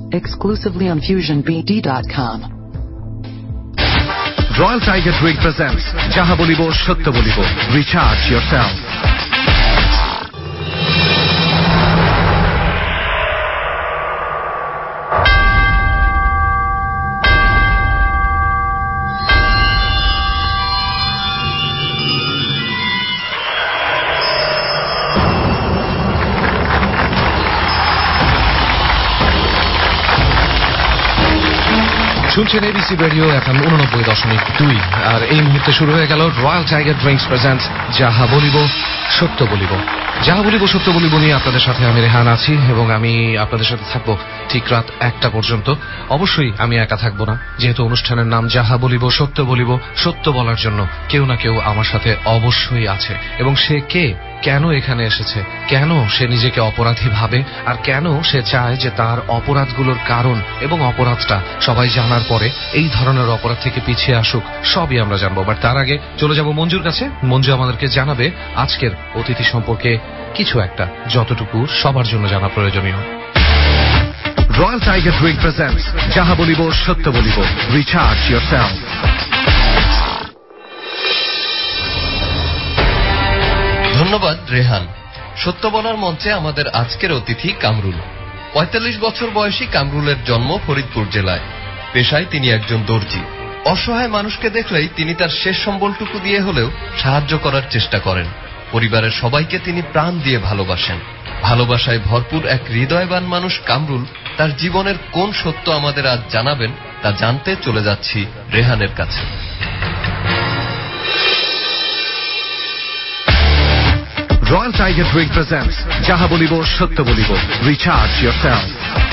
exclusively on FusionBD.com. Royal Tiger Drink presents Jaha Bolibo Sotto Bolibo. Recharge yourself. শুনছেন ABC radio FM 89.2 আর এই মুহূর্তে শুরু হয়ে গেল রয়্যাল টাইগার ড্রিঙ্কস প্রেজেন্টস যাহা বলিবো সত্য বলিব। যাহা বলিব সত্য বলিব নিয়ে আপনাদের সাথে আমি রেহান আছি এবং আমি আপনাদের সাথে থাকবো ঠিক রাত 1টা পর্যন্ত। অবশ্যই আমি একা থাকবো না, যেহেতু অনুষ্ঠানের নাম যাহা বলিব সত্য বলিব। সত্য বলার জন্য কেউ না কেউ আমার সাথে অবশ্যই আছে এবং সে কে, কেন এখানে এসেছে, কেন সে নিজেকে অপরাধী ভাবে আর কেন সে চায় যে তার অপরাধগুলোর কারণ এবং অপরাধটা সবাই জানার পরে এই ধরনের অপরাধ থেকে পিছিয়ে আসুক, সবই আমরা জানবো। বাট তার আগে চলে যাব মঞ্জুর কাছে। মঞ্জু আমাদেরকে জানাবে আজকের অতিথি সম্পর্কে কিছু একটা, যতটুকু সবার জন্য জানা প্রয়োজনীয়। রয়্যাল টাইগার ড্রিঙ্ক প্রেজেন্টস যাহা বলিব সত্য বলিব। Recharge yourself. ধন্যবাদ রেহান। সত্য বলার মঞ্চে আমাদের আজকের অতিথি কামরুল। ৪৫ বছর বয়সী কামরুলের জন্ম ফরিদপুর জেলায়। পেশায় তিনি একজন দর্জি। অসহায় মানুষকে দেখলেই তিনি তার শেষ সম্বলটুকু দিয়ে হলেও সাহায্য করার চেষ্টা করেন। পরিবারের সবাইকে তিনি প্রাণ দিয়ে ভালোবাসেন। ভালোবাসায় ভরপুর এক হৃদয়বান মানুষ কামরুল তার জীবনের কোন সত্য আমাদের আজ জানাবেন তা জানতে চলে যাচ্ছি রেহানের কাছে। Royal Tiger Drink presents Jaha Bolibo Sotto Bolibo. Recharge yourself.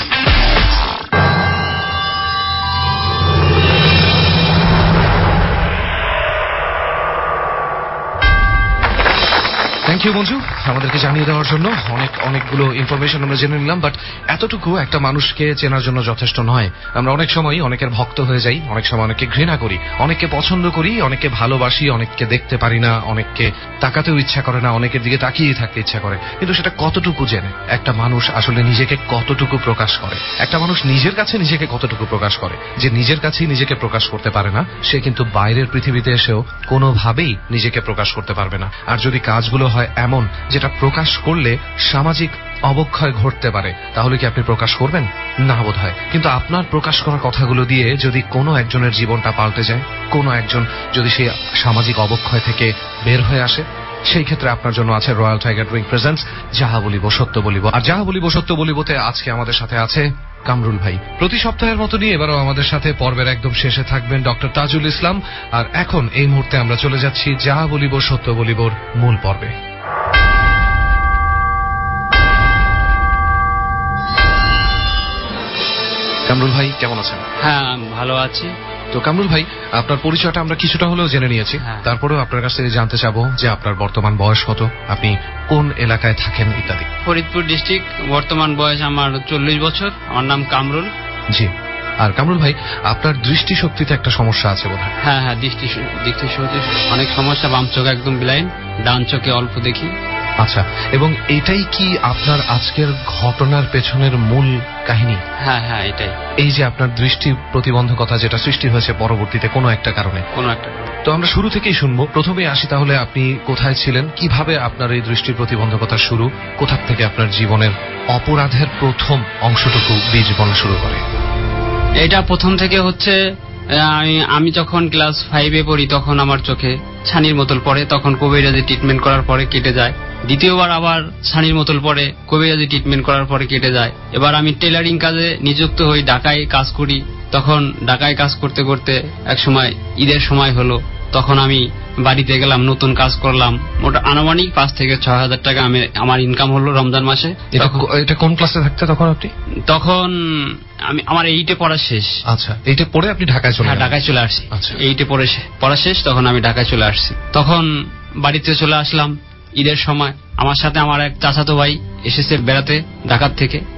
Thank you Manju আমাদেরকে জানিয়ে দেওয়ার জন্য। অনেকগুলো ইনফরমেশন আমরা জেনে নিলাম, বাট এতটুকু একটা মানুষকে চেনার জন্য যথেষ্ট নয়। আমরা অনেক সময় অনেকের ভক্ত হয়ে যাই, অনেক সময় অনেককে ঘৃণা করি, অনেককে পছন্দ করি, অনেককে ভালোবাসি, অনেককে দেখতে পারি না, অনেককে তাকাতেও ইচ্ছা করে না, অনেকের দিকে তাকিয়ে থাকতে ইচ্ছা করে। কিন্তু সেটা কতটুকু জেনে একটা মানুষ আসলে নিজেকে কতটুকু প্রকাশ করে, একটা মানুষ নিজের কাছে নিজেকে কতটুকু প্রকাশ করে। যে নিজের কাছেই নিজেকে প্রকাশ করতে পারে না, সে কিন্তু বাইরের পৃথিবীতে এসেও কোনোভাবেই নিজেকে প্রকাশ করতে পারবে না। আর যদি কাজগুলো হয় এমন যেটা প্রকাশ করলে সামাজিক অবক্ষয় ঘটতে পারে, তাহলে কি আপনি প্রকাশ করবেন? না বোধ হয়। কিন্তু আপনার প্রকাশ করা কথাগুলো দিয়ে যদি কোনো একজনের জীবনটা পাল্টে যায়, কোনো একজন যদি সেই সামাজিক অবক্ষয় থেকে বের হয়ে আসে, সেই ক্ষেত্রে আপনার জন্য আছে রয়্যাল টাইগার ড্রিঙ্ক প্রেজেন্টস যাহা বলিব সত্য বলিব। আর যাহা বলিব সত্য বলিবতে আজকে আমাদের সাথে আছে কামরুল ভাই। প্রতি সপ্তাহের মতো নিয়ে এবারও আমাদের সাথে পর্বের একদম শেষে থাকবেন ডক্টর তাজুল ইসলাম। আর এখন এই মুহূর্তে আমরা চলে যাচ্ছি যাহা বলিব সত্য বলিবর মূল পর্বে। কামরুল ভাই কেমন আছেন? হ্যাঁ ভালো আছি। তো কামরুল ভাই, আপনার পরিচয়টা আমরা কিছুটা হলেও জেনে নিয়েছি, তারপরেও আপনার কাছ থেকে জানতে চাবো যে আপনার বর্তমান বয়স কত, আপনি কোন এলাকায় থাকেন ইত্যাদি। ফরিদপুর ডিস্ট্রিক্ট, বর্তমান বয়স আমার 40 বছর। আমার নাম কামরুল। জি। আর কামরুল ভাই, আপনার দৃষ্টিশক্তিতে একটা সমস্যা আছে বোধহয়? হ্যাঁ, দৃষ্টিশক্তি অনেক সমস্যা। বাম চোখে একদম ব্লাইন্ড, ডান চোখে অল্প দেখি। আচ্ছা, এবং এটাই কি আপনার আজকের ঘটনার পেছনের মূল কাহিনী? হ্যাঁ, এটাই। এই যে আপনার দৃষ্টি প্রতিবন্ধকতা যেটা সৃষ্টি হয়েছে পরবর্তীতে কোনো একটা কারণে। তো আমরা শুরু থেকেই শুনবো। প্রথমে আসি তাহলে, আপনি কোথায় ছিলেন, কিভাবে আপনার এই দৃষ্টি প্রতিবন্ধকতা শুরু, কোথা থেকে আপনার জীবনের অপরাধের প্রথম অংশটুকু বীজ বনা শুরু করে? এটা প্রথম থেকে হচ্ছে, আমি যখন ক্লাস 5-এ পড়ি তখন আমার চোখে ছানির বোতল পড়ে, তখন কবিরাজি ট্রিটমেন্ট করার পরে কেটে যায়। দ্বিতীয়বার আবার ছানির বোতল পড়ে, কবিরাজি ট্রিটমেন্ট করার পরে কেটে যায়। এবার আমি টেলারিং কাজে নিযুক্ত হই, ঢাকায় কাজ করি। তখন ঢাকায় কাজ করতে করতে এক সময় ঈদের সময় হলো, তখন আমি বাড়িতে গেলাম, নতুন কাজ করলাম। মোটা আনুমানিক 5 থেকে 6 হাজার টাকা আমার ইনকাম হলো রমজান মাসে। এটা কোন ক্লাসে থাকতে তখন আপনি? তখন আমার 8-এ পড়া শেষ। আচ্ছা, 8-এ পড়ে আপনি ঢাকায় চলে? হ্যাঁ, ঢাকায় চলে আসছি। 8-এ পড়া শেষ, তখন আমি ঢাকায় চলে আসছি। তখন বাড়িতে চলে আসলাম ঈদের সময়। আমার সাথে আমার এক চাচাতো ভাই এসেছে বেড়াতে ঢাকার থেকে।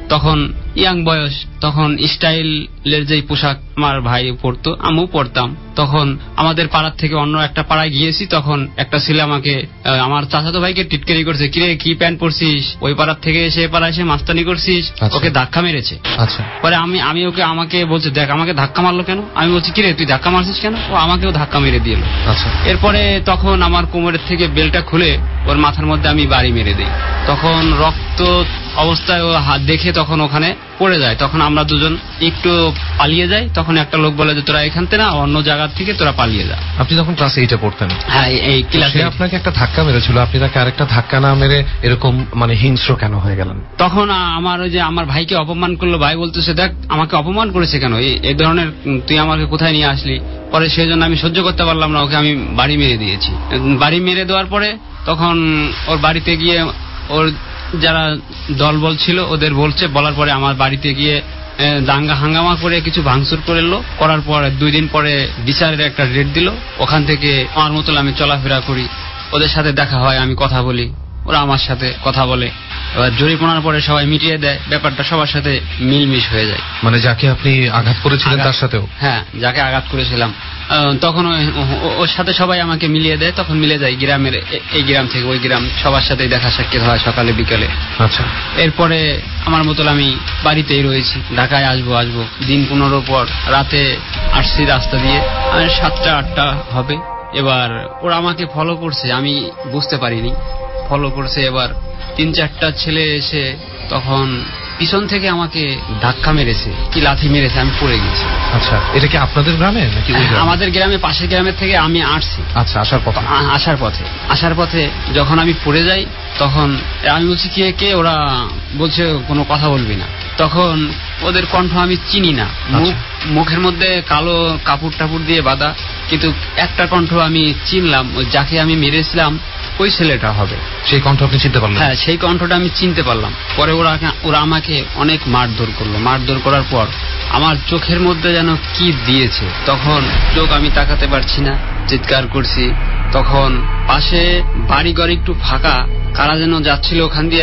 তখন ইয়াং বয়স, তখন স্টাইলের যে পোশাক আমার ভাই পরতো, আমিও পরতাম। তখন আমাদের পাড়ার থেকে অন্য একটা পাড়ায় গিয়েছি, তখন একটা ছেলে আমাকে, আমার চাচাতো ভাইকে টিটকারি করছে, কিরে কি প্যান্ট পরছিস, ওই পাড়ার থেকে এসে পাড়ায় এসে মাস্তানি করছিস, ওকে ধাক্কা মেরেছে। পরে আমি আমাকে বলছে, দেখ আমাকে ধাক্কা মারলো কেন? আমি বলছি কিরে তুই ধাক্কা মারছিস কেন? ও আমাকেও ধাক্কা মেরে দিল। এরপরে তখন আমার কোমরের থেকে বেলটা খুলে ওর মাথার মধ্যে আমি বাড়ি মেরে দিই। তখন রক্ত অবস্থায় ও হাত দেখে তখন ওখানে পড়ে যায়। তখন আমরা দুজন একটু পালিয়ে যাই। তখন একটা লোক বলে যে তোরা এখান থেকে না, অন্য জায়গা থেকে তোরা পালিয়ে যা। আপনি তখন ক্লাস 8-এ পড়তেন? হ্যাঁ, এই ক্লাসে। আপনাকে একটা ধাক্কা মেরেছিল, আপনি তাকে আরেকটা ধাক্কা না মেরে এরকম মানে হিংস্র কেন হয়ে গেলেন? তখন আমার ওই যে আমার ভাইকে অপমান করলো, ভাই বলতেছে দেখ আমাকে অপমান করেছে কেন, এই ধরনের তুই আমাকে কোথায় নিয়ে আসলি। পরে সেই জন্য আমি সহ্য করতে পারলাম না, ওকে আমি বাড়ি মেরে দিয়েছি। বাড়ি মেরে দেওয়ার পরে তখন ওর বাড়িতে গিয়ে ওর যারা দলবল ছিল ওদের বলার পরে আমার বাড়িতে গিয়ে দাঙ্গা হাঙ্গামা করে কিছু ভাঙচুর করার পর 2 দিন পরে বিচারের একটা ডেট দিল। ওখান থেকে আমার মতো আমি চলাফেরা করি, ওদের সাথে দেখা হয়, আমি কথা বলি, ওরা আমার সাথে কথা বলে। এবার জরিমানার পরে সবাই মিটিয়ে দেয়, ব্যাপারটা সবার সাথে মিলমিশ হয়ে যায়। মানে যাকে আপনি আঘাত করেছিলেন তার সাথেও? হ্যাঁ, যাকে আঘাত করেছিলাম তখন ওর সাথে সবাই আমাকে মিলিয়ে দেয়। তখন মিলে যায় গ্রামের, এই গ্রাম থেকে ওই গ্রাম, সবার সাথে দেখা সাক্ষাৎ হয় সকালে বিকেলে। আচ্ছা। এরপরে আমার মতো আমি বাড়িতেই রয়েছি, ঢাকায় আসবো দিন 15 পর রাতে আসছি রাস্তা দিয়ে, 7টা-8টা হবে। এবার ওরা আমাকে ফলো করছে, আমি বুঝতে পারিনি ফলো করছে। এবার 3-4টা ছেলে এসে তখন পিছন থেকে আমাকে ধাক্কা মেরেছে, কি লাথি মেরেছে, আমি পড়ে গেছি। আচ্ছা, এটা কি আপনাদের গ্রামে নাকি? আমাদের গ্রামে, পাশের গ্রামের থেকে আমি আসছি। আচ্ছা, আসার পথে যখন আমি পড়ে যাই তখন আমি বলছি কে, ওরা বলছে কোনো কথা বলবি না। তখন ওদের কণ্ঠ আমি চিনি না, মুখের মধ্যে কালো কাপড় টাপুর দিয়ে বাঁধা, কিন্তু একটা কণ্ঠ আমি চিনলাম, যাকে আমি মেরেছিলাম ওই ছেলেটা হবে। সেই কণ্ঠ আপনি চিনতে পারলেন? হ্যাঁ, সেই কণ্ঠটা আমি চিনতে পারলাম। পরে ওরা আমাকে অনেক মারধর করলো। মারধর করার পর আমার চোখের মধ্যে যেন কি দিয়েছে, তখন চোখ আমি তাকাতে পারছি না, চিৎকার করছি। তখন পাশে বাড়িঘর একটু ফাঁকা, কারা যেন যাচ্ছিল ওখান দিয়ে,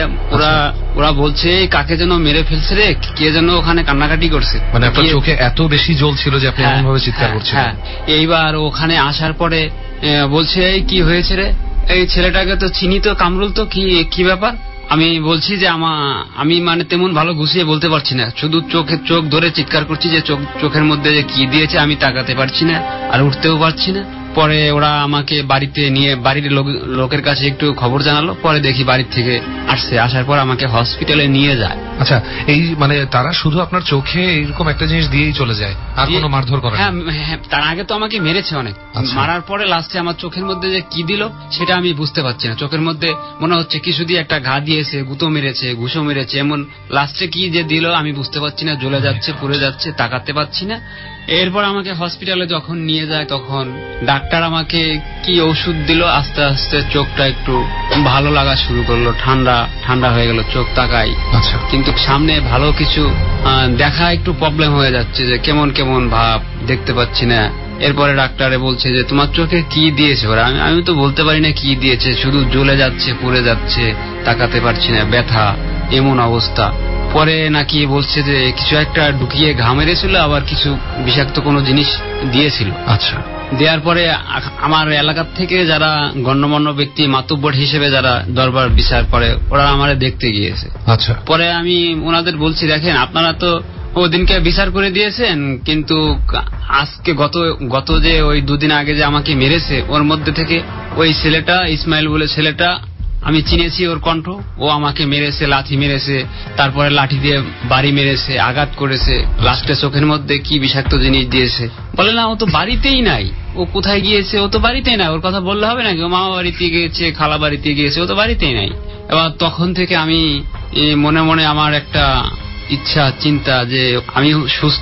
ওরা বলছে কাকে যেন মেরে ফেলছে রে, কে যেন ওখানে কান্নাকাটি করছে। মানে আপনার চোখে এত বেশি জ্বলছিল যে আপনি এমন ভাবে চিৎকার করছেন? হ্যাঁ। এইবার ওখানে আসার পরে বলছে এই কি হয়েছে রে, এই ছেলেটাকে তো চিনি তো, কামরুল তো, কি ব্যাপার? আমি বলছি যে আমি মানে তেমন ভালো গুছিয়ে বলতে পারছি না, শুধু চোখ ধরে চিৎকার করছি যে চোখের মধ্যে যে কি দিয়েছে আমি তাকাতে পারছি না আর উঠতেও পারছি না। পরে ওরা আমাকে বাড়িতে নিয়ে বাড়ির লোকের কাছে একটু খবর জানালো। পরে দেখি বাড়ির থেকে আসার পর আমাকে হসপিটালে নিয়ে যায়। আচ্ছা, এই মানে তারা শুধু আপনার চোখে এরকম একটা জিনিস দিয়েই চলে যায়, আর কোনো মারধর করে না? হ্যাঁ, তার আগে তো আমাকে মেরেছে অনেক। মারার পরে লাস্টে আমার চোখের মধ্যে যে কি দিল সেটা আমি বুঝতে পারছি না। চোখের মধ্যে মনে হচ্ছে কিছু দিয়ে একটা ঘা দিয়েছে, গুঁতো মেরেছে, ঘুষো মেরেছে, এমন লাস্টে কি যে দিল আমি বুঝতে পারছি না। জ্বলে যাচ্ছে, পুড়ে যাচ্ছে, তাকাতে পারছি না। এরপর আমাকে হসপিটালে যখন নিয়ে যায় তখন ডাক্তার আমাকে কি ওষুধ দিল, আস্তে আস্তে চোখটা একটু ভালো লাগা শুরু করলো, ঠান্ডা হয়ে গেল, চোখ তাকাই। আচ্ছা। কিন্তু সামনে ভালো কিছু দেখা একটু প্রবলেম হয়ে যাচ্ছে, যে কেমন ভাব, দেখতে পাচ্ছি না। এরপরে ডাক্তারে বলছে যে তোমার চোখে কি দিয়েছে ওরা? আমি তো বলতে পারি না কি দিয়েছে, শুধু জ্বলে যাচ্ছে, পুড়ে যাচ্ছে, তাকাতে পারছি না, ব্যথা, এমন অবস্থা। পরে নাকি বলছে যে কিছু একটা ঢুকিয়ে ঘা মেরেছিল, আবার কিছু বিষাক্ত কোনো জিনিস দিয়েছিল। আচ্ছা। দেওয়ার পরে আমার এলাকার থেকে যারা গণ্যমান্য ব্যক্তি, মাতব্বর হিসেবে যারা দরবার বিচার করে, ওরা আমারে দেখতে গিয়েছে। আচ্ছা। পরে আমি ওনাদের বলছি দেখেন আপনারা তো ওদিনকে বিচার করে দিয়েছেন, কিন্তু আজকে গত যে ওই 2 দিন আগে যে আমাকে মেরেছে, ওর মধ্যে থেকে ওই ছেলেটা, ইসমাইল বলে ছেলেটা, আমি চিনেছি ওর কণ্ঠ। ও আমাকে মেরেছে, লাঠি মেরেছে, তারপরে লাঠি দিয়ে বাড়ি মেরেছে, আঘাত করেছে, লাস্টে চোখের মধ্যে কি বিষাক্ত জিনিস দিয়েছে। বলে না ও তো বাড়িতেই নাই, ও কোথায় গিয়েছে, ও তো বাড়িতেই নাই, ওর কথা বললে হবে নাকি, ও মামা বাড়িতে গিয়েছে, খালা বাড়িতে গিয়েছে, ও তো বাড়িতেই নাই। এবার তখন থেকে আমি মনে আমার একটা ইচ্ছা, চিন্তা যে আমি সুস্থ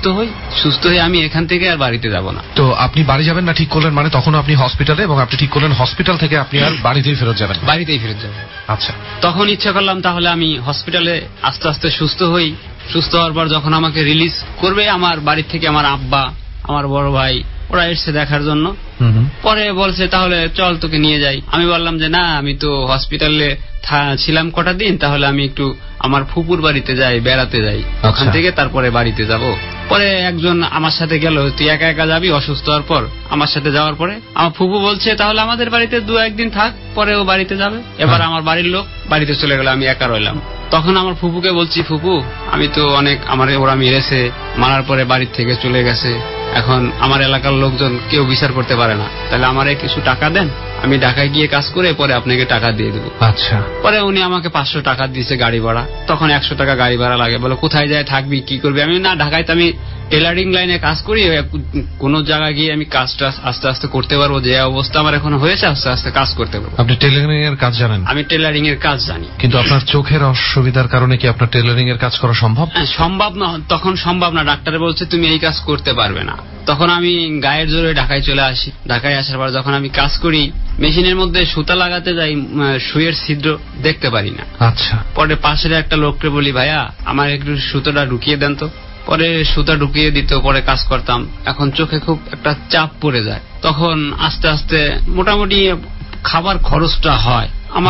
হই আমি এখান থেকে আর বাড়িতে যাব না। তো আপনি বাড়ি যাবেন না ঠিক করলেন, মানে তখন আপনি হসপিটালে, এবং আপনি ঠিক করলেন হসপিটাল থেকে আপনি আর বাড়িতেই ফেরত যাবেন? বাড়িতেই ফেরত যাব। আচ্ছা। তখন ইচ্ছা করলাম তাহলে আমি হসপিটালে আস্তে আস্তে সুস্থ হই। সুস্থ হওয়ার পর যখন আমাকে রিলিজ করবে, আমার বাড়ি থেকে আমার আব্বা, আমার বড় ভাই, ওরা এসছে দেখার জন্য। পরে বলছে তাহলে চল তোকে নিয়ে যাই। আমি বললাম যে না, আমি তো হসপিটালে ছিলাম কটা দিন, তাহলে আমি একটু আমার ফুপুর বাড়িতে যাই, বেড়াতে যাই, ওখান থেকে তারপরে বাড়িতে যাব। পরে একজন আমার সাথে গেল, তুই একা একা যাবি অসুস্থ হওয়ার পর? আমার সাথে যাওয়ার পরে আমার ফুপু বলছে তাহলে আমাদের বাড়িতে 2-1 দিন থাক, পরে ও বাড়িতে যাবে। এবার আমার বাড়ির লোক বাড়িতে চলে গেল, আমি একা রইলাম। তখন আমার ফুপুকে বলছি, ফুপু আমি তো অনেক, আমার ওরা মেরেছে, মারার পরে বাড়ির থেকে চলে গেছে, এখন আমার এলাকার লোকজন কেউ বিচার করতে পারে না, তাহলে আমারে কিছু টাকা দেন, আমি ঢাকায় গিয়ে কাজ করে পরে আপনাকে টাকা দিয়ে দেবো। আচ্ছা। পরে উনি আমাকে 500 টাকা দিয়েছে গাড়ি ভাড়া। তখন 100 টাকা গাড়ি ভাড়া লাগে। বলে কোথায় যায় থাকবি, কি করবি? আমি না, ঢাকায় তো আমি টেলারিং লাইনে কাজ করি, কোন জায়গায় গিয়ে আমি কাজটা আস্তে আস্তে করতে পারবো, যে অবস্থা আমার এখন হয়েছে আস্তে আস্তে কাজ করতে পারবো। আপনি টেলারিং এর কাজ জানেন? আমি টেলারিং এর কাজ জানি। কিন্তু আপনার চোখের অসুবিধার কারণে কি আপনার টেলারিং এর কাজ করা সম্ভব? সম্ভব না, তখন সম্ভব না। ডাক্তার বলছে তুমি এই কাজ করতে পারবে না। তখন আমি গায়ের জোরে ঢাকায় চলে আসি। ঢাকায় আসার পর যখন আমি কাজ করি, মেশিনের মধ্যে সুতা লাগাতে যাই, সুইয়ের ছিদ্র দেখতে পারি না। আচ্ছা। পরে পাশের একটা লোককে বলি, ভাইয়া আমার একটু সুতোটা ঢুকিয়ে দেন তো। পরে সুতা ঢুকিয়ে দিত, পরে কাজ করতাম। এখন চোখে খুব একটা চাপ পড়ে যায়, তখন আস্তে আস্তে মোটামুটি খাবার খরচটা হয়।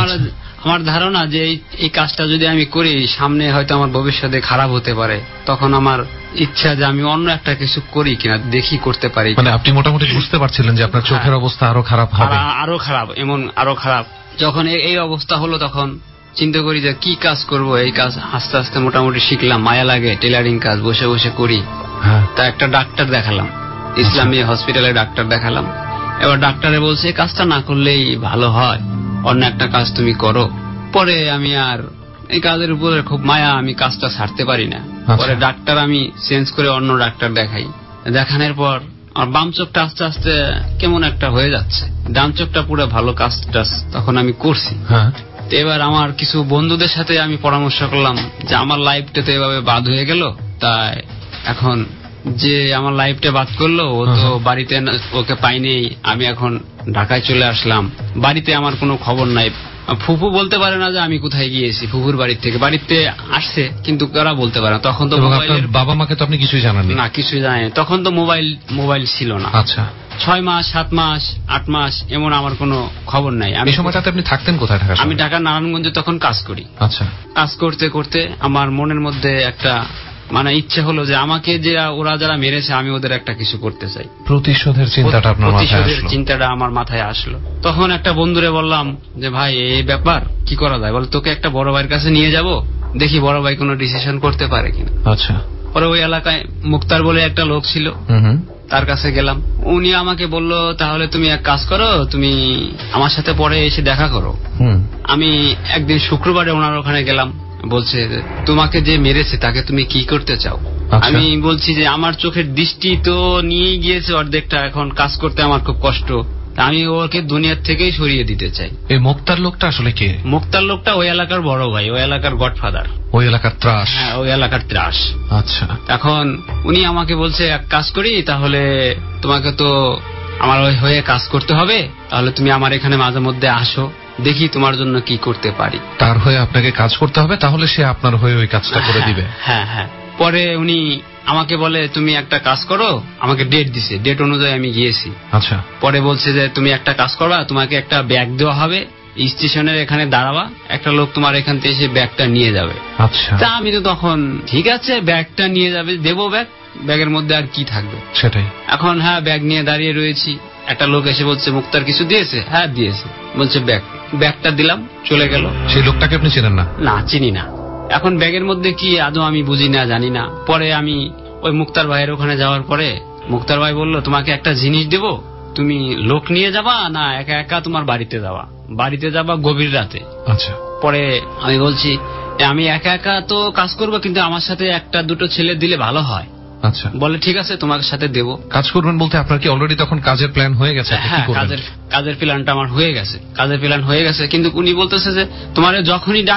আমার ধারণা যে এই কাজটা যদি আমি করি, সামনে হয়তো আমার ভবিষ্যতে খারাপ হতে পারে। তখন আমার ইচ্ছা যে আমি অন্য একটা কিছু করি কিনা, দেখি করতে পারি। মানে আপনি মোটামুটি বুঝতে পারছিলেন যে আপনার চোখের অবস্থা আরো খারাপ হবে, আরো খারাপ, এমন আরো খারাপ। যখন এই অবস্থা হলো, তখন চিন্তা করি যে কি কাজ করব। এই কাজ আস্তে আস্তে মোটামুটি শিখলাম, মায়া লাগে টেলারিং কাজ, বসে বসে করি। তা একটা ডাক্তার দেখালাম, ইসলামী হসপিটালে ডাক্তার দেখালাম। এবার ডাক্তারে বলছে এই কাজটা না করলেই ভালো হয়, অন্য একটা কাজ তুমি করো। পরে আমি আর এই কাজের উপরে খুব মায়া, আমি কাজটা ছাড়তে পারি না। পরে ডাক্তার আমি চেঞ্জ করে অন্য ডাক্তার দেখাই। দেখানোর পর আমার বাম চোখটা আস্তে আস্তে কেমন একটা হয়ে যাচ্ছে, ডান চোখটা পুরো ভালো কাজটা তখন আমি করছি। এবার আমার কিছু বন্ধুদের সাথে আমি পরামর্শ করলাম যে আমার লাইফটা তো এভাবে বাদ হয়ে গেল, তাই এখন যে আমার লাইফটা বাদ করলো, ও তো বাড়িতে ওকে পাইনি, আমি এখন ঢাকায় চলে আসলাম। বাড়িতে আমার কোনো খবর নাই, ফুফু বলতে পারে না যে আমি কোথায় গিয়েছি। ফুফুর বাড়ির থেকে বাড়িতে আসছে, কিন্তু ওরা বলতে পারে না। তখন তো বাবা মাকে তো আপনি কিছুই জানান না, কিছুই জানেন। তখন তো মোবাইল ছিল না। আচ্ছা। 6 মাস, 7 মাস, 8 মাস এমন আমার কোনো খবর নাই। এই সময়টাতে আপনি থাকতেন কোথায়? আমি ঢাকা নারায়ণগঞ্জে তখন কাজ করি। আচ্ছা। কাজ করতে করতে আমার মনের মধ্যে একটা ইচ্ছে হলো যে আমাকে যে ওরা যারা মেরেছে, আমি ওদের একটা কিছু করতে চাই। প্রতিশোধের চিন্তাটা আপনার মাথায় আসলো? চিন্তাটা আমার মাথায় আসলো। তখন একটা বন্ধুরে বললাম যে ভাই এই ব্যাপার কি করা যায়, বল তোকে একটা বড় ভাইয়ের কাছে নিয়ে যাব, দেখি বড় ভাই কোনো ডিসিশন করতে পারে কিনা। আচ্ছা। পরে ওই এলাকায় মুক্তার বলে একটা লোক ছিল, তার কাছে গেলাম। উনি আমাকে বলল তাহলে তুমি এক কাজ করো, তুমি আমার সাথে পরে এসে দেখা করো। আমি একদিন শুক্রবারে ওনার ওখানে গেলাম। বলছে তোমাকে যে মেরেছে তাকে তুমি কি করতে চাও? আমি বলছি যে আমার চোখের দৃষ্টি তো নিয়ে গিয়েছে অর্ধেকটা, এখন কাজ করতে আমার খুব কষ্ট, আমি ওকে দুনিয়ার থেকেই সরিয়ে দিতে চাই। এই মুক্তার লোকটা আসলে কে? মুক্তার লোকটা ওই এলাকার বড় ভাই, ওই এলাকার গডফাদার, ওই এলাকার ত্রাস। হ্যাঁ, ওই এলাকার ত্রাস। আচ্ছা। এখন উনি আমাকে বলছে এক কাজ করি, তাহলে তোমাকে তো আমার ওই হয়ে কাজ করতে হবে, তাহলে তুমি আমার এখানে মাঝে মধ্যে আসো, দেখি তোমার জন্য কি করতে পারি। তার হয়ে আপনাকে কাজ করতে হবে, তাহলে সে আপনার হয়ে ওই কাজটা করে দিবে? হ্যাঁ হ্যাঁ। পরে উনি আমাকে বলে তুমি একটা কাজ করো, আমাকে ডেট দিছে, ডেট অনুযায়ী আমি গিয়েছি। আচ্ছা। পরে বলছে যে তুমি একটা কাজ করবা, তোমাকে একটা ব্যাগ দেওয়া হবে, স্টেশনের এখানে দাঁড়াবা, একটা লোক তোমার এখান থেকে এসে ব্যাগটা নিয়ে যাবে। আচ্ছা। তা আমি তো তখন ঠিক আছে ব্যাগটা নিয়ে যাবে, দেবো ব্যাগ, ব্যাগের মধ্যে আর কি থাকবে সেটাই। এখন হ্যাঁ ব্যাগ নিয়ে দাঁড়িয়ে রয়েছি, একটা লোক এসে বলছে মুক্তার কিছু দিয়েছে? হ্যাঁ দিয়েছে। বলছে ব্যাগটা দিলাম, চলে গেল। সেই লোকটাকে আপনি চেনেন না? না, চিনি না। এখন ব্যাগের মধ্যে কি আদৌ আমি বুঝি না, জানি না। পরে আমি ওই মুক্তার ভাইয়ের ওখানে যাওয়ার পরে মুক্তার ভাই বলল তোমাকে একটা জিনিস দেবো, তুমি লোক নিয়ে যাবা না একা একা তোমার বাড়িতে যাবা গভীর রাতে। আচ্ছা। পরে আমি বলছি আমি একা একা তো কাজ করবো, কিন্তু আমার সাথে একটা দুটো ছেলে দিলে ভালো হয়। আচ্ছা। বলে ঠিক আছে তোমার সাথে দেবো। কাজ করবেন বলতে আপনার কি অলরেডি তখন কাজের প্ল্যান হয়ে গেছে? হ্যাঁ, কাজের প্ল্যানটা আমার হয়ে গেছে, কিন্তু উনি বলতেছে যে তোমার যখনই ডাকবো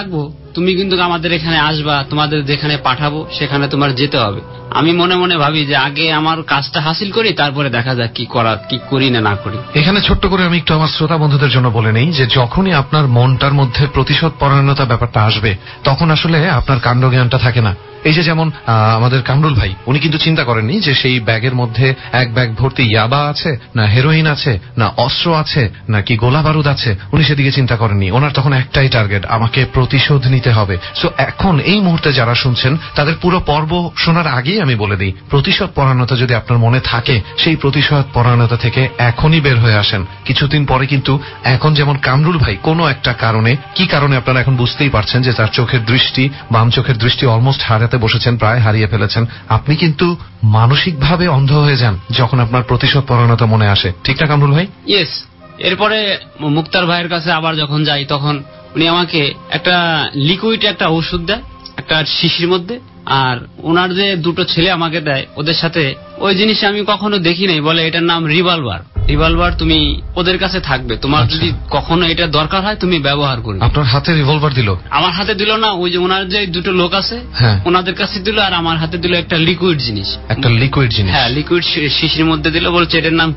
তুমি কিন্তু আমাদের এখানে আসবা, তোমাদের যেখানে পাঠাবো সেখানে তোমার যেতে হবে। আমি মনে মনে ভাবি যে আগে আমার কাজটা হাসিল করি, তারপরে দেখা যাক কি করি না করি। এখানে ছোট্ট করে আমি একটু আমার শ্রোতা বন্ধুদের জন্য বলে নেই যে যখনই আপনার মনটার মধ্যে প্রতিশোধ পরায়ণতা ব্যাপারটা আসবে, তখন আসলে আপনার কাণ্ডজ্ঞানটা থাকে না। এই যে যেমন আমাদের কামরুল ভাই, উনি কিন্তু চিন্তা করেননি যে সেই ব্যাগের মধ্যে এক ব্যাগ ভর্তি ইয়াবা আছে, না হেরোইন আছে, না অস্ত্র আছে, না কি গোলা বারুদ আছে। উনি সেদিকে চিন্তা করেননি। ওনার তখন একটাই টার্গেট, আমাকে প্রতিশোধ নিতে হবে। সো এখন এই মুহূর্তে যারা শুনছেন তাদের পুরো পর্ব শোনার আগেই আমি বলে দিই, প্রতিশোধ পরায়ণতা যদি আপনার মনে থাকে, সেই প্রতিশোধ পরায়ণতা থেকে এখনই বের হয়ে আসেন। কিছুদিন পরে কিন্তু এখন যেমন কামরুল ভাই কোনো একটা কারণে, কি কারণে আপনারা এখন বুঝতেই পারছেন যে তার চোখের দৃষ্টি, বাম চোখের দৃষ্টি অলমোস্ট হারাতে বসেছেন, প্রায় হারিয়ে ফেলেছেন। আপনি কিন্তু মানসিকভাবে অন্ধ হয়ে যান যখন আপনার প্রতিশোধ পরায়ণতা মনে আসে, ঠিক না কামরুল ভাই? ইয়েস। এরপরে মুক্তার ভাইয়ের কাছে আবার যখন যাই, তখন উনি আমাকে একটা লিকুইড একটা ওষুধ দেয় একটা শিশির মধ্যে, আর ওনার যে দুটো ছেলে আমাকে দেয়, ওদের সাথে ওই জিনিস আমি কখনো দেখি নাই, বলে এটার নাম রিভলভার, তুমি ওদের কাছে থাকবে, তোমার যদি কখনো এটা দরকার হয় তুমি ব্যবহার করবে। আপনার হাতে রিভলভার দিল? আমার হাতে দিল না, ওই যে ওনার যে দুটো লোক আছে ওনাদের কাছে দিল, আর আমার হাতে দিল একটা লিকুইড জিনিস। হ্যাঁ, লিকুইড শিশির মধ্যে দিল, বলছে এটার নাম।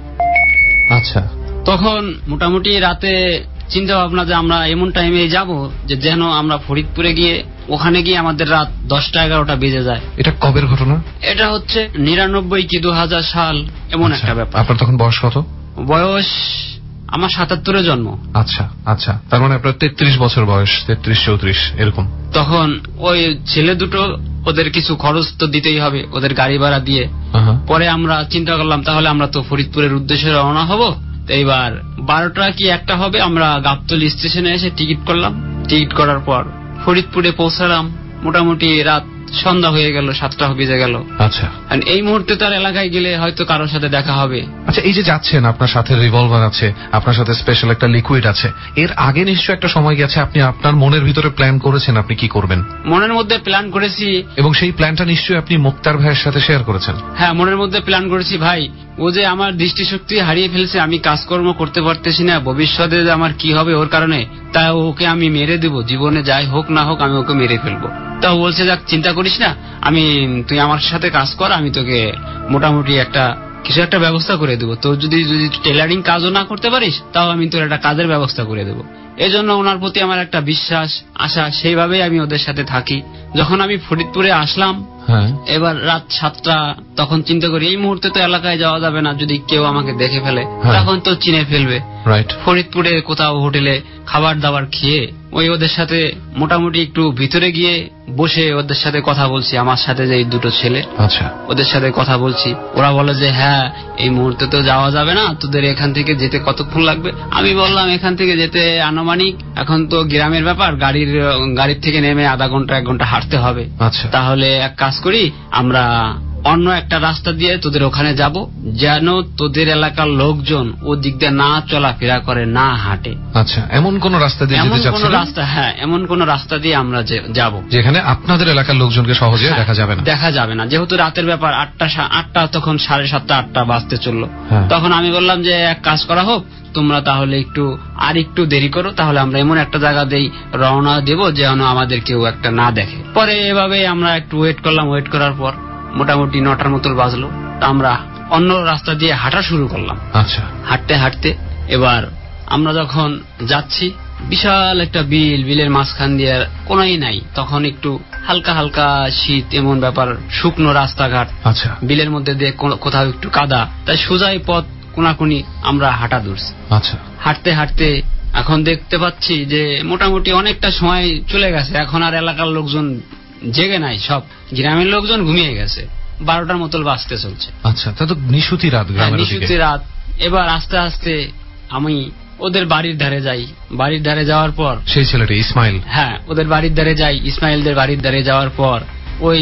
আচ্ছা। তখন মোটামুটি রাতে চিন্তা ভাবনা যে আমরা এমন টাইমে যাব যে যেন আমরা ফরিদপুরে গিয়ে, ওখানে গিয়ে আমাদের রাত 10টা-11টা বেজে যায়। এটা কবের ঘটনা? এটা হচ্ছে 99 কি 2000 সাল, এমন একটা ব্যাপার। আপনার তখন বয়স কত? বয়স আমার 77-এ জন্ম। আচ্ছা আচ্ছা, তার মানে আপনার 33 বছর বয়স, 33-34 এরকম। তখন ওই ছেলে দুটো, ওদের কিছু খরচ তো দিতেই হবে, ওদের গাড়ি ভাড়া দিয়ে। পরে আমরা চিন্তা করলাম তাহলে আমরা তো ফরিদপুরের উদ্দেশ্যে রওনা হব। এইবার 12টা কি 1টা হবে, আমরা গাবতলী স্টেশনে এসে টিকিট করলাম। টিকিট করার পর ফরিদপুরে পৌঁছালাম, মোটামুটি রাত সন্ধ্যা হয়ে গেল, 7টা বেজে গেল। আচ্ছা। এই মুহূর্তে তার এলাকায় গেলে হয়তো কারোর সাথে দেখা হবে। আচ্ছা, এই যে যাচ্ছেন, আপনার সাথে রিভলভার আছে, আপনার সাথে স্পেশাল একটা লিকুইড আছে, এর আগে নিশ্চয় একটা সময় গেছে আপনি আপনার মনের ভিতরে প্ল্যান করেছেন আপনি কি করবেন? মনের মধ্যে প্ল্যান করেছি, এবং সেই প্ল্যানটা নিশ্চয়ই আপনি মুক্তার ভাইয়ের সাথে শেয়ার করেছেন। হ্যাঁ, মনের মধ্যে প্ল্যান করেছি, ভাই ও যে আমার দৃষ্টিশক্তি হারিয়ে ফেলছে, আমি কাজকর্ম করতে পারতেছি না, ভবিষ্যতে যে আমার কি হবে ওর কারণে, তা ওকে আমি মেরে দেব, জীবনে যাই হোক না হোক আমি ওকে মেরে ফেলবো। তা বলছে যাক চিন্তা করিস না, তুই আমার সাথে কাজ কর, আমি তোকে মোটামুটি কিছু একটা ব্যবস্থা করে দেবো। তোর যদি টেলারিং কাজও না করতে পারিস, তাও আমি তোর একটা কাজের ব্যবস্থা করে দেবো। এই জন্য ওনার প্রতি আমার একটা বিশ্বাস, আশা, সেইভাবেই আমি ওদের সাথে থাকি। যখন আমি ফরিদপুরে আসলাম, এবার রাত 7টা, তখন চিন্তা করি এই মুহূর্তে তো এলাকায় যাওয়া যাবে না, যদি কেউ আমাকে দেখে ফেলে তখন তো চিনে ফেলবে। ফরিদপুরে কোথাও হোটেলে খাবার দাবার খেয়ে ওদের সাথে মোটামুটি একটু ভিতরে গিয়ে বসে ওদের সাথে কথা বলছি, আমার সাথে যে দুটো ছেলে, ওদের সাথে কথা বলছি। ওরা বলে যে হ্যাঁ, এই মুহূর্তে তো যাওয়া যাবে না, তোদের এখান থেকে যেতে কতক্ষণ লাগবে? আমি বললাম এখান থেকে যেতে আনুমানিক, এখন তো গ্রামের ব্যাপার, গাড়ির থেকে নেমে আধা ঘন্টা 1 ঘন্টা হাঁটতে হবে। তাহলে এক কাজ করি, আমরা অন্য একটা রাস্তা দিয়ে তোদের ওখানে যাব, যেন তোদের এলাকার লোকজন ও দিক দিয়ে না চলাফেরা করে, না হাঁটে। আচ্ছা, এমন কোন রাস্তা দিয়ে যেতে চাচ্ছেন? হ্যাঁ, এমন কোন রাস্তা দিয়ে আমরা যাব যেখানে আপনাদের এলাকার লোকজনকে সহজে দেখা যাবে না। যেহেতু রাতের ব্যাপার, 8টা তখন 7:30 8টা বাজতে চললো। তখন আমি বললাম যে এক কাজ করা হোক, তোমরা তাহলে একটু দেরি করো, তাহলে আমরা এমন একটা জায়গা দিয়ে রওনা দেব যেন আমাদের কেউ একটা না দেখে। পরে এভাবে আমরা একটু ওয়েট করলাম। ওয়েট করার পর মোটামুটি 9টার মতো বাজলো। আমরা অন্য রাস্তা দিয়ে হাঁটা শুরু করলাম। আচ্ছা। হাঁটতে হাঁটতে এবার আমরা যখন যাচ্ছি, বিশাল একটা বিলের মাঝখান দিয়ে কোনোই নাই, তখন একটু হালকা হালকা শীত, এমন ব্যাপার, শুকনো রাস্তাঘাট। আচ্ছা। বিলের মধ্যে দিয়ে কোথাও একটু কাদা, তাই সোজাই পথ কোনাকুনি আমরা হাঁটা ধরছি। আচ্ছা। হাঁটতে হাঁটতে এখন দেখতে পাচ্ছি যে মোটামুটি অনেকটা সময় চলে গেছে, এখন আর এলাকার লোকজন জেগে নাই, সব গ্রামের লোকজন ঘুমিয়ে গেছে। 12টার মতো বাজতে চলছে। আচ্ছা, তা তো নিশুতি রাত। নিশুতি রাত। এবার আস্তে আস্তে আমি ওদের বাড়ির ধারে যাই। বাড়ির ধারে যাওয়ার পর সেই ছেলেটা ইসমাইল, হ্যাঁ, ওদের বাড়ির ধারে যাই। ইসমাইলদের বাড়ির ধারে যাওয়ার পর ওই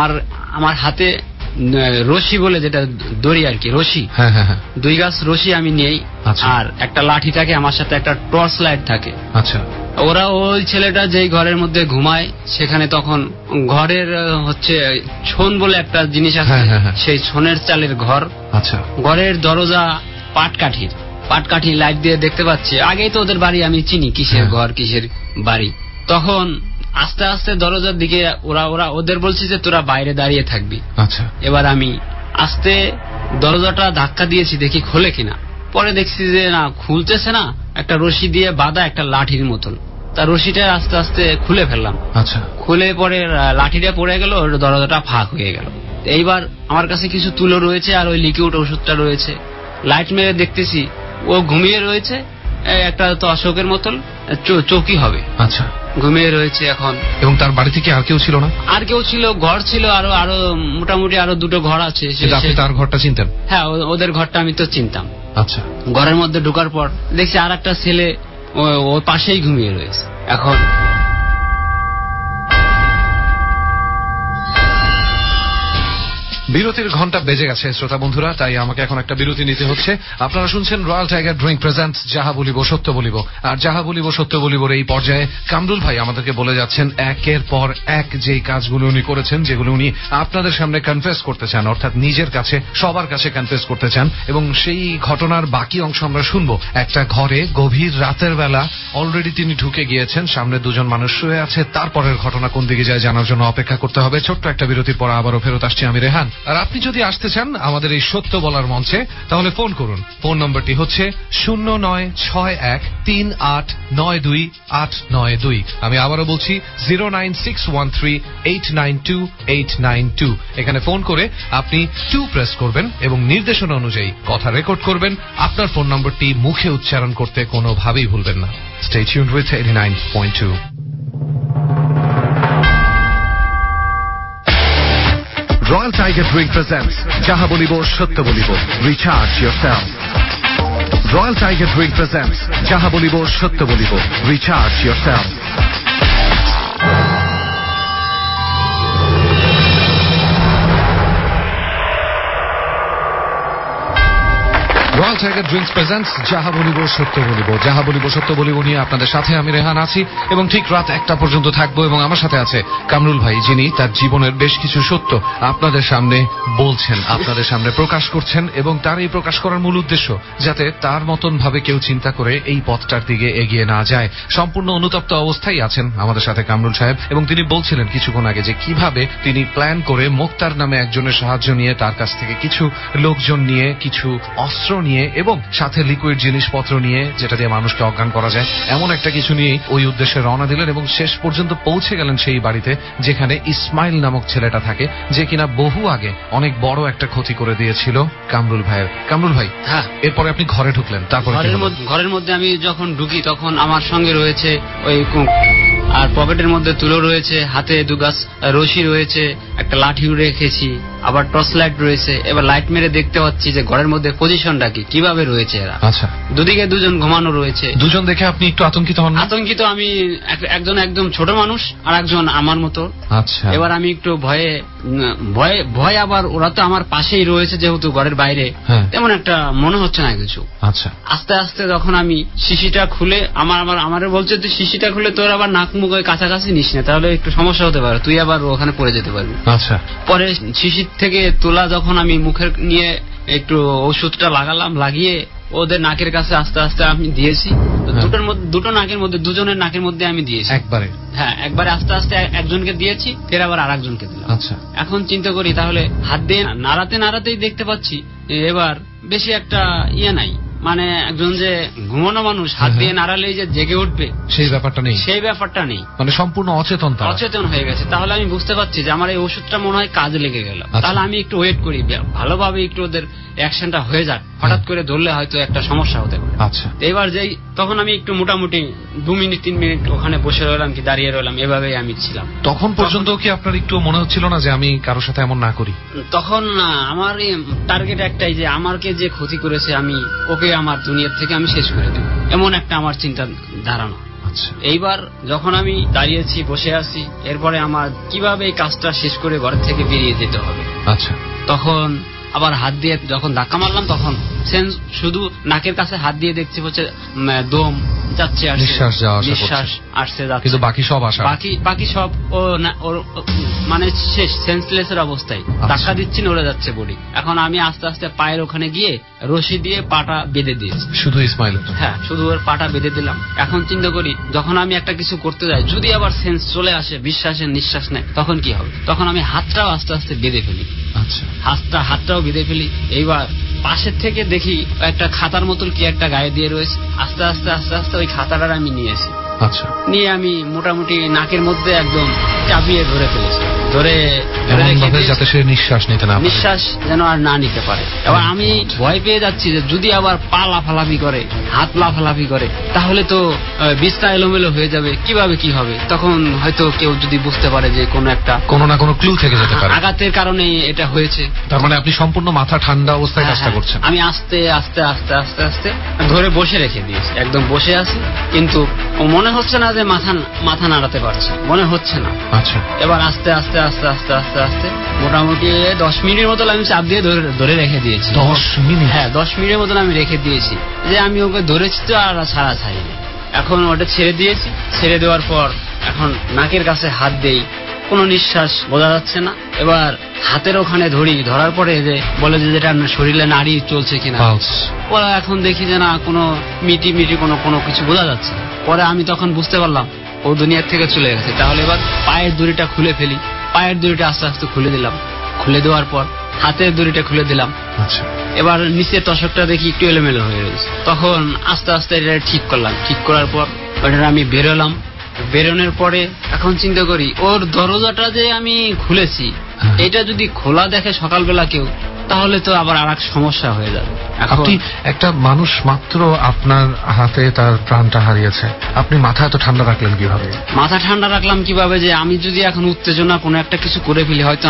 আমার হাতে রশি বলে যেটা দড়ি আর কি, রশি, 2 গাছ রশি আমি নেই। আর একটা লাঠি থাকে আমার সাথে, একটা টর্চ লাইট থাকে। আচ্ছা। ওরা ওই ছেলেটা যেই ঘরের মধ্যে ঘুমায়, সেখানে তখন ঘরের ছোন বলে একটা জিনিস আছে, সেই ছোনের চালের ঘর। আচ্ছা। ঘরের দরজা পাটকাঠি লাইট দিয়ে দেখতে পাচ্ছি। আগেই তো ওদের বাড়ি আমি চিনি, কিসের ঘর কিসের বাড়ি। তখন আস্তে আস্তে দরজার দিকে ওদের বলছি যে তোরা বাইরে দাঁড়িয়ে থাকবি। আচ্ছা। এবার আমি আস্তে দরজাটা ধাক্কা দিয়েছি, দেখি খোলে কিনা। পরে দেখছি যে না, খুলতেছে না, একটা রশি দিয়ে বাঁধা একটা লাঠির মতন। তার রশিটা আস্তে আস্তে খুলে ফেললাম। আচ্ছা। খুলে পরে লাঠিটা পড়ে গেল, দরজাটা ফাঁক হয়ে গেল। এইবার আমার কাছে কিছু তুলো রয়েছে আর ওই লিকুইড ওষুধটা রয়েছে। লাইট মেরে দেখতেছি ও ঘুমিয়ে রয়েছে, একটা তোষকের মতন চৌকি হবে। আচ্ছা। ঘুমিয়ে রয়েছে এখন। এবং তার বাড়ি থেকে আর কেউ ছিল না? আর কেউ ছিল, ঘর ছিল আরো মোটামুটি আরো 2টো ঘর আছে। আপনি তার ঘরটা চিনতেন? হ্যাঁ, ওদের ঘরটা আমি তো চিনতাম। আচ্ছা। ঘরের মধ্যে ঢোকার পর দেখছি আর একটা ছেলে ওর পাশেই ঘুমিয়ে রয়েছে। এখন বিরতির ঘন্টা বেজে গেছে শ্রোতা বন্ধুরা, তাই আমাকে এখন একটা বিরতি নিতে হচ্ছে। আপনারা শুনছেন রয়্যাল টাইগার ড্রিঙ্ক প্রেজেন্টস যাহা বলিব সত্য বলিব। আর যাহা বলিব সত্য বলিবর এই পর্যায়ে কামরুল ভাই আমাদেরকে বলে যাচ্ছেন একের পর এক যেই কাজগুলো উনি করেছেন, যেগুলো উনি আপনাদের সামনে কনফেস করতে চান, অর্থাৎ নিজের কাছে সবার কাছে কনফেস করতে চান। এবং সেই ঘটনার বাকি অংশ আমরা শুনবো। একটা ঘরে গভীর রাতের বেলা অলরেডি তিনি ঢুকে গিয়েছেন, সামনে 2জন মানুষ শুয়ে আছে। তারপরের ঘটনা কোন দিকে যায় জানার জন্য অপেক্ষা করতে হবে। ছোট্ট একটা বিরতির পর আবারও ফেরত আসছি আমি রেহান। আর আপনি যদি আসতে চান আমাদের এই সত্য বলার মঞ্চে, তাহলে ফোন করুন। ফোন নম্বরটি হচ্ছে 0961392892। আমি আবারও বলছি 09613892892। এখানে ফোন করে আপনি 2 প্রেস করবেন এবং নির্দেশনা অনুযায়ী কথা রেকর্ড করবেন। আপনার ফোন নম্বরটি মুখে উচ্চারণ করতে কোনোভাবেই ভুলবেন না। Stay tuned with 89.2. Royal Tiger Drink presents Jaha Bolibo Shatya Bolibo. Recharge yourself. Royal Tiger Drink presents Jaha Bolibo Shatya Bolibo. Recharge yourself. Royal Tiger drinks presents যাহা বলিব সত্য বলিব। যাহা বলিব সত্য বলিব নিয়ে আপনাদের সাথে আমি রেহান আছি এবং ঠিক রাত 1টা পর্যন্ত থাকবো। এবং আমার সাথে আছে কামরুল ভাই, যিনি তার জীবনের বেশ কিছু সত্য আপনাদের সামনে বলছেন, আপনাদের সামনে প্রকাশ করছেন। এবং তার এই প্রকাশ করার মূল উদ্দেশ্য যাতে তার মতন ভাবে কেউ চিন্তা করে এই পথটার দিকে এগিয়ে না যায়। সম্পূর্ণ অনুতপ্ত অবস্থায় আছেন আমাদের সাথে কামরুল সাহেব, এবং তিনি বলছিলেন কিছুক্ষণ আগে যে কিভাবে তিনি প্ল্যান করে মোক্তার নামে একজনের সাহায্য নিয়ে, তার কাছ থেকে কিছু লোকজন নিয়ে, কিছু অস্ত্র নিয়ে এবং সাথে লিকুইড জিনিসপত্র নিয়ে, যেটা দিয়ে মানুষকে অজ্ঞান করা যায়, এমন একটা কিছু নিয়েই ওই উদ্দেশ্যে রওনা দিলেন। এবং শেষ পর্যন্ত পৌঁছে গেলেন সেই বাড়িতে যেখানে ইসমাইল নামক ছেলেটা থাকে, যে কিনা বহু আগে অনেক বড় একটা ক্ষতি করে দিয়েছিল কামরুল ভাইয়ের। কামরুল ভাই, হ্যাঁ, এরপরে আপনি ঘরে ঢুকলেন, তারপরে ঘরের মধ্যে আমি যখন ঢুকি তখন আমার সঙ্গে রয়েছে ওই আর পকেটের মধ্যে তুলো রয়েছে, হাতে 2 গাছ রশি রয়েছে, একটা লাঠিও রেখেছি, আবার টর্চ লাইট রয়েছে। এবার লাইট মেরে দেখতে পাচ্ছি যে ঘরের মধ্যে পজিশনটা কিভাবে রয়েছে এরা। আচ্ছা। দুদিকে 2জন ঘুমানো রয়েছে। 2জন দেখে আপনি একটু আতঙ্কিত হন? আতঙ্কিত আমি, একজন একদম ছোট মানুষ আর একজন আমার মতো। আচ্ছা। এবার আমি একটু ভয় আবার ওরা তো আমার পাশেই রয়েছে যেহেতু ঘরের বাইরে, তেমন একটা মনে হচ্ছে না কিছু। আচ্ছা। আস্তে আস্তে যখন আমি শিশিটা খুলে, আমার বলছে তুই শিশিটা খুলে তোর আবার নাক মুখ কাছাকাছি নিস না, তাহলে একটু সমস্যা হতে পারে, তুই আবার ওখানে পড়ে যেতে পারবি। আচ্ছা। পরে শিশির থেকে তোলা যখন আমি মুখের নিয়ে একটু ওষুধটা লাগালাম, লাগিয়ে ওদের নাকের কাছে আস্তে আস্তে আমি দিয়েছি। দুটো নাকের মধ্যে, 2জনের নাকের মধ্যে আমি দিয়েছি একবারে। হ্যাঁ, একবারে আস্তে আস্তে একজনকে দিয়েছি, ফের আবার আরেকজনকে দিলাম। আচ্ছা। এখন চিন্তা করি তাহলে হাত দিয়ে নাড়াতেই দেখতে পাচ্ছি এবার বেশি একটা নাই, মানে একজন যে ঘুমানো মানুষ হাত দিয়ে নাড়ালেই যে জেগে উঠবে সেই ব্যাপারটা নেই, মানে সম্পূর্ণ অচেতন হয়ে গেছে। তাহলে আমি বুঝতে পারছি যে আমার এই ওষুধটা মনে হয় কাজে লেগে গেল। তাহলে আমি একটু ওয়েট করি, ভালোভাবে একটু ওদের অ্যাকশনটা হয়ে যাক, হঠাৎ করে ধরলে হয়তো একটা সমস্যা হতে পারে। আচ্ছা। এবার তখন আমি একটু মোটামুটি 2 মিনিট 3 মিনিট ওখানে বসে রইলাম, কি দাঁড়িয়ে রইলাম, এভাবেই আমি ছিলাম। তখন পর্যন্ত কি আপনার একটু মনে হচ্ছিল না যে আমি কারোর সাথে এমন না করি? তখন আমার টার্গেট একটাই, যে আমাকে যে ক্ষতি করেছে আমি ওকে আমার দুনিয়ার থেকে আমি শেষ করে দেব, এমন একটা আমার চিন্তা ধারণা। এইবার যখন আমি দাঁড়িয়েছি, বসে আছি, এরপরে আমার কিভাবে এই কাজটা শেষ করে ঘর থেকে বেরিয়ে যেতে হবে। আচ্ছা। তখন আবার হাত দিয়ে যখন ধাক্কা মারলাম, তখন শুধু নাকের কাছে হাত দিয়ে দেখছি হচ্ছে দম যাচ্ছে নিঃশ্বাস যাওয়া আসা নিঃশ্বাস করছে। আসছে যাচ্ছে, কিন্তু বাকি সব আসা বাকি সব ও মানে শেষ সেন্সলেস এর অবস্থায় ধাক্কা দিচ্ছে, নড়ে যাচ্ছে বডি। এখন আমি আস্তে আস্তে পায়ের ওখানে গিয়ে রশি দিয়ে পাটা বেঁধে দিয়েছি। শুধু ইসমাইল? হ্যাঁ, শুধু ওর পাটা বেঁধে দিলাম। এখন চিন্তা করি, যখন আমি একটা কিছু করতে যাই, যদি আবার সেন্স চলে আসে, বিশ্বাসের নিঃশ্বাস নেয়, তখন কি হবে? তখন আমি হাতটাও আস্তে আস্তে বেঁধে ফেলি। আচ্ছা, হাতটাও বেঁধে ফেলি। এইবার পাশের থেকে দেখি একটা খাতার মতন কি একটা গায়ে দিয়ে রয়েছে। আস্তে আস্তে আস্তে আস্তে ওই খাতাটা আমি নিয়েছি। আচ্ছা, নিয়ে আমি মোটামুটি নাকের মধ্যে একদম চাপিয়ে ধরে ফেলেছি। ধরে যাতে সে নিঃশ্বাস নিতে না পারে, নিঃশ্বাস যেন আর না নিতে পারে। এবার আমি ভয় পেয়ে যাচ্ছি যে যদি আবার পা লাফালাফি করে, হাত লাফালাফি করে, তাহলে তো বিছনা এলোমেলো হয়ে যাবে, কিভাবে কি হবে। তখন হয়তো কেউ যদি বুঝতে পারে যে কোনো না কোনো ক্লু থেকে যেতে পারে, আঘাতের কারণে এটা হয়েছে। তার মানে আপনি সম্পূর্ণ মাথা ঠান্ডা অবস্থায় কাজটা করছেন? আমি আস্তে আস্তে আস্তে আস্তে আস্তে ধরে বসে রেখে দিয়েছি, একদম বসে আছি, কিন্তু মনে হচ্ছে না যে মাথা নাড়াতে পারছি, মনে হচ্ছে না। আচ্ছা, এবার আস্তে আস্তে আস্তে আস্তে আস্তে আস্তে মোটামুটি 10 মিনিটের মতো আমি চাপ দিয়ে ধরে রেখে দিয়েছি। 10 মিনিট? হ্যাঁ, 10 মিনিটের মতন আমি রেখে দিয়েছি, যে আমি ওকে ধরেছি তো আর ছাড়া ছাড়িনি। এখন ওটা ছেড়ে দিয়েছি। ছেড়ে দেওয়ার পর এখন নাকের কাছে হাত দেই, কোনো নিঃশ্বাস বোঝা যাচ্ছে না। এবার হাতের ওখানে ধরার পরে যে বলে যে যেটা শরীরে নাড়ি চলছে কিনা, ওরা এখন দেখি যে না, কোনো মিটি কোনো কিছু বোঝা যাচ্ছে। পরে আমি তখন বুঝতে পারলাম ও দুনিয়ার থেকে চলে গেছে। তাহলে এবার পায়ের দড়িটা খুলে ফেলি। পায়ের দড়িটা আস্তে আস্তে খুলে দিলাম। খুলে দেওয়ার পর হাতের দড়িটা খুলে দিলাম। আচ্ছা, এবার নিচের তশকটা দেখি একটু এলোমেলো হয়ে রয়েছে। তখন আস্তে আস্তে এটা ঠিক করলাম। ঠিক করার পর ওটা আমি বেরোলাম। বেরোনোর পরে এখন চিন্তা করি, ওর দরজাটা যে আমি খুলেছি, এটা যদি খোলা দেখে সকালবেলা কেউ, তাহলে তো আবার আর এক সমস্যা হয়ে যাবে। আপনি একটা মানুষ মাত্র আপনার হাতে তার প্রাণটা হারিয়েছে, আপনি মাথা এত ঠান্ডা রাখলেন কিভাবে? মাথা ঠান্ডা রাখলাম কিভাবে, যে আমি যদি এখন উত্তেজনা কোনো একটা কিছু করে ফেলি, হয়তো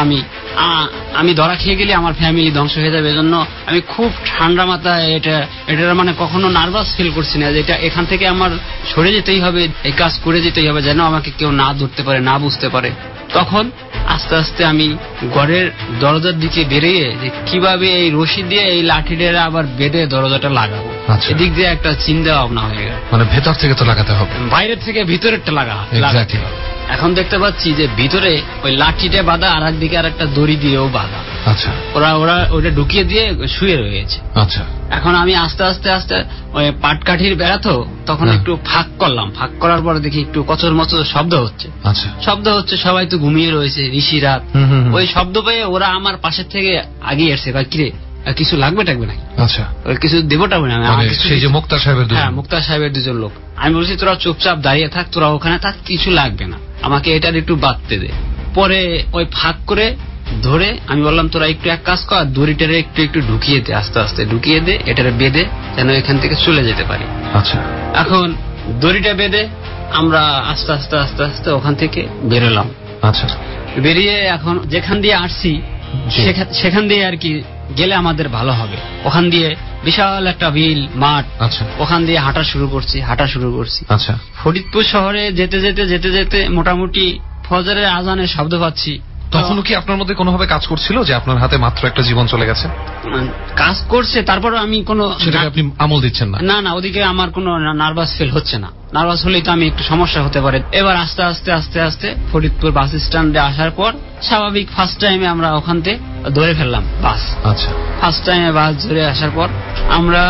আমি ধরা খেয়ে গেলে আমার ফ্যামিলি ধ্বংস হয়ে যাবে। এজন্য আমি খুব ঠান্ডা মাথায় এটা মানে কখনো নার্ভাস ফিল করছি না, যে এটা এখান থেকে আমার সরে যেতেই হবে, এই কাজ করে যেতেই হবে, যেন আমাকে কেউ না ধরতে পারে, না বুঝতে পারে। তখন আস্তে আস্তে আমি ঘরের দরজার দিকে বেরিয়ে যে কিভাবে এই রশি দিয়ে এই লাঠিটা আবার বেঁধে দরজাটা লাগাবো, এদিক দিয়ে একটা চিন্তা ভাবনা হয়ে গেল। মানে ভেতর থেকে তো লাগাতে হবে, বাইরের থেকে ভিতরেরটা লাগাতে হবে। এখন দেখতে পাচ্ছি যে ভিতরে ওই লাঠিটা বাঁধা, আর একদিকে আর একটা দড়ি দিয়েও বাঁধা। আচ্ছা, ওরা ওটা ঢুকিয়ে দিয়ে শুয়ে রয়েছে। আচ্ছা, এখন আমি আস্তে আস্তে আস্তে ওই পাটকাঠির বেড়াতো, তখন একটু ফাঁক করলাম। ফাঁক করার পরে দেখি একটু কচর মচর শব্দ হচ্ছে। আচ্ছা, শব্দ হচ্ছে, সবাই তো ঘুমিয়ে রয়েছে, ঋষি রাত। ওই শব্দ পেয়ে ওরা আমার পাশের থেকে আগিয়ে এসছে, কিরে কিছু লাগবে টাকবে নাকি? আচ্ছা, কিছু দেবোটা না। সেই যে মুক্তার সাহেবের, হ্যাঁ, মুক্তার সাহেবের 2জন লোক। আমি বলছি তোরা চুপচাপ দাঁড়িয়ে থাক, তোরা ওখানে থাক, কিছু লাগবে না, আমাকে এটার একটু বাঁধতে দে। পরে ওই ফাঁক করে ধরে আমি বললাম, তোরা একটু এক কাজ কর, দড়িটারে একটু ঢুকিয়ে দে, আস্তে আস্তে ঢুকিয়ে দে, এটারে বেঁধে যেন এখান থেকে চলে যেতে পারি। আচ্ছা, এখন দড়িটা বেঁধে আমরা আস্তে আস্তে আস্তে আস্তে ওখান থেকে বেরোলাম। আচ্ছা, বেরিয়ে এখন যেখান দিয়ে আসছি সেখান দিয়ে আর কি গেলে আমাদের ভালো হবে। ওখান দিয়ে বিশাল একটা বিল মাঠ, ওখান দিয়ে হাঁটা শুরু করছি। আচ্ছা, ফরিদপুর শহরে যেতে যেতে যেতে যেতে মোটামুটি ফজরের আজানের শব্দ পাচ্ছি। তখনও কি আপনার মধ্যে কোনোভাবে কাজ করছিল যে আপনার হাতে মাত্র একটা জীবন চলে গেছে? কাজ করছে, তারপর আমি কোনো সেটাকে আপনি আমল দিচ্ছেন না? না, ওদিকে আমার কোনো নার্ভাস ফিল হচ্ছে না। নার্ভাস হলেই তো আমি একটু সমস্যা হতে পারে। এবার আস্তে আস্তে আস্তে আস্তে ফরিদপুর বাস স্ট্যান্ডে আসার পর স্বাভাবিক ফার্স্ট টাইমে আমরা ওখান থেকে ধরে ফেললাম বাস। আচ্ছা, ফার্স্ট টাইমে বাস ধরে আসার পর আমরা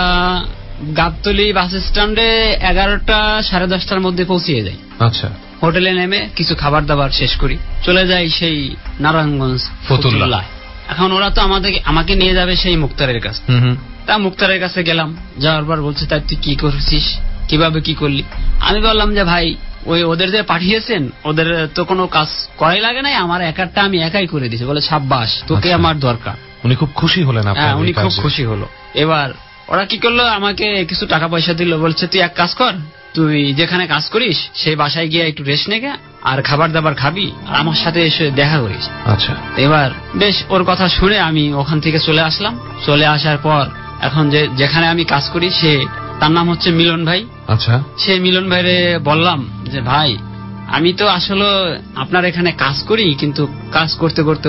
গাবতলী বাস স্ট্যান্ডে 11টা 10:30টার মধ্যে পৌঁছিয়ে যাই। আচ্ছা, হোটেলে নেমে কিছু খাবার দাবার শেষ করি, চলে যাই সেই নারায়ণগঞ্জ ফতুল্লাহ। এখন ওরা তো আমাকে নিয়ে যাবে সেই মুক্তারের কাছে। তা মুক্তারের কাছে গেলাম, যাওয়ার পর বলছে, তাই তুই কি করছিস, কিভাবে কি করলি? আমি বললাম যে ভাই, ওদের যে পাঠিয়েছেন, ওদের তো কোনো কাজ করাই লাগে নাই, আমার একারটা আমি একাই করে দিয়েছি। বলে সাব্বাস, তোকে আমার দরকার। উনি খুব খুশি হলেন? হ্যাঁ, উনি খুব খুশি হলো। এবার ওরা কি করলো, আমাকে কিছু টাকা পয়সা দিল। বলছে তুই এক কাজ কর, তুই যেখানে কাজ করিস সেই বাসায় গিয়ে একটু রেস্ট নেগে আর খাবার দাবার খাবি, আর আমার সাথে এসে দেখা করিস। আচ্ছা, এবার বেশ ওর কথা শুনে আমি ওখান থেকে চলে আসলাম। চলে আসার পর এখন যেখানে আমি কাজ করি তার নাম হচ্ছে মিলন ভাই। আচ্ছা, সেই মিলন ভাইরে বললাম যে ভাই, আমি তো আসলে আপনার এখানে কাজ করি, কিন্তু কাজ করতে করতে ওই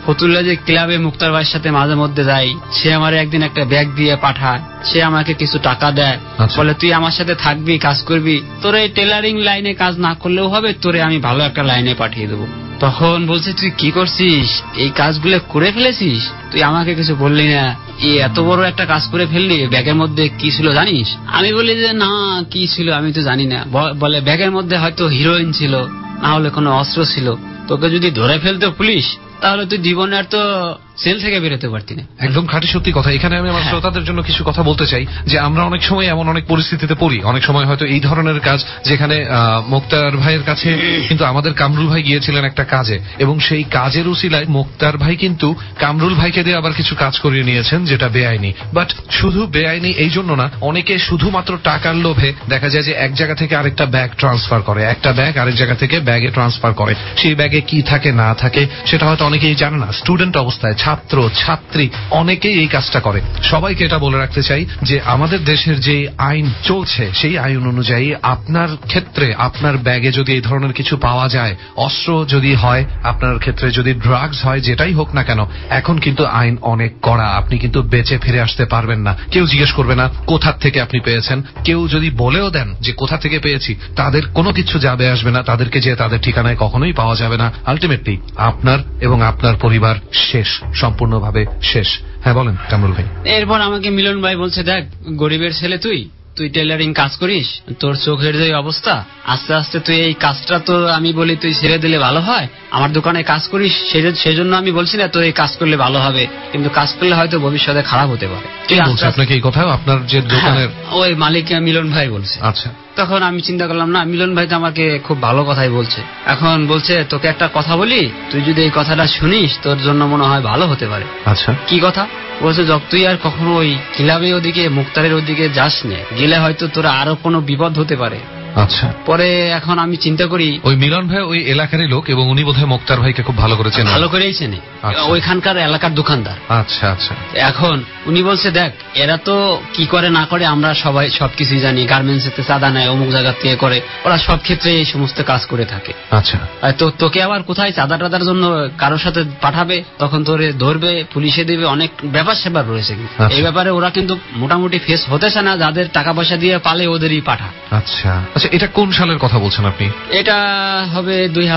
ফতুল্লা যে ক্লাবে মুক্তার ভাইয়ের সাথে মাঝে মধ্যে যাই, সে আমার একদিন একটা ব্যাগ দিয়ে পাঠায়, সে আমাকে কিছু টাকা দেয়, বলে তুই আমার সাথে থাকবি, কাজ করবি, তোর এই টেলারিং লাইনে কাজ না করলেও হবে, তোরে আমি ভালো একটা লাইনে পাঠিয়ে দেবো। তখন বলছে তুই কি করছিস, এই কাজগুলো করে ফেলেছিস, তুই আমাকে কিছু বললি না, এত বড় একটা কাজ করে ফেললি, ব্যাগের মধ্যে কি ছিল জানিস? আমি বলি যে না কি ছিল আমি তো জানি না। বলে ব্যাগের মধ্যে হয়তো হিরোইন ছিল, না হলে কোনো অস্ত্র ছিল, তোকে যদি ধরে ফেলতো পুলিশ তাহলে তুই জীবনে আর তো সেল থেকে বেরোতে পারতি না। একদম খাঁটি সত্যি কথা। এখানে আমি আমার শ্রোতাদের জন্য কিছু কথা বলতে চাই যে আমরা অনেক সময় এমন অনেক পরিস্থিতিতে পড়ি, অনেক সময় হয়তো এই ধরনের কাজ, যেখানে মুক্তার ভাইয়ের কাছে কিন্তু আমাদের কামরুল ভাই গিয়েছিলেন একটা কাজে, এবং সেই কাজের উসিলায় মুক্তার ভাই কিন্তু কামরুল ভাইকে দিয়ে আবার কিছু কাজ করিয়ে নিয়েছেন যেটা বেআইনি। বাট শুধু বেআইনি এই জন্য না, অনেকে শুধুমাত্র টাকার লোভে দেখা যায় যে এক জায়গা থেকে আরেকটা ব্যাগ ট্রান্সফার করে, একটা ব্যাগ আরেক জায়গা থেকে ব্যাগে ট্রান্সফার করে, সেই ব্যাগে কি থাকে না থাকে সেটা হয়তো অনেকেই জানে না। স্টুডেন্ট অবস্থায় ছাত্র ছাত্রী অনেকেই এই কাজটা করে। সবাইকে এটা বলে রাখতে চাই যে আমাদের দেশের যে আইন চলছে সেই আইন অনুযায়ী আপনার ক্ষেত্রে আপনার ব্যাগে যদি এই ধরনের কিছু পাওয়া যায়, অস্ত্র যদি হয়, আপনার ক্ষেত্রে যদি ড্রাগস হয়, যেটাই হোক না কেন, এখন কিন্তু আইন অনেক কড়া। আপনি কিন্তু বেঁচে ফিরে আসতে পারবেন না। কেউ জিজ্ঞেস করবে না কোথা থেকে আপনি পেয়েছেন। কেউ যদি বলেও দেন যে কোথা থেকে পেয়েছি, তাদের কোনো কিছু যাবে আসবে না, তাদেরকে যে তাদের ঠিকানায় কখনোই পাওয়া যাবে না। আলটিমেটলি আপনার এবং আপনার পরিবার শেষ, সম্পূর্ণভাবে শেষ। হ্যাঁ বলেন কামরুল ভাই। এরপর আমাকে মিলন ভাই বলছে, দেখ গরিবের ছেলে তুই টেলারিং কাজ করিস, তোর চোখের যে অবস্থা, আস্তে আস্তে তুই এই কাজটা তো আমি বলি তুই ছেড়ে দিলে ভালো হয়, আমার দোকানে কাজ করিস, সেজন্য আমি বলছি না তোর এই কাজ করলে ভালো হবে, কিন্তু কাজ করলে হয়তো ভবিষ্যতে খারাপ হতে পারে। আপনাকে এই কথা আপনার যে দোকানের ওই মালিক মিলন ভাই বলছে। আচ্ছা। তখন আমি চিন্তা করলাম না, মিলন ভাই তো আমাকে খুব ভালো কথাই বলছে। এখন বলছে তোকে একটা কথা বলি, তুই যদি এই কথাটা শুনিস তোর জন্য মনে হয় ভালো হতে পারে। আচ্ছা। কি কথা? বলছে তুই আর কখনো ওই ক্লাবের ওদিকে মুক্তারের ওদিকে যাস না, গেলে হয়তো তোরা আরো কোনো বিপদ হতে পারে। আচ্ছা। পরে এখন আমি চিন্তা করি, ওই মিলন ভাই ওই এলাকারই লোক এবং উনি বোধহয় মুক্তার ভাইকে খুব ভালো করেছেন। ভালো করেই চেনে, ওইখানকার এলাকার দোকানদার। আচ্ছা আচ্ছা। এখন উনি বলছে দেখ এরা তো কি করে না করে আমরা সবাই সবকিছুই জানি, গার্মেন্টস এতে চাঁদা নেয়, অমুক জায়গা থেকে করে, ওরা সব ক্ষেত্রে এই সমস্ত কাজ করে থাকে। আচ্ছা। তো তোকে আবার কোথায় চাঁদা টাদার জন্য কারোর সাথে পাঠাবে, তখন তোরে ধরবে, পুলিশে দেবে, অনেক ব্যাপার স্যাপার রয়েছে। এই ব্যাপারে ওরা কিন্তু মোটামুটি ফেস হতেছে না, যাদের টাকা পয়সা দিয়ে পালে ওদেরই পাঠা। আচ্ছা আচ্ছা। এটা কোন সালের কথা বলছেন আপনি? এটা হবে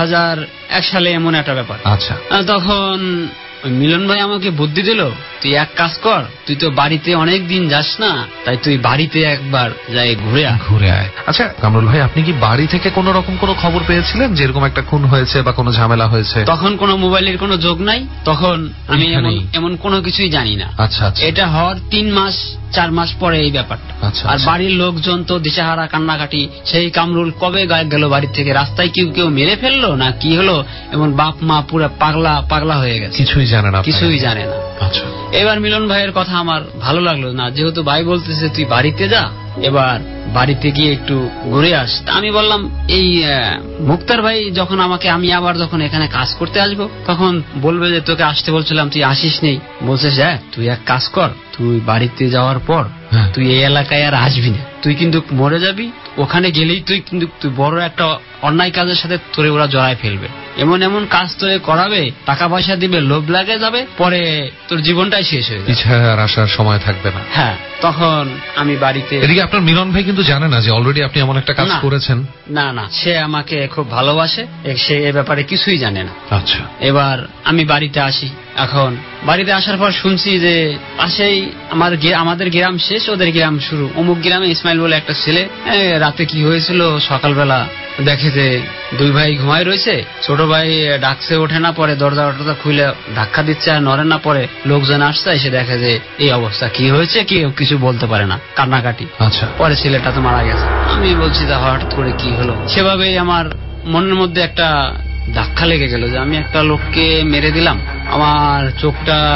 2001 সালে এমন একটা ব্যাপার। আচ্ছা। তখন মিলন ভাই আমাকে বুদ্ধি দিল, তুই এক কাজ কর, তুই তো বাড়িতে অনেক দিন যাস না, তাই তুই বাড়িতে একবার যাই ঘুরে আয়। আচ্ছা কামরুল ভাই, আপনি কি বাড়ি থেকে কোন রকম কোন খবর পেয়েছিলেন যে এরকম একটা খুন হয়েছে বা কোনো ঝামেলা হয়েছে? তখন কোনো মোবাইলের কোনো যোগ নাই, তখন আমি এমন কোনো কিছুই জানি না। আচ্ছা আচ্ছা। এটা হওয়ার 3-4 মাস পরে এই ব্যাপারটা। আর বাড়ির লোকজন তো দিশাহারা, কান্নাকাটি, সেই কামরুল কবে গেল বাড়ি থেকে, রাস্তায় কেউ মেরে ফেললো না কি হলো, এমন বাপ মা পুরো পাগলা হয়ে গেছে, কিছুই জানে না। আচ্ছা। এবার মিলন ভাইয়ের কথা আমার ভালো লাগলো না, যেহেতু ভাই বলতেছে তুই বাড়িতে যা, এবার বাড়িতে গিয়ে একটু ঘুরে আস। আমি বললাম এই মুক্তার ভাই যখন আমি আবার যখন এখানে কাজ করতে আসবো তখন বলবে যে তোকে আসতে বলছিলাম তুই আসিস নেই। বলছে তুই এক কাজ কর, তুই বাড়িতে যাওয়ার পর তুই এই এলাকায় আর আসবি না, তুই কিন্তু মরে যাবি, ওখানে গেলেই তুই বড় একটা অন্যায় কাজের সাথে তোরে ওরা জড়ায় ফেলবে, এমন এমন কাজ তোরে করাবে, টাকা পয়সা দিবে, লোভ লাগে যাবে, পরে তোর জীবনটাই শেষ হয়ে যাবে, পিছায় আর আসার সময় থাকবে না। হ্যাঁ। তখন আমি বাড়িতে, এদিকে আপনার মিলন ভাই কিন্তু জানে না যে অলরেডি আপনি এমন একটা কাজ করেছেন। না, সে আমাকে খুব ভালোবাসে, সে এ ব্যাপারে কিছুই জানে না। আচ্ছা। এবার আমি বাড়িতে আসি। এখন বাড়িতে আসার পর শুনছি যে পাশেই আমাদের গ্রাম শেষ, ওদের গ্রাম শুরু। অমুক গ্রামে ইসমাইল বলে একটা ছেলে, রাতে কি হয়েছিল, সকালবেলা দেখে যে দুই ভাই ঘুমায় রয়েছে, ছোট ভাই ডাকছে ওঠে না, পরে দরজা খুলে ধাক্কা দিচ্ছে আর নড়ে না, পরে লোকজন আসছে, এসে দেখে যে এই অবস্থা, কি হয়েছে কেউ কিছু বলতে পারে না, কান্নাকাটি। আচ্ছা। পরে ছেলেটা তো মারা গেছে। আমি বলছি হঠাৎ করে কি হলো, সেভাবেই আমার মনের মধ্যে একটা ধাক্কা লেগে গেল যে আমি একটা লোককে মেরে দিলাম, আমার চোখটা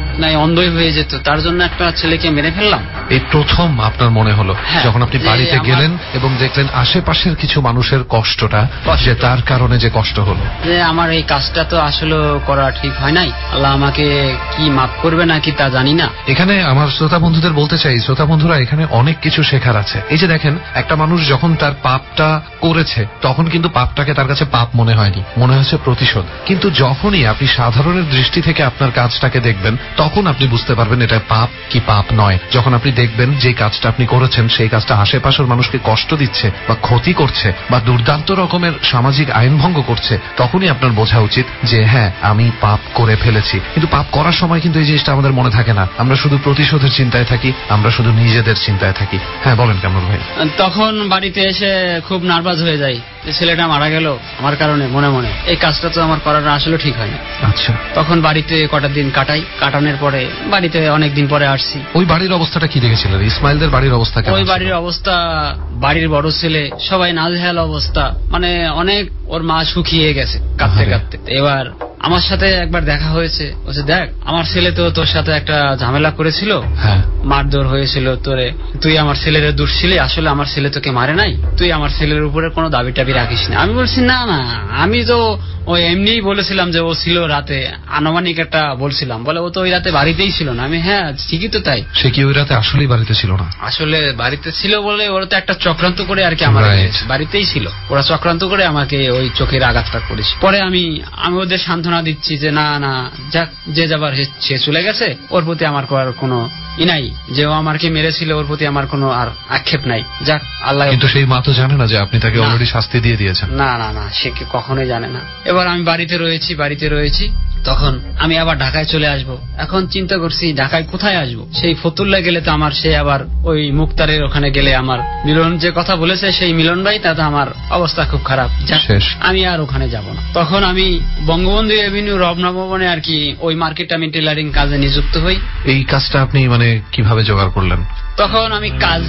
নাই অন্ধই হয়ে যেত, তার জন্য একটা ছেলেকে মেরে ফেললাম। এই প্রথম আপনার মনে হলো যখন আপনি বাড়িতে গেলেন এবং দেখলেন আশেপাশের কিছু মানুষের কষ্টটা, যে তার কারণে যে কষ্ট হলো, যে আমার এই কাজটা তো আসলে করা ঠিক হয় নাই, আল্লাহ আমাকে কি মাফ করবে নাকি তা জানি না। এখানে আমার শ্রোতা বন্ধুদের বলতে চাই, শ্রোতা বন্ধুরা এখানে অনেক কিছু শেখার আছে। এই যে দেখেন, একটা মানুষ যখন তার পাপটা করেছে তখন কিন্তু পাপটাকে তার কাছে পাপ মনে হয়নি, মনে হয়েছে প্রতিশোধ। কিন্তু যখনই আপনি সাধারণের দৃষ্টি থেকে আপনার কাজটাকে দেখবেন তখন আপনি বুঝতে পারবেন এটা পাপ কি পাপ নয়। যখন আপনি দেখবেন যে কাজটা আপনি করেছেন সেই কাজটা আশেপাশের মানুষকে কষ্ট দিচ্ছে বা ক্ষতি করছে বা দুর্দান্ত রকমের সামাজিক আইন ভঙ্গ করছে, তখনই আপনার বোঝা উচিত যে হ্যাঁ আমি পাপ করে ফেলেছি। কিন্তু পাপ করার সময় কিন্তু এই জিনিসটা আমাদের মনে থাকে না, আমরা শুধু প্রতিশোধের চিন্তায় থাকি, আমরা শুধু নিজেদের চিন্তায় থাকি। হ্যাঁ বলেন কামরুল ভাই। তখন বাড়িতে এসে খুব নার্ভাস হয়ে যাই, ছেলেটা মারা গেল আমার কারণে, মনে মনে এই কাজটা তো আমার করাটা আসলে ঠিক হয় না। আচ্ছা, তখন বাড়িতে কটা দিন কাটানোর পরে বাড়িতে অনেক দিন পরে আসছি। ওই বাড়ির অবস্থাটা কি দেখেছিলেন? ইসমাইলদের বাড়ির অবস্থা কেমন? ওই বাড়ির অবস্থা, বাড়ির বড় ছেলে সবাই নাজেহাল অবস্থা, মানে অনেক, ওর মা শুকিয়ে গেছে কাঁদতে কাঁদতে। এবার আমার সাথে একবার দেখা হয়েছে, বলছে দেখ আমার ছেলে তো তোর সাথে একটা ঝামেলা করেছিল, মারধর হয়েছিল তোরে, তুই আমার ছেলের দোষ ছিলি, আসলে আমার ছেলে তোকে মারে নাই, তুই আমার ছেলের উপরে কোনো দাবি টাবি রাখিস না। আমি বলছি না না, আমি তো ওই এমনিই বলেছিলাম যে ও ছিল রাতে, আনুমানিক একটা বলছিলাম, বলে ও তো ওই রাতে বাড়িতেই ছিল না। আমি হ্যাঁ ঠিকই তো তাই। সে কি ওই রাতে আসলেই বাড়িতে ছিল না? আসলে বাড়িতে ছিল বলে ওরা তো একটা চক্রান্ত করে আর কি, আমার বাড়িতেই ছিল, ওরা চক্রান্ত করে আমাকে ওই চোখের আঘাতটা করেছে। পরে আমি ওদের সান্ত্বনা দিচ্ছি যে না না, যাক যে যাবার সে চলে গেছে, ওর প্রতি আমার কোনো নাই, যে ও আমাকে মেরেছিল ওর প্রতি আমার কোনো আর আক্ষেপ নাই, যাক আল্লাহ। কিন্তু সেই মা তো জানে না যে আপনি তাকে অলরেডি শাস্তি দিয়ে দিয়েছেন। না না না, সে কি কখনোই জানে না। এবার আমি বাড়িতে রয়েছি, তখন আমি আবার ঢাকায় চলে আসব। এখন চিন্তা করছি ঢাকায় কোথায় আসবো, সেই ফতুল্লা গেলে তো আমার, সে আবার ওই মুক্তারের ওখানে গেলে আমার মিলন যে কথা বলেছে সেই মিলন ভাই, তাতে আমার অবস্থা খুব খারাপ, আমি আর ওখানে যাব না। তখন আমি বঙ্গবন্ধু এভিনিউ রবনা ভবনে আর কি ওই মার্কেট আমি টেলারিং কাজে নিযুক্ত হই। এই কাজটা আপনি মানে কিভাবে জোগাড় করলেন? তখন আমি কাজ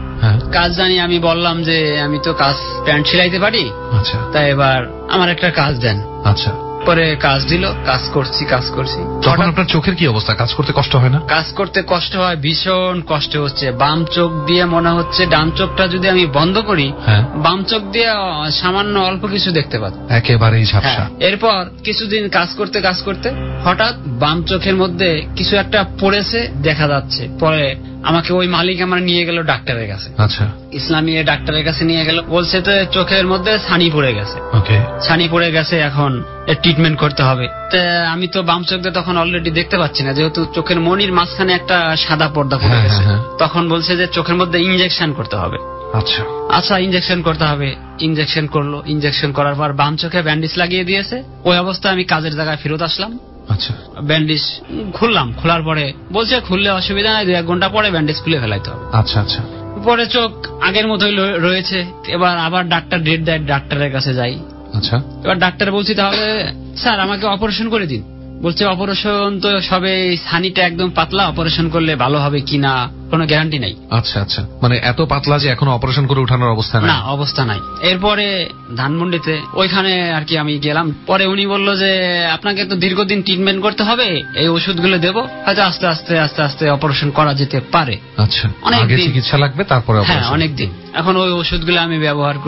জানি, আমি বললাম যে আমি তো কাজ প্যান্ট সেলাইতে পারি, আচ্ছা তাই এবার আমার একটা কাজ দেন। আচ্ছা, পরে কাজ দিল, কাজ করছি। তখন আপনার চোখের কি অবস্থা? কাজ করতে কষ্ট হয় না? কাজ করতে কষ্ট হয়, ভীষণ কষ্ট হচ্ছে। বাম চোখ দিয়ে মনে হচ্ছে ডান চোখটা যদি আমি বন্ধ করি, বাম চোখ দিয়ে সামান্য অল্প কিছু দেখতে পাবো, একেবারেই ঝাপসা। এরপর কিছুদিন কাজ করতে হঠাৎ বাম চোখের মধ্যে কিছু একটা পড়েছে দেখা যাচ্ছে। পরে আমাকে ওই মালিক আমার নিয়ে গেল ডাক্তারের কাছে। আচ্ছা, ইসলামী ডাক্তারের কাছে নিয়ে গেল, বলছে তো চোখের মধ্যে ছানি পড়ে গেছে। ছানি পড়ে গেছে, এখন ট্রিটমেন্ট করতে হবে। আমি তো বাম চোখ দিয়ে তখন অলরেডি দেখতে পাচ্ছি না, যেহেতু চোখের মনির মাঝখানে একটা সাদা পর্দা পড়ে গেছে। তখন বলছে যে চোখের মধ্যে ইনজেকশন করতে হবে। আচ্ছা ইনজেকশন করতে হবে। ইনজেকশন করলো, ইনজেকশন করার পর বাম চোখে ব্যান্ডেজ লাগিয়ে দিয়েছে। ওই অবস্থায় আমি কাজের জায়গায় ফেরত আসলাম। আচ্ছা, ব্যান্ডেজ খুললাম, খোলার পরে বলছে খুললে অসুবিধা নাই, 2-1 ঘন্টা পরে ব্যান্ডেজ খুলে ফেলাইতে হবে। আচ্ছা আচ্ছা, পরে চোখ আগের মতোই রয়েছে। এবার আবার ডাক্তার ডেট দেয়, ডাক্তারের কাছে যাই। আচ্ছা, এবার ডাক্তার বলছি তাহলে স্যার আমাকে অপারেশন করে দিন। বলছে অপারেশন তো সবে ছানিটা একদম পাতলা, অপারেশন করলে ভালো হবে কিনা কোনো গ্যারান্টি নাই। আচ্ছা আচ্ছা, মানে এত পাতলা যে এখনো অপারেশন করে উঠানোর অবস্থা নাই? না, অবস্থা নাই। এরপরে ধানমন্ডিতে ওইখানে আর কি আমি গেলাম। পরে উনি বলল যে আপনাকে তো দীর্ঘদিন ট্রিটমেন্ট করতে হবে, এই ওষুধগুলো দেবো, হয়তো আস্তে আস্তে আস্তে আস্তে অপারেশন করা যেতে পারে। আচ্ছা, আগে চিকিৎসা লাগবে তারপরে? হ্যাঁ, অনেকদিন। এখন ওই ওষুধগুলো আমি ব্যবহার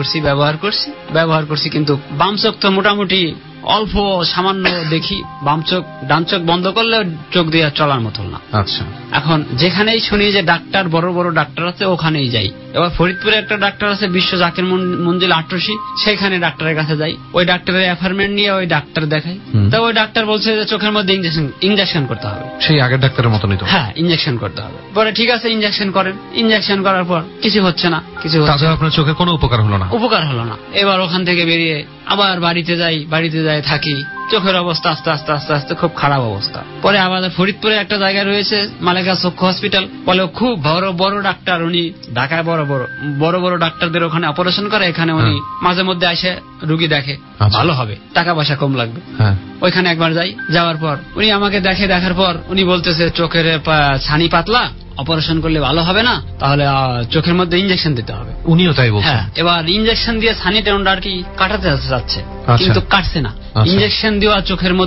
করছি, কিন্তু বাম চোখ তো মোটামুটি অল্প সামান্য দেখি, বাম চোখ, ডান চোখ বন্ধ করলে চোখ দিয়ে চলার মতো না। আচ্ছা, এখন যেখানেই শুনি যে ডাক্তার, বড় বড় ডাক্তার আছে, ওখানেই যাই। এবার ফরিদপুরে একটা ডাক্তার আছে, বিশ্ব জাকির মঞ্জিল 88, সেখানে ডাক্তারের কাছে যাই। ওই ডাক্তারের অ্যাপয়েন্টমেন্ট নিয়ে ওই ডাক্তার দেখাই। তা ওই ডাক্তার বলছে যে চোখের মধ্যে ইনজেকশন করতে হবে। সেই আগের ডাক্তারের মতনই তো? হ্যাঁ, ইনজেকশন করতে হবে। পরে ঠিক আছে ইনজেকশন করেন। ইনজেকশন করার পর কিছু হচ্ছে না। আপনার চোখে কোনো উপকার হলো না? এবার ওখান থেকে বেরিয়ে আবার বাড়িতে যাই থাকি। চোখের অবস্থা আস্তে আস্তে আস্তে আস্তে খুব খারাপ অবস্থা। পরে আমাদের ফরিদপুরে একটা জায়গায় রয়েছে মালেকা চক্ষু হসপিটাল, বলে খুব বড় বড় ডাক্তার, উনি ঢাকায় বড় বড় ডাক্তারদের ওখানে অপারেশন করে, এখানে উনি মাঝে মধ্যে আসে রুগী দেখে, ভালো হবে, টাকা পয়সা কম লাগবে। ওইখানে একবার যাওয়ার পর উনি আমাকে দেখার পর উনি বলতেছে চোখের ছানি পাতলা, অপারেশন করলে ভালো হবে না, তাহলে চোখের মধ্যে ইনজেকশন দিতে হবে। উনিও তাই বলছেন? হ্যাঁ, এবার ইনজেকশন দিয়ে ছানি টেন্ডা আর কি কাটাতে যাচ্ছে, কিন্তু কাটছে না। ইনজেকশন দেওয়া চোখের মধ্যে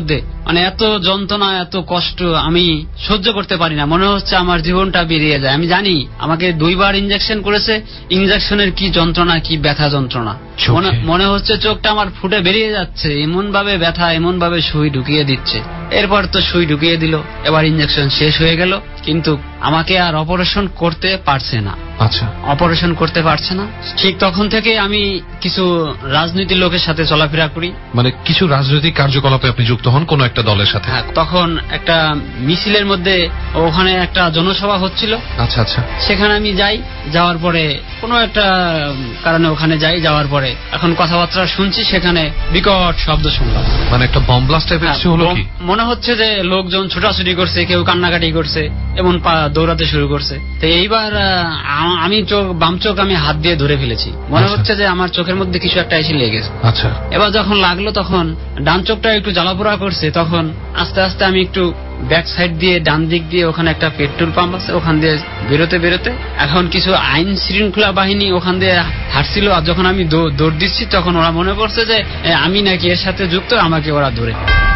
মানে এত যন্ত্রণা, এত কষ্ট আমি সহ্য করতে পারি না। মনে হচ্ছে আমার জীবনটা বেরিয়ে যায়। আমি জানি আমাকে 2 বার ইনজেকশন করেছে, ইনজেকশনের কি যন্ত্রণা, কি ব্যথা যন্ত্রণা। মনে হচ্ছে চোখটা আমার ফুটে বেরিয়ে যাচ্ছে, এমন ভাবে ব্যথা, এমন ভাবে সুই ঢুকিয়ে দিচ্ছে। এরপর তো সুই ঢুকিয়ে দিল, এবার ইনজেকশন শেষ হয়ে গেল, কিন্তু আমাকে আর অপারেশন করতে পারছে না। আচ্ছা, অপারেশন করতে পারছে না। ঠিক তখন থেকে আমি কিছু রাজনীতির লোকের সাথে চলাফেরা করি। মানে কিছু রাজনৈতিক কার্যকলাপে আপনি যুক্ত হন কোন একটা দলের সাথে? তখন একটা মিছিলের মধ্যে ওখানে একটা জনসভা হচ্ছিল। আচ্ছা আচ্ছা, সেখানে আমি যাই, যাওয়ার পরে কোনো একটা কারণে ওখানে যাই, যাওয়ার পরে এখন কথাবার্তা শুনছি, সেখানে বিকট শব্দ শুনলাম। মানে একটা বম ব্লাস্ট টাইপের কিছু হলো কি? মনে হচ্ছে যে লোকজন ছোটাছুটি করছে, কেউ কান্নাকাটি করছে, এমন দৌড়াতে শুরু করছে। তো এইবার আমি বাম চোখ আমি হাত দিয়ে ধরে ফেলেছি। মনে হচ্ছে যে আমার চোখের মধ্যে কিছু একটা এসে লেগেছে। আচ্ছা, এবার যখন লাগলো তখন ডান চোখটা একটু জ্বালাপোড়া করছে। তখন আস্তে আস্তে আমি একটু ব্যাক সাইড দিয়ে, ডান দিক দিয়ে, ওখানে একটা পেট্রোল পাম্প আছে, ওখান দিয়ে বেরোতে বেরোতে এখন কিছু আইন শৃঙ্খলা বাহিনী ওখান দিয়ে হাঁটছিল। আর যখন আমি দৌড় দিচ্ছি তখন ওরা মনে করছে যে আমি নাকি এর সাথে যুক্ত, আমাকে ওরা ধরে।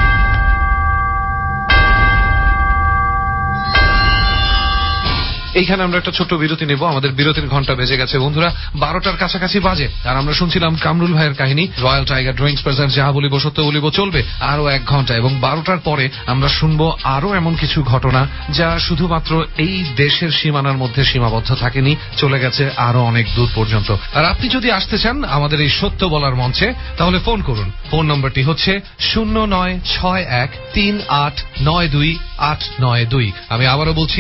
এইখানে আমরা একটা ছোট্ট বিরতি নেব। আমাদের বিরতির ঘন্টা বেজে গেছে বন্ধুরা, 12টার কাছাকাছি বাজে। আর আমরা শুনছিলাম কামরুল ভাইয়ের কাহিনী। রয়্যাল টাইগার ড্রিঙ্কস প্রেজেন্ট যাহা বলিব সত্য বলিব চলবে আরো 1 ঘন্টা, এবং 12টার পরে আমরা শুনবো আরো এমন কিছু ঘটনা যা শুধুমাত্র এই দেশের সীমানার মধ্যে সীমাবদ্ধ থাকেনি, চলে গেছে আরো অনেক দূর পর্যন্ত। আর আপনি যদি আসতে চান আমাদের এই সত্য বলার মঞ্চে, তাহলে ফোন করুন। ফোন নম্বরটি হচ্ছে 0961389282। আমি আবারও বলছি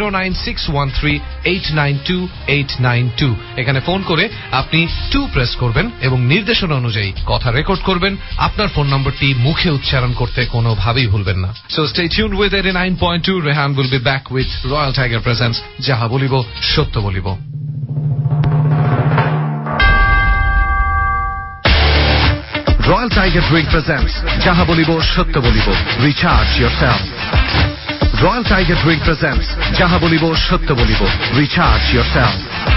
09613892892। এখানে ফোন করে আপনি 2 প্রেস করবেন এবং নির্দেশনা অনুযায়ী কথা রেকর্ড করবেন। আপনার ফোন নম্বরটি মুখে উচ্চারণ করতে কোনোভাবেই ভুলবেন না। So stay tuned with 89.2। Rehan will be back with Royal Tiger presents যাহা বলিব সত্য বলিব। Royal Tiger Drink presents যাহা বলিব সত্য বলিব। Recharge yourself. Royal Tiger Drink presents যাহা বলিব সত্য বলিব। Recharge yourself.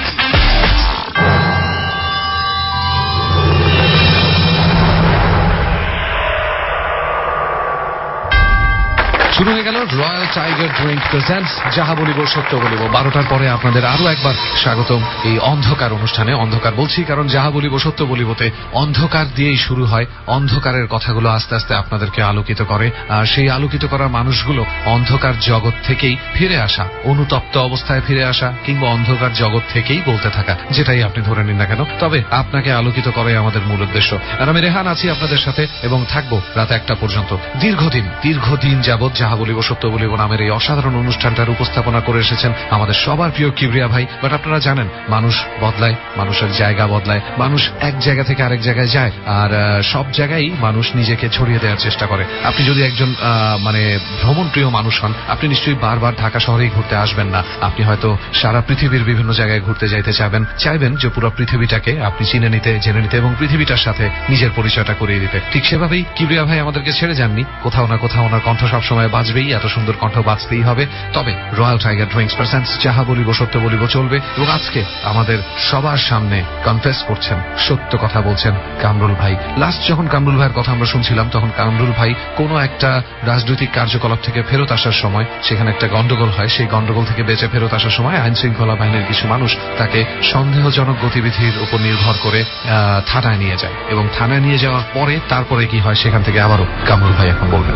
শুরু হয়ে গেল রয়্যাল টাইগার ড্রিঙ্ক প্রেজেন্টস যাহা বলিব সত্য বলিব। 12টার পরে আপনাদের আরো একবার স্বাগতম এই অন্ধকার অনুষ্ঠানে। অন্ধকার বলছি কারণ যাহা বলিব সত্য বলিবতে অন্ধকার দিয়েই শুরু হয়। অন্ধকারের কথাগুলো আস্তে আস্তে আপনাদেরকে আলোকিত করে, আর সেই আলোকিত করা মানুষগুলো অন্ধকার জগৎ থেকেই ফিরে আসা, অনুতপ্ত অবস্থায় ফিরে আসা, কিংবা অন্ধকার জগৎ থেকেই বলতে থাকা, যেটাই আপনি ধরে নিন না কেন, তবে আপনাকে আলোকিত করে আমাদের মূল উদ্দেশ্য। আর আমি রেহান আছি আপনাদের সাথে এবং থাকবো রাত 1টা পর্যন্ত। দীর্ঘদিন যাবৎ যাহা বলিব সত্য বলিব নামের এই অসাধারণ অনুষ্ঠানটার উপস্থাপনা করে এসেছেন আমাদের সবার প্রিয় কিবরিয়া ভাই। বাট আপনারা জানেন মানুষ বদলায়, মানুষের জায়গা বদলায়, মানুষ এক জায়গা থেকে আরেক জায়গায় যায়, আর সব জায়গায় মানুষ নিজেকে ছড়িয়ে দেওয়ার চেষ্টা করে। আপনি যদি একজন মানে ভ্রমণ প্রিয় মানুষ হন, আপনি নিশ্চয়ই বারবার ঢাকা শহরেই ঘুরতে আসবেন না। আপনি হয়তো সারা পৃথিবীর বিভিন্ন জায়গায় ঘুরতে যাইতে চাইবেন যে পুরো পৃথিবীটাকে আপনি চিনে নিতে, জেনে নিতে এবং পৃথিবীটার সাথে নিজের পরিচয়টা করিয়ে দিতে। ঠিক সেভাবেই কিবরিয়া ভাই আমাদেরকে ছেড়ে যাননি। কোথাও না কোথাও ওনার কণ্ঠ সবসময় বাজবেই, এত সুন্দর কণ্ঠ বাজতেই হবে। তবে রয়্যাল টাইগার ড্রিঙ্কস প্রেজেন্টস যাহা বলিব সত্য বলিব চলবে, এবং আজকে আমাদের সবার সামনে কনফেস করছেন, সত্য কথা বলছেন কামরুল ভাই। লাস্ট যখন কামরুল ভাইয়ের কথা আমরা শুনছিলাম, তখন কামরুল ভাই কোনো একটা রাজনৈতিক কার্যকলাপ থেকে ফেরত আসার সময় সেখানে একটা গন্ডগোল হয়। সেই গন্ডগোল থেকে বেঁচে ফেরত আসার সময় আইন শৃঙ্খলা বাহিনীর কিছু মানুষ তাকে সন্দেহজনক গতিবিধির উপর নির্ভর করে থানায় নিয়ে যায়, এবং থানায় নিয়ে যাওয়ার পরে তারপরে কি হয় সেখান থেকে আবারও কামরুল ভাই এখন বলবেন।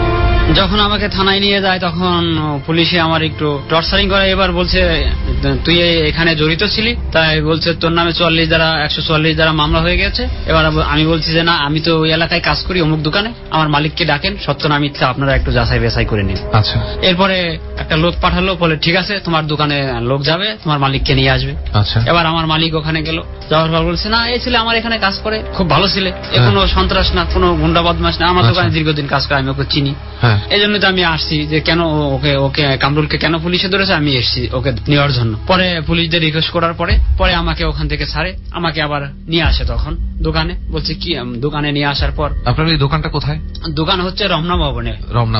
যখন আমাকে থানায় নিয়ে যায় তখন পুলিশে আমার একটু টর্চারিং করে। এবার বলছে তুই এখানে জড়িত ছিলি, তাই বলছে তোর নামে 144 দ্বারা মামলা হয়ে গেছে। এবার আমি বলছি যে না, আমি তো ওই এলাকায় কাজ করি, অমুক দোকানে, আমার মালিককে ডাকেন, সত্য না মিথ্যা আপনারা একটু যাচাই বাছাই করে নিন। আচ্ছা। এরপরে একটা লোক পাঠালো, বলে ঠিক আছে তোমার দোকানে লোক যাবে, তোমার মালিককে নিয়ে আসবে। আচ্ছা। এবার আমার মালিক ওখানে গেল, যাওয়ার পর বলছে না, এই ছেলে আমার এখানে কাজ করে, খুব ভালো ছেলে, এ কোনো সন্ত্রাস না, কোনো গুন্ডা বদমাশ না, আমার দোকানে দীর্ঘদিন কাজ করে, আমি ওকে চিনি। এই জন্য তো আমি আসছি যে কেন ওকে কামরুলকে কেন পুলিশে ধরেছে, আমি এসছি ওকে নেওয়ার জন্য। জন্য। পরে পুলিশদের রিকোয়েস্ট করার পরে আমাকে ওখান থেকে ছাড়ে, আমাকে আবার নিয়ে আসে তখন দোকানে। বলছে কি, দোকানে নিয়ে আসার পর। আপনার এই দোকানটা কোথায়? দোকান হচ্ছে রমনা ভবনে।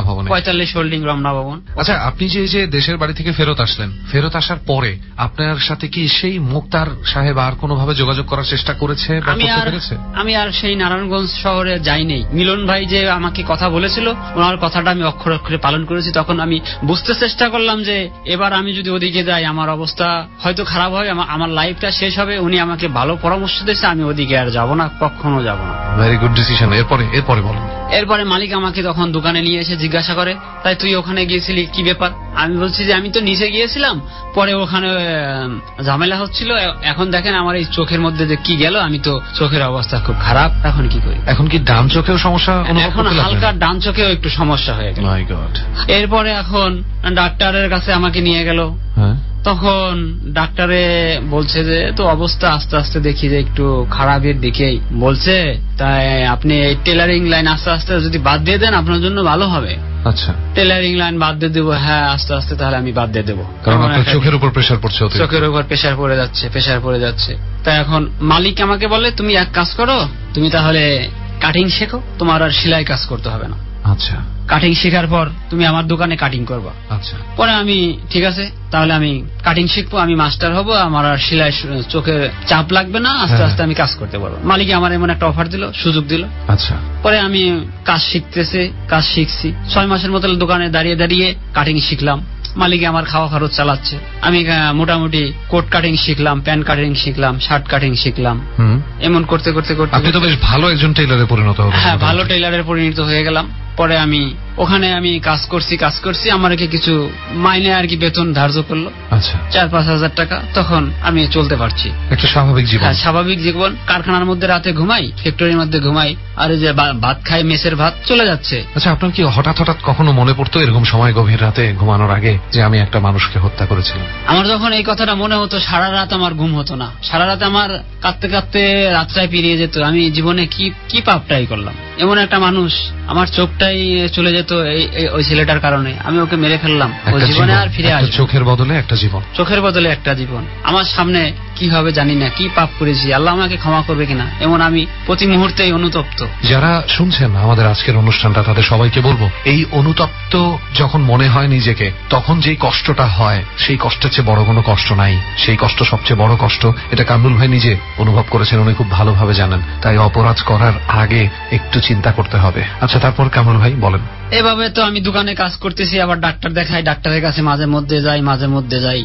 45 হোল্ডিং রমনা ভবন। আচ্ছা, আপনি যে দেশের বাড়ি থেকে ফেরত আসলেন, ফেরত আসার পরে আপনার সাথে কি সেই মুক্তার সাহেব আর কোনোভাবে যোগাযোগ করার চেষ্টা করেছে? আমি আর সেই নারায়ণগঞ্জ শহরে যাইনি। মিলন ভাই যে আমাকে কথা বলেছিল, ওনার কথাটা আমি অক্ষরে অক্ষরে পালন করেছি। তখন আমি বুঝতে চেষ্টা করলাম যে এবার আমি যদি ওদিকে যাই আমার অবস্থা হয়তো খারাপ হবে, আমার লাইফটা শেষ হবে। উনি আমাকে ভালো পরামর্শ দিয়েছে, আমি ওদিকে আর যাব না, কখনো যাব না। Very good decision. এরপরে বলুন। এরপরে মালিক আমাকে তখন দোকানে নিয়ে এসে জিজ্ঞাসা করে, তাই তুই ওখানে গিয়েছিলি, কি ব্যাপার? আমি বলছি যে আমি তো নিচে গিয়েছিলাম, পরে ওখানে ঝামেলা হচ্ছিল। এখন দেখেন আমার এই চোখের মধ্যে যে কি গেল, আমি তো চোখের অবস্থা খুব খারাপ, এখন কি করি? এখন কি ডান চোখেও সমস্যা? এখন হালকা ডান চোখেও একটু সমস্যা হয়ে গেল। My God. এরপরে এখন ডাক্তারের কাছে আমাকে নিয়ে গেল। তখন ডাক্তারে বলছে যে তো অবস্থা আস্তে আস্তে দেখি যে একটু খারাপের দিকেই বলছে, তাই আপনি এই টেলারিং লাইন আস্তে আস্তে যদি বাদ দিয়ে দেন আপনার জন্য ভালো হবে। আচ্ছা, টেলারিং লাইন বাদ দিয়ে দেবো? হ্যাঁ, আস্তে আস্তে তাহলে আমি বাদ দিয়ে দেবো, কারণ আপনার চোখের উপর প্রেসার পড়ছে। চোখের উপর প্রেসার পড়ে যাচ্ছে। তাই এখন মালিক আমাকে বলে, তুমি এক কাজ করো, তুমি তাহলে কাটিং শেখো, তোমার আর সেলাই কাজ করতে হবে না। আচ্ছা, কাটিং শেখার পর তুমি আমার দোকানে কাটিং করবা। আচ্ছা। পরে আমি ঠিক আছে তাহলে আমি কাটিং শিখবো, আমি মাস্টার হব, আমার আর সেলাই চোখে চাপ লাগবে না, আস্তে আস্তে আমি কাজ করতে পারবো। মালিক আমার এমন একটা অফার দিল, সুযোগ দিল। আচ্ছা। পরে আমি কাজ শিখছি 6 মাসের মতো দোকানে দাঁড়িয়ে দাঁড়িয়ে কাটিং শিখলাম। মালিক আমার খাওয়া খরচ চালাচ্ছে। আমি মোটামুটি কোট কাটিং শিখলাম, প্যান্ট কাটিং শিখলাম, শার্ট কাটিং শিখলাম। এমন করতে করতে আপনি তো বেশ ভালো একজন টেইলারে পরিণত হলেন। হ্যাঁ, ভালো টেইলারে পরিণত হয়ে গেলাম। পরে আমি ওখানে আমি কাজ করছি, আমাকে কিছু মাইনে আর কি বেতন ধার্য করলো। আচ্ছা, 4-5 হাজার টাকা। তখন আমি চলতে পারছি, একটা স্বাভাবিক জীবন। হ্যাঁ, স্বাভাবিক জীবন। কারখানার মধ্যে রাতে ঘুমাই, ফ্যাক্টরির মধ্যে ঘুমাই, আর যে ভাত খাই মেসের ভাত চলে যাচ্ছে। আচ্ছা, আপনার কি হঠাৎ কখনো মনে পড়তো এরকম সময় গভীর রাতে ঘুমানোর আগে যে আমি একটা মানুষকে হত্যা করেছিলাম? আমার যখন এই কথাটা মনে হতো, সারা রাত আমার ঘুম হতো না। সারা রাত আমার কাঁদতে কাঁদতে রাতটাই পেরিয়ে যেত। আমি জীবনে কি পাপটাই করলাম? এমন একটা মানুষ, আমার চোখটাই চলে যেত ওই ছেলেটার কারণে। আমি ওকে মেরে ফেললাম, ওই জীবনে আর ফিরে আসবে। চোখের বদলে একটা জীবন। আমার সামনে কি হবে জানি না, কি পাপ করেছি, আল্লাহ আমাকে ক্ষমা করবে কিনা, এমন আমি প্রতি মুহূর্তেই অনুতপ্ত। যারা শুনছেন আমাদের আজকের অনুষ্ঠানটা, তাদের সবাইকে বলবো, এই অনুতপ্ত যখন মনে হয় নিজেকে, তখন যেই কষ্টটা হয়, সেই কষ্টের চেয়ে বড় কোনো কষ্ট নাই। সেই কষ্ট সবচেয়ে বড় কষ্ট। এটা কামরুল ভাই নিজে অনুভব করেছেন, উনি খুব ভালোভাবে জানেন। তাই অপরাধ করার আগে একটু চিন্তা করতে হবে। আচ্ছা, তারপর কামরুল ভাই বলেন। এভাবে তো আমি দোকানে কাজ করতেছি, আবার ডাক্তার দেখাই, ডাক্তারের কাছে মাঝে মধ্যে যাই।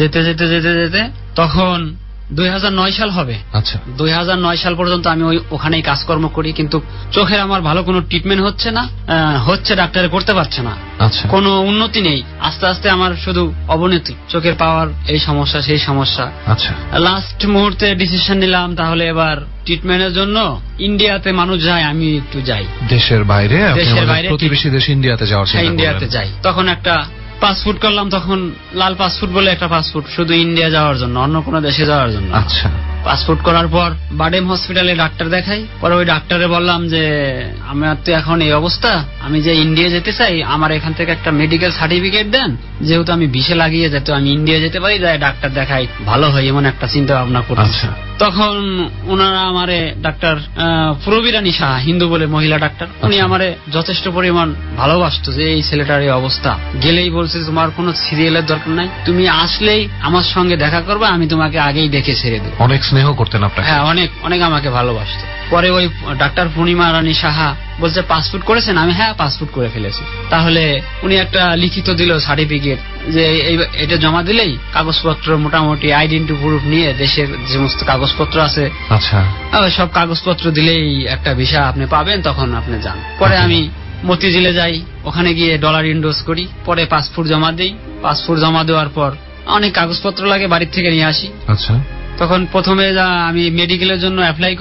যেতে তখন 2009 সাল হবে। আচ্ছা, 2009 সাল পর্যন্ত আমি ওখানেই কাজকর্ম করি, কিন্তু চোখের আমার ভালো কোনো ট্রিটমেন্ট হচ্ছে না, ডাক্তারে করতে পারছে না। আচ্ছা, কোনো উন্নতি নেই। আস্তে আস্তে আমার শুধু অবনতি, চোখের পাওয়ার এই সমস্যা সেই সমস্যা। আচ্ছা, লাস্ট মুহূর্তে ডিসিশন নিলাম, তাহলে এবার ট্রিটমেন্টের জন্য ইন্ডিয়াতে মানুষ যায়, আমি একটু যাই। দেশের বাইরে প্রতিবেশী দেশ ইন্ডিয়াতে যাই। তখন একটা পাসপোর্ট করলাম, তখন লাল পাসপোর্ট বলে একটা পাসপোর্ট, শুধু ইন্ডিয়া যাওয়ার জন্য, অন্য কোনো দেশে যাওয়ার জন্য। আচ্ছা, পাসপোর্ট করার পর বাডেম হসপিটালে ডাক্তার দেখাই। পরে ওই ডাক্তারে বললাম যে আমার তো এখন এই অবস্থা, আমি যে ইন্ডিয়া যেতে চাই, আমার এখান থেকে একটা মেডিকেল সার্টিফিকেট দেন, যেহেতু আমি ভিসা লাগিয়ে যেতে আমি ইন্ডিয়া যেতে পারি, যাই ডাক্তার দেখাই ভালো হয়, এমন একটা চিন্তা ভাবনা করছি। তখন ওনারা আমারে ডাক্তার পুরবিরানী সাহা, হিন্দু বলে মহিলা ডাক্তার, উনি আমারে যথেষ্ট পরিমাণ ভালোবাসতো। যে এই ছেলেটার এই অবস্থা, গেলেই বলছে তোমার কোনো সিরিয়ালের দরকার নাই, তুমি আসলেই আমার সঙ্গে দেখা করবে, আমি তোমাকে আগেই দেখে ছেড়ে দেবো। অনেক স্নেহ করতেন আপনাকে? হ্যাঁ, অনেক আমাকে ভালোবাসতো। পরে ওই ডাক্তার পূর্ণিমা রানী সাহা বলছে পাসপোর্ট করেছেন? আমি হ্যাঁ পাসপোর্ট করে ফেলেছি। তাহলে উনি একটা লিখিত দিল সার্টিফিকেট, যে এটা জমা দিলেই কাগজপত্র মোটামুটি আইডেন্টি প্রুফ নিয়ে দেশের যে সমস্ত কাগজপত্র আছে, আচ্ছা, সব কাগজপত্র দিলেই একটা ভিসা আপনি পাবেন, তখন আপনি যান। পরে আমি মতিঝিলে যাই, ওখানে গিয়ে ডলার ইনভেস্ট করি, পরে পাসপোর্ট জমা দিই। পাসপোর্ট জমা দেওয়ার পর অনেক কাগজপত্র লাগে, বাড়ির থেকে নিয়ে আসি। আচ্ছা, তখন প্রথমে আমি মেডিকেলের জন্য অ্যাপ্লাই করি,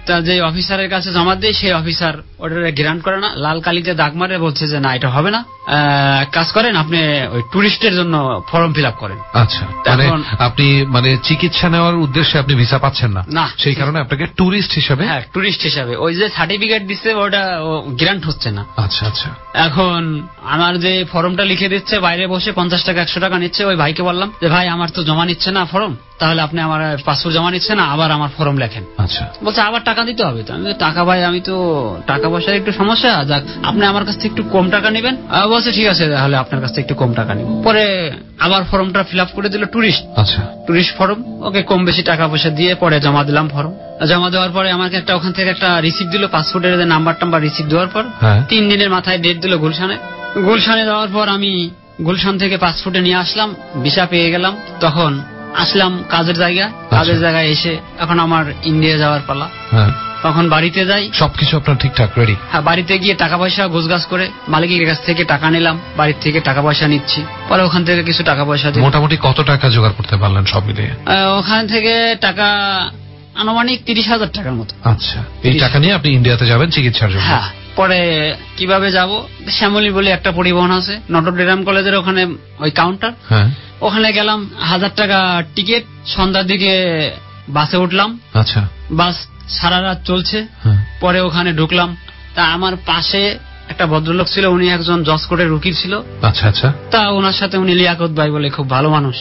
তা যে অফিসারের কাছে জমা দেয় সেই অফিসার ওটা গ্রান্ট করে না, লাল কালিতে দাগ মারে, বলছে যে না এটা হবে না, কাজ করেন আপনি ওই টুরিস্টের জন্য ফর্ম ফিল আপ করেন। আচ্ছা, আপনি মানে চিকিৎসা নেওয়ার উদ্দেশ্যে আপনি ভিসা পাচ্ছেন না, সেই কারণে আপনাকে টুরিস্ট হিসাবে, হ্যাঁ টুরিস্ট হিসাবে ওই যে সার্টিফিকেট দিচ্ছে ওটা গ্রান্ট হচ্ছে না। আচ্ছা আচ্ছা। এখন আমার যে ফর্মটা লিখে দিচ্ছে বাইরে বসে 50 টাকা 100 টাকা নিচ্ছে, ওই ভাইকে বললাম যে ভাই আমার তো জমা নিচ্ছে না ফর্ম, তাহলে আপনি আমার পাসপোর্ট জমা নিচ্ছে না, আবার আমার ফর্ম লেখেন। আচ্ছা, বলছে আবার টাকা দিতে হবে। তো আমি টাকা ভাই আমি তো টাকা পয়সার একটু সমস্যা, যাক আপনি আমার কাছ থেকে একটু কম টাকা নেবেন। বলছে ঠিক আছে তাহলে আপনার কাছ থেকে একটু কম টাকা নিব। পরে আবার ফর্মটা ফিল আপ করে দিল টুরিস্ট। আচ্ছা, টুরিস্ট ফর্ম, ওকে কম বেশি টাকা পয়সা দিয়ে পরে জমা দিলাম ফর্ম। জমা দেওয়ার পরে আমাকে একটা ওখান থেকে একটা রিসিপ্ট দিল, পাসপোর্টের নাম্বার টাম্বার রিসিপ্ট দেওয়ার পর 3 দিনের মাথায় ডেট দিল গুলশানে দেওয়ার পর আমি গুলশান থেকে পাসপোর্টে নিয়ে আসলাম, ভিসা পেয়ে গেলাম। তখন আসলাম কাজের জায়গায় এসে এখন আমার ইন্ডিয়া যাওয়ার পালা। তখন বাড়িতে যাই, সবকিছু আপনার ঠিকঠাক রেডি? হ্যাঁ, বাড়িতে গিয়ে টাকা পয়সা গোছগাছ করে মালিকের কাছ থেকে টাকা নিলাম, বাড়ির থেকে টাকা পয়সা নিচ্ছি। পরে ওখান থেকে কিছু টাকা পয়সা দিয়ে মোটামুটি কত টাকা জোগাড় করতে পারলেন সব মিলিয়ে? ওখান থেকে টাকা আনুমানিক 30,000 টাকার মতো। আচ্ছা, এই টাকা নিয়ে আপনি ইন্ডিয়াতে যাবেন চিকিৎসার জন্য? হ্যাঁ। পরে কিভাবে যাব, শ্যামলী বলে একটা পরিবহন আছে নটরডেম কলেজের ওখানে, ওই কাউন্টার, ওখানে গেলাম। 1000 টাকা টিকিট, সন্ধ্যার দিকে বাসে উঠলাম। আচ্ছা, বাস সারা রাত চলছে। পরে ওখানে ঢুকলাম, তা আমার পাশে একটা ভদ্রলোক ছিল, উনি একজন জজ কোর্টের উকিল ছিল। আচ্ছা আচ্ছা। তা ওনার সাথে, উনি লিয়াকত ভাই বলে খুব ভালো মানুষ,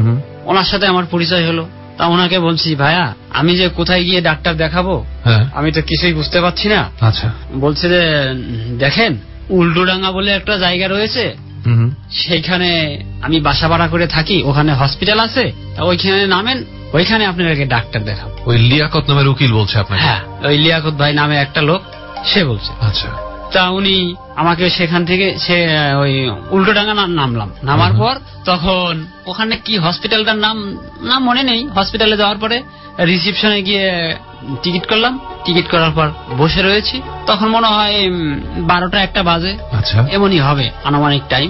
ওনার সাথে আমার পরিচয় হলো। তা ওনাকে বলছি ভাইয়া আমি যে কোথায় গিয়ে ডাক্তার দেখাবো আমি তো কিছুই বুঝতে পারছি না। আচ্ছা। বলছে যে দেখেন উল্টোডাঙ্গা বলে একটা জায়গা রয়েছে, সেইখানে আমি বাসা ভাড়া করে থাকি, ওখানে হসপিটাল আছে, তা ওইখানে নামেন, ওইখানে আপনাকে ডাক্তার দেখাবো। ওই লিয়াকত নামের উকিল বলছে আপনাকে? হ্যাঁ, ওই লিয়াকত ভাই নামে একটা লোক, সে বলছে। আচ্ছা। তা উনি আমাকে সেখান থেকে ওই উল্টোডাঙ্গা নামলাম। নামার পর তখন ওখানে কি হসপিটালটার নাম মনে নেই। হসপিটালে যাওয়ার পরে রিসিপশনে গিয়ে টিকিট করলাম। টিকিট করার পর বসে রয়েছি, তখন মনে হয় 12টা 1টা বাজে। আচ্ছা, এমনই হবে আনুমানিক টাইম।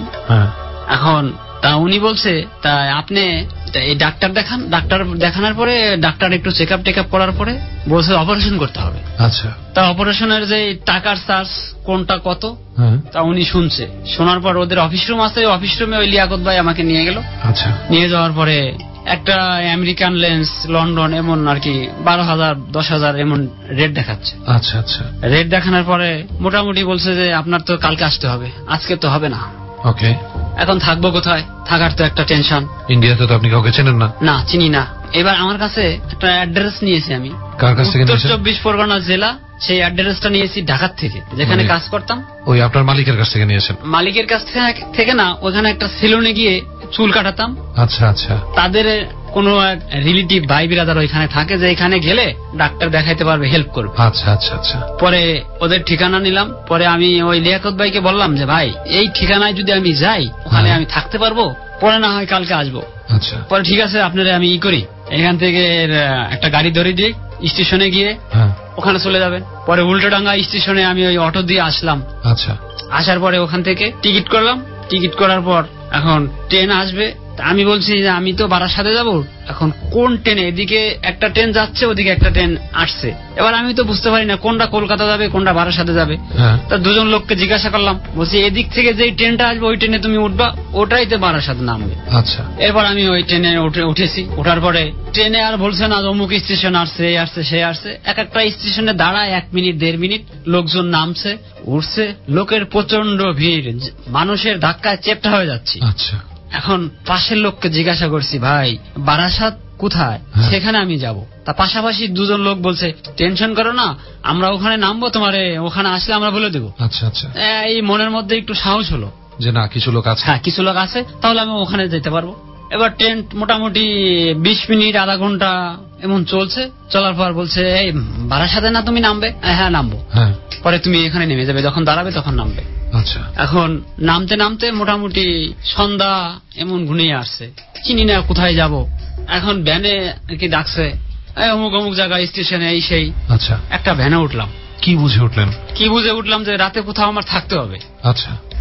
এখন তা উনি বলছে তা আপনি এই ডাক্তার দেখান। ডাক্তার দেখানোর পরে ডাক্তার একটু চেক আপ করার পরে বলছে অপারেশন করতে হবে। আচ্ছা। তা অপারেশনের যে টাকার চার্জ কোনটা কত তা উনি শুনছে। শোনার পর ওদের অফিস রুম আছে, অফিস রুমে ওই লিয়াকত ভাই আমাকে নিয়ে গেল। আচ্ছা। নিয়ে যাওয়ার পরে একটা আমেরিকান লেন্স লন্ডন এমন আর কি 12,000 10,000 এমন রেট দেখাচ্ছে। আচ্ছা আচ্ছা। রেট দেখানোর পরে মোটামুটি বলছে যে আপনার তো কালকে আসতে হবে, আজকে তো হবে না। ওকে। এখন থাকবো কোথায়, থাকার তো একটা টেনশন। ইন্ডিয়াতে তো আপনি কাউকে চেনেন না? না, চিনি না। এবার আমার কাছে একটা অ্যাড্রেস নিয়েছি আমি। কার কাছ থেকে? উত্তর 24 পরগনা জেলা। সেই অ্যাড্রেসটা নিয়েছি ঢাকার থেকে, যেখানে কাজ করতাম। ওই আপনার মালিকের কাছ থেকে নিয়েছেন? মালিকের কাছ থেকে না, ওখানে একটা সেলুনে গিয়ে চুল কাটাতাম। আচ্ছা আচ্ছা। তাদের কোন রিলেটিভ ভাই বিরাদার ওইখানে থাকে, যে এখানে গেলে ডাক্তার দেখাইতে পারবে, হেল্প করবে। আচ্ছা আচ্ছা আচ্ছা। পরে ওদের ঠিকানা নিলাম। পরে আমি ওই লিয়াকত ভাইকে বললাম যে ভাই এই ঠিকানায় যদি আমি যাই ওখানে আমি থাকতে পারবো, পরে না হয় কালকে আসবো। আচ্ছা। পরে ঠিক আছে আপনারা আমি করি, এখান থেকে একটা গাড়ি ধরে দিই, স্টেশনে গিয়ে ওখানে চলে যাবেন। পরে উল্টোডাঙ্গা স্টেশনে আমি ওই অটো দিয়ে আসলাম। আচ্ছা। আসার পরে ওখান থেকে টিকিট করলাম। টিকিট করার পর এখন ট্রেন আসবে। আমি বলছি যে আমি তো বারাসাতে যাব, এখন কোন ট্রেনে, এদিকে একটা ট্রেন যাচ্ছে ওদিকে একটা ট্রেন আসছে। এবার আমি তো বুঝতে পারি না কোনটা কলকাতা যাবে কোনটা বারাসাতে যাবে। তা দুজন লোককে জিজ্ঞাসা করলাম, বলছি এদিক থেকে যেই ট্রেনটা আসবে ওই ট্রেনে তুমি উঠবা, ওটাই তো বারাসাতে নামবে। আচ্ছা। এরপর আমি ওই ট্রেনে উঠেছি। ওঠার পরে ট্রেনে আর বলছে না অমুক স্টেশন আসছে, এই আসছে সে আসছে। এক একটা স্টেশনে দাঁড়ায় 1 মিনিট 1.5 মিনিট, লোকজন নামছে উঠছে, লোকের প্রচন্ড ভিড়, মানুষের ধাক্কায় চেপটা হয়ে যাচ্ছে। আচ্ছা। এখন পাশের লোককে জিজ্ঞাসা করছি ভাই বারাসাত কোথায়, সেখানে আমি যাব। তা পাশাপাশি দুজন লোক বলছে টেনশন করো না, আমরা ওখানে নামবো, তোমারে ওখানে আসলে আমরা বলে দেবো। আচ্ছা আচ্ছা। এই মনের মধ্যে একটু সাহস হলো যে না কিছু লোক আছে। হ্যাঁ, কিছু লোক আছে, তাহলে আমি ওখানে যেতে পারবো। এবার ট্রেন মোটামুটি 20 মিনিট আধা ঘন্টা এমন চলছে। চলার পর বলছে এই বারাসাতে না তুমি নামবে? হ্যাঁ নামবো। পরে তুমি এখানে নেমে যাবে, যখন দাঁড়াবে তখন নামবে। আচ্ছা। এখন নামতে নামতে মোটামুটি সন্ধ্যা এমন ঘনিয়ে আসছে, চিনি না কোথায় যাব। এখন ভ্যানে কি ডাকছে অমুক অমুক জায়গায় স্টেশনে এই সেই। আচ্ছা। একটা ভ্যানে উঠলাম। কি বুঝে উঠলেন? কি বুঝে উঠলাম যে রাতে কোথাও আমার থাকতে হবে। আচ্ছা।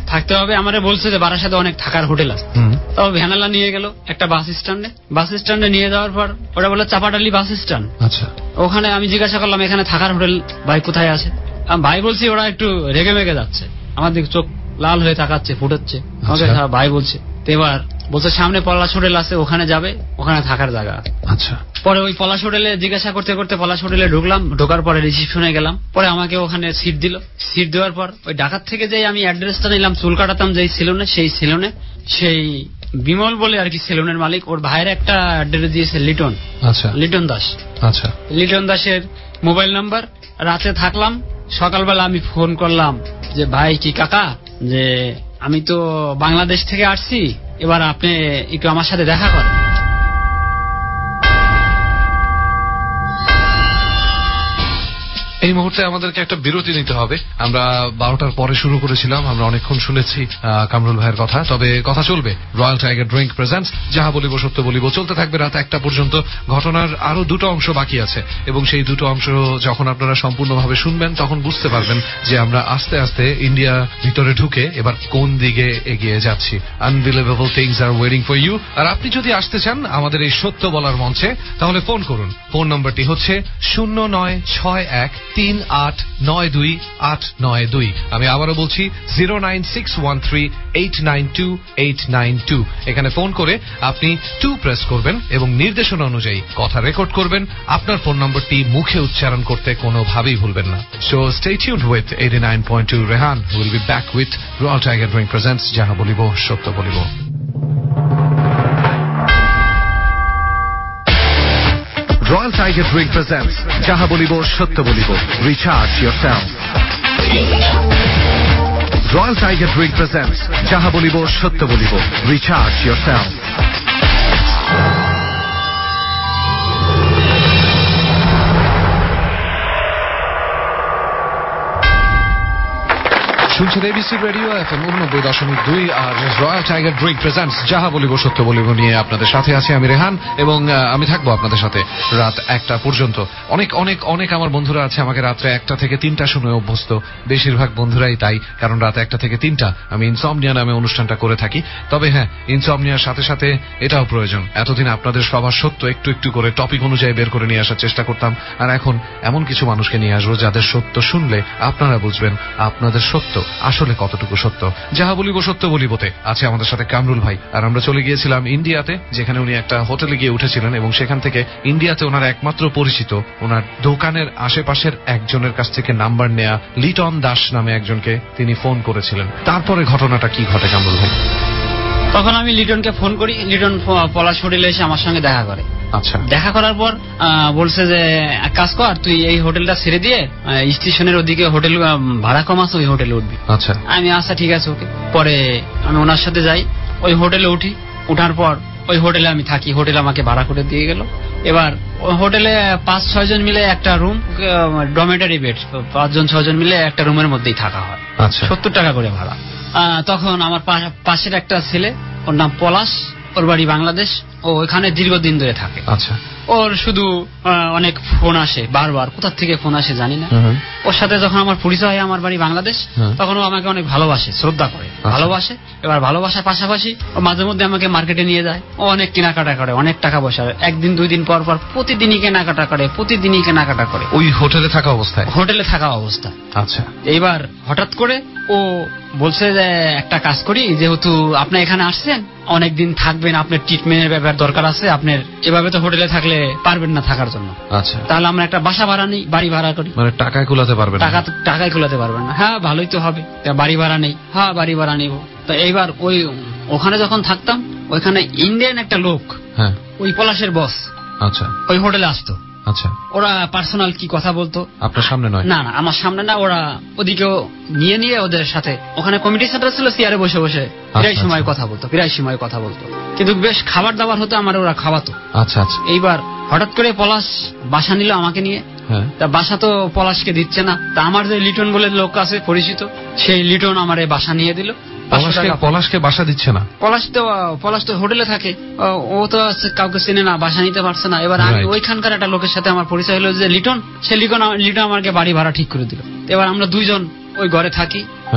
থাকতে হবে। আমারে বলছে যে বারাসাতে অনেক থাকার হোটেল আছে। তবে ভ্যানালা নিয়ে গেল একটা বাস স্ট্যান্ডে নিয়ে যাওয়ার পর ওরা বলে চাপাটালি বাস স্ট্যান্ড। আচ্ছা, ওখানে আমি জিজ্ঞাসা করলাম এখানে থাকার হোটেল ভাই কোথায় আছে। ভাই বলছি ওরা একটু রেগে মেগে যাচ্ছে, আমার দিকে চোখ লাল হয়ে তাকাচ্ছে, ফুটাচ্ছে। আমাকে ভাই বলছে, এবার বলছে সামনে পলাশ হোটেল আছে, ওখানে যাবে, ওখানে থাকার জায়গা। আচ্ছা, পরে ওই পলাশ হোটেলে জিজ্ঞাসা করতে করতে পলাশ হোটেলে ঢুকলাম। ঢোকার পরে রিসিপশনে গেলাম। পরে আমাকে ওখানে সিট দিল। সিট দেওয়ার পর ওই ঢাকার থেকে যে আমি অ্যাড্রেসটা নিলাম, চুল কাটাতাম যেই সেলুনে, সেই বিমল বলে আর কি সেলুনের মালিক, ওর ভাইয়ের একটা অ্যাড্রেস দিয়েছে লিটন। আচ্ছা, লিটন দাস। আচ্ছা, লিটন দাসের মোবাইল নাম্বার। রাতে থাকলাম, সকালবেলা আমি ফোন করলাম যে ভাই কি কাকা, যে আমি তো বাংলাদেশ থেকে আসছি, এবার আপনি একটু আমার সাথে দেখা করেন। এই মুহূর্তে আমাদেরকে একটা বিরতি নিতে হবে। আমরা 12টার পরে শুরু করেছিলাম, আমরা অনেকক্ষণ শুনেছি কামরুল ভাইয়ের কথা, তবে কথা চলবে। রয়্যাল টাইগার ড্রিঙ্ক প্রেজেন্টস যাহা বলিব সত্য বলিব চলতে থাকবে রাত 1টা পর্যন্ত। ঘটনার আরো 2টো অংশ বাকি আছে এবং সেই 2টো অংশ যখন আপনারা সম্পূর্ণভাবে শুনবেন তখন বুঝতে পারবেন যে আমরা আস্তে আস্তে ইন্ডিয়া ভিতরে ঢুকে এবার কোন দিকে এগিয়ে যাচ্ছি। Unbelievable things are waiting for you. আর আপনি যদি আসতে চান আমাদের এই সত্য বলার মঞ্চে, তাহলে ফোন করুন। ফোন নম্বরটি হচ্ছে 0961392892। আমি আবারও বলছি 09613892892। এখানে ফোন করে আপনি 2 প্রেস করবেন এবং নির্দেশনা অনুযায়ী কথা রেকর্ড করবেন। আপনার ফোন নম্বরটি মুখে উচ্চারণ করতে কোনোভাবেই ভুলবেন না। So stay tuned with 89.2 Rehan, who will be back with Royal Tiger drink presents যাহা বলিব সত্য বলিব। Royal Tiger Drink presents Jaha Bolibo Shatya Bolibo. Recharge yourself. Royal Tiger Drink presents Jaha Bolibo Shatya Bolibo. Recharge yourself. শুনছেন ABC radio FM 89.2 আর Royal Tiger drink presents যাহা বলিব সত্য বলিব নিয়ে আপনাদের সাথে আছি আমি রেহান, এবং আমি থাকবো আপনাদের সাথে রাত 1টা পর্যন্ত। অনেক অনেক অনেক আমার বন্ধুরা আছে আমাকে রাত্রে 1টা থেকে 3টা শুনে অভ্যস্ত, বেশিরভাগ বন্ধুরাই তাই, কারণ রাত 1টা থেকে 3টা আমি ইনসমনিয়া নামে অনুষ্ঠানটা করে থাকি। তবে হ্যাঁ, ইনসমনিয়ার সাথে সাথে এটাও প্রয়োজন। এতদিন আপনাদের সবার সত্য একটু একটু করে টপিক অনুযায়ী বের করে নিয়ে আসার চেষ্টা করতাম, আর এখন এমন কিছু মানুষকে নিয়ে আসবো যাদের সত্য শুনলে আপনারা বুঝবেন আপনাদের সত্য আসলে কতটুকু সত্য। যাহা বলিব সত্য বলিবতে আছে আমাদের সাথে কামরুল ভাই, আর আমরা চলে গিয়েছিলাম ইন্ডিয়াতে, যেখানে উনি একটা হোটেলে গিয়ে উঠেছিলেন এবং সেখান থেকে ইন্ডিয়াতে ওনার একমাত্র পরিচিত ওনার দোকানের আশেপাশের একজনের কাছ থেকে নাম্বার নেয়া লিটন দাস নামে একজনকে তিনি ফোন করেছিলেন। তারপরে ঘটনাটা কি ঘটে কামরুল ভাই? তখন আমি লিটনকে ফোন করি, লিটন পলাশ হোটেলে এসে আমার সঙ্গে দেখা করে। আচ্ছা, দেখা করার পর বলছে যে এক কাজ কর, তুই এই হোটেলটা ছেড়ে দিয়ে স্টেশনের ওদিকে হোটেল ভাড়া কম আছে, ওই হোটেলে উঠবি। আচ্ছা, আমি আচ্ছা ঠিক আছে ওকে। পরে আমি ওনার সাথে যাই, ওই হোটেলে উঠি। উঠার পর ওই হোটেলে আমি থাকি, হোটেল আমাকে ভাড়া করে দিয়ে গেল। এবার ওই হোটেলে 5-6 জন মিলে একটা রুম, ডরমেটরি বেড, 5 জন 6 জন মিলে একটা রুমের মধ্যেই থাকা হয়। আচ্ছা, 70 টাকা করে ভাড়া। তখন আমার পাশের একটা ছেলে, ওর নাম পলাশ, ওর বাড়ি বাংলাদেশ, ও ওখানে দীর্ঘদিন ধরে থাকে। আচ্ছা, ওর শুধু অনেক ফোন আসে, বারবার কোথা থেকে ফোন আসে জানি না। ওর সাথে যখন আমার পরিচয় হয়, আমার বাড়ি বাংলাদেশ, তখন ও আমাকে অনেক ভালোবাসে, শ্রদ্ধা করে, ভালোবাসে। এবার ভালোবাসার পাশাপাশি ও মাঝে মধ্যে আমাকে মার্কেটে নিয়ে যায়, ও অনেক কেনাকাটা করে, অনেক টাকা পয়সা, 1 দিন 2 দিন পর পর প্রতিদিনই কেনাকাটা করে ওই হোটেলে থাকা অবস্থায়। আচ্ছা, এইবার হঠাৎ করে ও বলছে যে একটা কাজ করি, যেহেতু আপনি এখানে আসছেন, অনেকদিন থাকবেন, আপনার ট্রিটমেন্টের ব্যাপার দরকার আছে, আপনার এভাবে তো হোটেলে থাকলে পারবেন না থাকার জন্য। আচ্ছা, তাহলে আমরা একটা বাসা ভাড়া নেই, বাড়ি ভাড়া করি। মানে টাকায় কুলাতে পারবেন? টাকায় কুলাতে পারবেন না। হ্যাঁ, ভালোই তো হবে, বাড়ি ভাড়া নেই। হ্যাঁ, বাড়ি ভাড়া নিব। তো এইবার ওখানে যখন থাকতাম, ওইখানে ইন্ডিয়ান একটা লোক, হ্যাঁ, ওই পলাশের বস, আচ্ছা, ওই হোটেলে আসতো। আচ্ছা, ওরা পার্সোনাল কি কথা বলতো, আপনার সামনে নয়? না, আমার সামনে না, ওরা ওদিকেও নিয়ে ওদের সাথে, ওখানে কমিটি সেন্টার ছিল, চেয়ারে বসে বসে প্রায় সময় কথা বলতো, কিন্তু বেশ খাবার দাবার হতো, আমার ওরা খাওয়াতো। আচ্ছা, আচ্ছা, এইবার হঠাৎ করে পলাশ বাসা নিল আমাকে নিয়ে। তা বাসা তো পলাশকে দিচ্ছে না, তা আমার যে লিটন বলে লোক আছে পরিচিত, সেই লিটন আমার বাসা নিয়ে দিল। পলাশকে বাসা দিচ্ছে না? পলাশ তো হোটেলে থাকে, ও তো কাউকে চেনে না, বাসা নিতে পারছে না। এবার আমি ওইখানকার একটা লোকের সাথে আমার পরিচয় হলো যে লিটন, সে লিটন আমাকে বাড়ি ভাড়া ঠিক করে দিল। এবার আমরা 2 জন ওই ঘরে থাকি।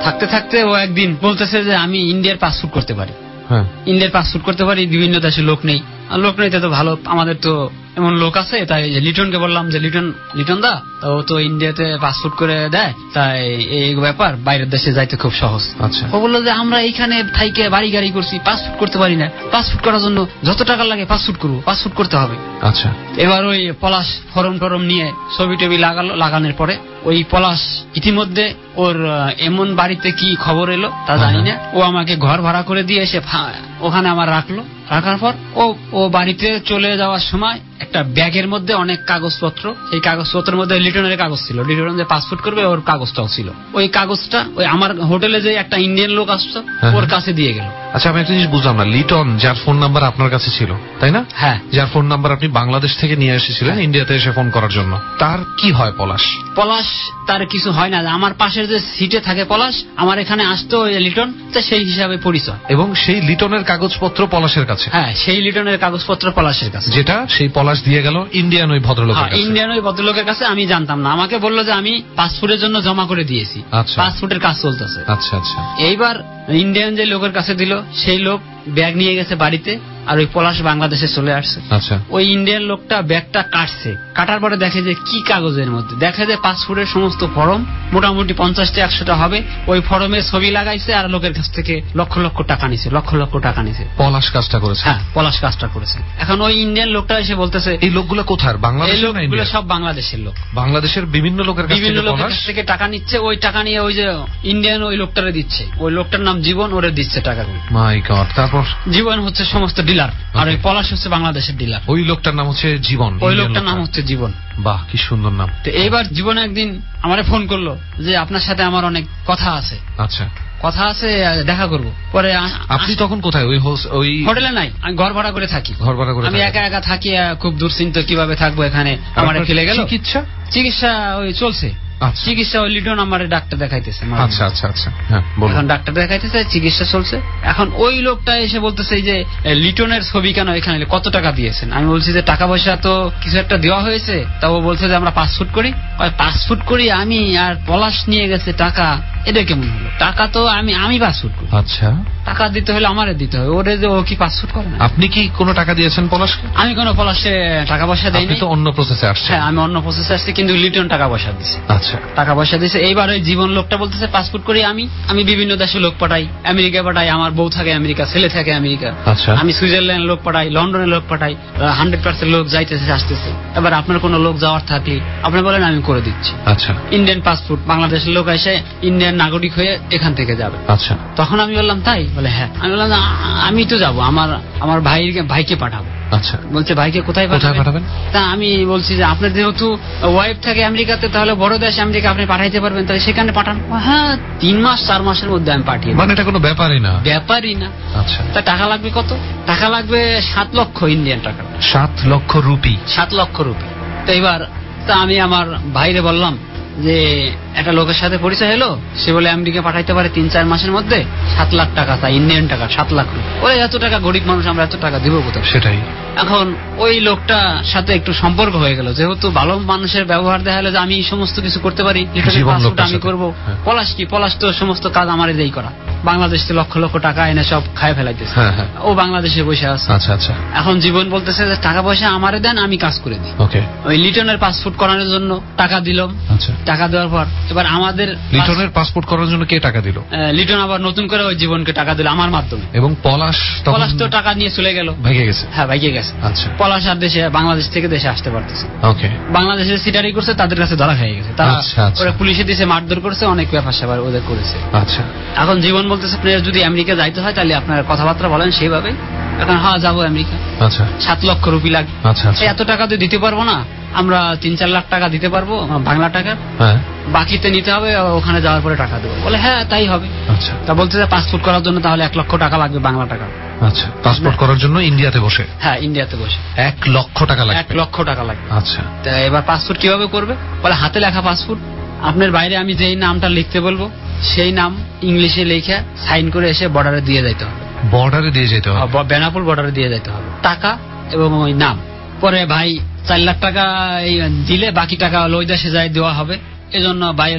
থাকতে থাকতে ও একদিন বলতেছে যে আমি ইন্ডিয়ার পাসপোর্ট করতে পারি, হ্যাঁ ইন্ডিয়ার পাসপোর্ট করতে পারি, বিভিন্ন দেশে লোক নেই, আর লোক নেই তো ভালো, আমাদের তো এমন লোক আছে। তাই লিটনকে বললাম যে লিটন দা, ও তো ইন্ডিয়াতে পাসপোর্ট করে দেয়, তাই এই ব্যাপার বাইরের দেশে যাইতে খুব সহজ। আচ্ছা। ও বললো যে আমরা এইখানে থাইকে বাড়ি গাড়ি করছি, পাসপোর্ট করতে পারি না, পাসপোর্ট করার জন্য যত টাকা লাগে পাসপোর্ট করবো, পাসপোর্ট করতে হবে। আচ্ছা। এবার ওই পলাশ ফরম নিয়ে ছবি টবি লাগানোর পরে ওই পলাশ ইতিমধ্যে ওর এমন বাড়িতে কি খবর এলো তা জানি না, ও আমাকে ঘর ভাড়া করে দিয়ে এসে ওখানে আমার রাখার পর ও বাড়িতে চলে যাওয়ার সময় একটা ব্যাগের মধ্যে অনেক কাগজপত্র, এই কাগজপত্রের মধ্যে লিটনের কাগজ ছিল, লিটন যে পাসপোর্ট করবে ওর কাগজটাও ছিল। ওই কাগজটা ওই আমার হোটেলে যে একটা ইন্ডিয়ান লোক আসতো ওর কাছে দিয়ে গেল। আচ্ছা, আমি একটা জিনিস বুঝলাম না, লিটন যার ফোন নাম্বার আপনার কাছে ছিল তাই না? হ্যাঁ। যার ফোন নাম্বার আপনি বাংলাদেশ থেকে নিয়ে এসেছিলেন ইন্ডিয়াতে এসে ফোন করার জন্য, তার কি হয় পলাশ? পলাশ তার কিছু হয় না, আমার পাশের যে সিটে থাকে পলাশ, আমার এখানে আসতো লিটন, তো সেই হিসাবে পরিচয়। এবং সেই লিটনের কাগজপত্র পলাশের কাছে? হ্যাঁ, সেই লিটনের কাগজপত্র পলাশের কাছে, যেটা সেই পলাশ দিয়ে গেল ইন্ডিয়ান ওই ভদ্রলোকের কাছে। ইন্ডিয়ান ওই ভদ্রলোকের কাছে। আমি জানতাম না, আমাকে বললো যে আমি পাসপোর্টের জন্য জমা করে দিয়েছি, পাসপোর্টের কাজ চলতেছে। আচ্ছা আচ্ছা। এইবার ইন্ডিয়ান যে লোকের কাছে দিল, সেই লোক ব্যাগ নিয়ে গেছে বাড়িতে, আর ওই পলাশ বাংলাদেশে চলে আসছে। আচ্ছা। ওই ইন্ডিয়ান লোকটা ব্যাগটা কাটছে, কাটার পরে দেখে যে কি কাগজের মধ্যে, দেখে যে পাসপোর্টের সমস্ত ফর্ম, মোটামুটি 50-100টা হবে, ওই ফর্মে ছবি লাগাইছে, আর লোকের কাছ থেকে লক্ষ লক্ষ টাকা নিছে, লক্ষ লক্ষ টাকা নিছে। পলাশ কাজটা করেছে? হ্যাঁ, পলাশ কাজটা করেছে। এখন ওই ইন্ডিয়ান লোকটা এসে বলতেছে, এই লোকগুলো কোথায়? বাংলাদেশ? এই লোকগুলো সব বাংলাদেশের লোক, বাংলাদেশের বিভিন্ন লোকের কাছ থেকে টাকা নিচ্ছে। ওই টাকা নিয়ে ওই যে ইন্ডিয়ান ওই লোকটারে দিচ্ছে, ওই লোকটার নাম জীবন, ওরে দিচ্ছে টাকাগুলো। My God. তারপর? জীবন হচ্ছে সমস্ত ডিলার, আর ওই পলাশ হচ্ছে বাংলাদেশের ডিলার। ওই লোকটার নাম হচ্ছে জীবন? ওই লোকটার নাম হচ্ছে জীবন। বাহ, কি সুন্দর নাম। তো এইবার জীবন একদিন আমারে ফোন করলো যে আপনার সাথে আমার অনেক কথা আছে। আচ্ছা। কথা আছে, দেখা করব। পরে আপনি তখন কোথায়? ওই হোটেলে নাই, আমি ঘর ভাড়া করে থাকি। ঘর ভাড়া করে? আমি একা একা থাকি, খুব দুশ্চিন্তা কিভাবে থাকবো এখানে। আমার ফেলে গেল। চিকিৎসা ওই চলছে, চিকিৎসা ওই লিটন আমারে ডাক্তার দেখাইতেছে। আচ্ছা আচ্ছা আচ্ছা, হ্যাঁ বলুন। এখন ডাক্তার দেখাইতেছে, চিকিৎসা চলছে। এখন ওই লোকটা এসে বলতেছে যে লিটনের ছবি কেন এখানে, কত টাকা দিয়েছেন? আমি বলছি যে টাকা পয়সা তো কিছু একটা দেওয়া হয়েছে। তা ও বলছে যে আমরা পাসপোর্ট করি। পাসপোর্ট করি আমি, আর পলাশ নিয়ে গেছে টাকা, এটা কেমন হলো? টাকা তো আমি পাসপোর্ট করি। আচ্ছা। টাকা দিতে হলে আমারে দিতে হবে, ওরে যে ও কি পাসপোর্ট করে না। আপনি কি কোনো টাকা দিয়েছেন পলাশকে? আমি কোনো পলাশে টাকা পয়সা দেইনি। আপনি তো অন্য প্রসেসে আসছেন। হ্যাঁ, আমি অন্য প্রসেসে আসছি, কিন্তু লিটন টাকা পয়সা দিছে। আচ্ছা। টাকা পয়সা দিছে। এইবার ওই জীবন লোকটা বলতেছে পাসপোর্ট করি আমি বিভিন্ন দেশে লোক পাঠাই, আমেরিকা পাঠাই, আমার বউ থাকে আমেরিকা, ছেলে থাকে আমেরিকা। আচ্ছা। আমি সুইজারল্যান্ড লোক পাঠাই, লন্ডনে লোক পাঠাই, 100% লোক যাইতেছে আসতেছে। এবার আপনার কোনো লোক যাওয়ার থাকলে আপনি বলেন, আমি করে দিচ্ছি। আচ্ছা। ইন্ডিয়ান পাসপোর্ট, বাংলাদেশের লোক এসে ইন্ডিয়ান নাগরিক হয়ে এখান থেকে যাবে। আচ্ছা। তখন আমি বললাম তাই? বলে হ্যাঁ। আমি বললাম আমি তো যাবো, আমার ভাইকে পাঠাবো। আচ্ছা। বলছে ভাইকে কোথায় পাঠাবেন? তা আমি বলছি যে আপনার যেহেতু ওয়াইফ থাকে আমেরিকাতে, তাহলে বড় দেশ আমেরিকা আপনি পাঠাইতে পারবেন, তাহলে সেখানে পাঠান। হ্যাঁ, 3-4 মাসের মধ্যে আমি পাঠিয়ে। মানে এটা কোনো ব্যাপারই না? ব্যাপারই না। আচ্ছা। তা টাকা লাগবে কত? টাকা লাগবে 7 লক্ষ ইন্ডিয়ান টাকা। 7 লক্ষ রুপি? 7 লক্ষ রুপি। তো এবার আমি আমার ভাইরে বললাম যে একটা লোকের সাথে পরিচয় হলো, সে বলে আমেরিকা পাঠাইতে পারে 3-4 মাসের মধ্যে, 7 লাখ টাকা চাই, ইন্ডিয়ান টাকা 7 লাখ রুপি। ওই এত টাকা গরিব মানুষ, আমরা এত টাকা দিব কোথায়? সেটাই। এখন ওই লোকটার সাথে একটু সম্পর্ক হয়ে গেল, যেহেতু ভালো মানুষের ব্যবহার দেখা গেল যে আমি সমস্ত কিছু করতে পারি, আমি করবো। পলাশ তো সমস্ত কাজ আমার এই করা, বাংলাদেশে লক্ষ লক্ষ টাকা এনে সব খায় ফেলাইতেছে, ও বাংলাদেশে বসে আছে। আচ্ছা আচ্ছা। এখন জীবন বলতেছে যে টাকা পয়সা আমারে দেন, আমি কাজ করে দিই। ওই লিটনের পাসপোর্ট করানোর জন্য টাকা দিলাম। টাকা দেওয়ার পর এবার আমাদের লিটনের পাসপোর্ট করার জন্য কে টাকা দিল? লিটন আবার নতুন করে ওই জীবনকে টাকা দিল আমার মাধ্যমে। এবং পলাশ তো টাকা নিয়ে চলে গেল, ভেঙে গেছে। হ্যাঁ, ভেঙে গেছে। আচ্ছা। পলাশ আর বাংলাদেশ থেকে দেশে আসতে পারতেছে। ওকে। বাংলাদেশে সিটারি করছে, তাদের কাছে ধরা হয়ে গেছে, তারা ওরা পুলিশে দিয়েছে, মারধর করেছে, অনেক ব্যাপার স্যাপার ওদের করেছে। আচ্ছা। এখন জীবন বলতেছে আপনার যদি আমেরিকা যাইতে হয় তাহলে আপনার কথাবার্তা বলেন সেইভাবে। এখন হ্যাঁ যাবো আমেরিকা। আচ্ছা। 7 লক্ষ রুপি লাগবে। আচ্ছা। এত টাকা তো দিতে পারবো না, আমরা 3-4 লাখ টাকা দিতে পারবো বাংলা টাকা, বাকিতে নিতে হবে, ওখানে যাওয়ার পরে টাকা দেবো। বলে হ্যাঁ তাই হবে। আচ্ছা। তা বলতেছে পাসপোর্ট করার জন্য তাহলে 1 লক্ষ টাকা লাগবে বাংলা টাকা। আচ্ছা। পাসপোর্ট করার জন্য ইন্ডিয়াতে বসে? হ্যাঁ, ইন্ডিয়াতে বসে 1 লক্ষ টাকা লাগবে। 1 লক্ষ টাকা লাগবে। আচ্ছা। তা এবার পাসপোর্ট কিভাবে করবে? বলে হাতে লেখা পাসপোর্ট, আপনার বাইরে আমি যেই নামটা লিখতে বলবো সেই নাম ইংলিশে লিখে সাইন করে এসে বর্ডারে দিয়ে যেতে হবে। বর্ডারে দিয়ে যেতে হবে? বেনাপুর বর্ডারে দিয়ে যেতে হবে, টাকা এবং ওই নাম। পরে ভাই 4 লাখ টাকা দিলে বাকি টাকা ওই দেশে যাই দেওয়া হবে। এজন্য ভাই হলো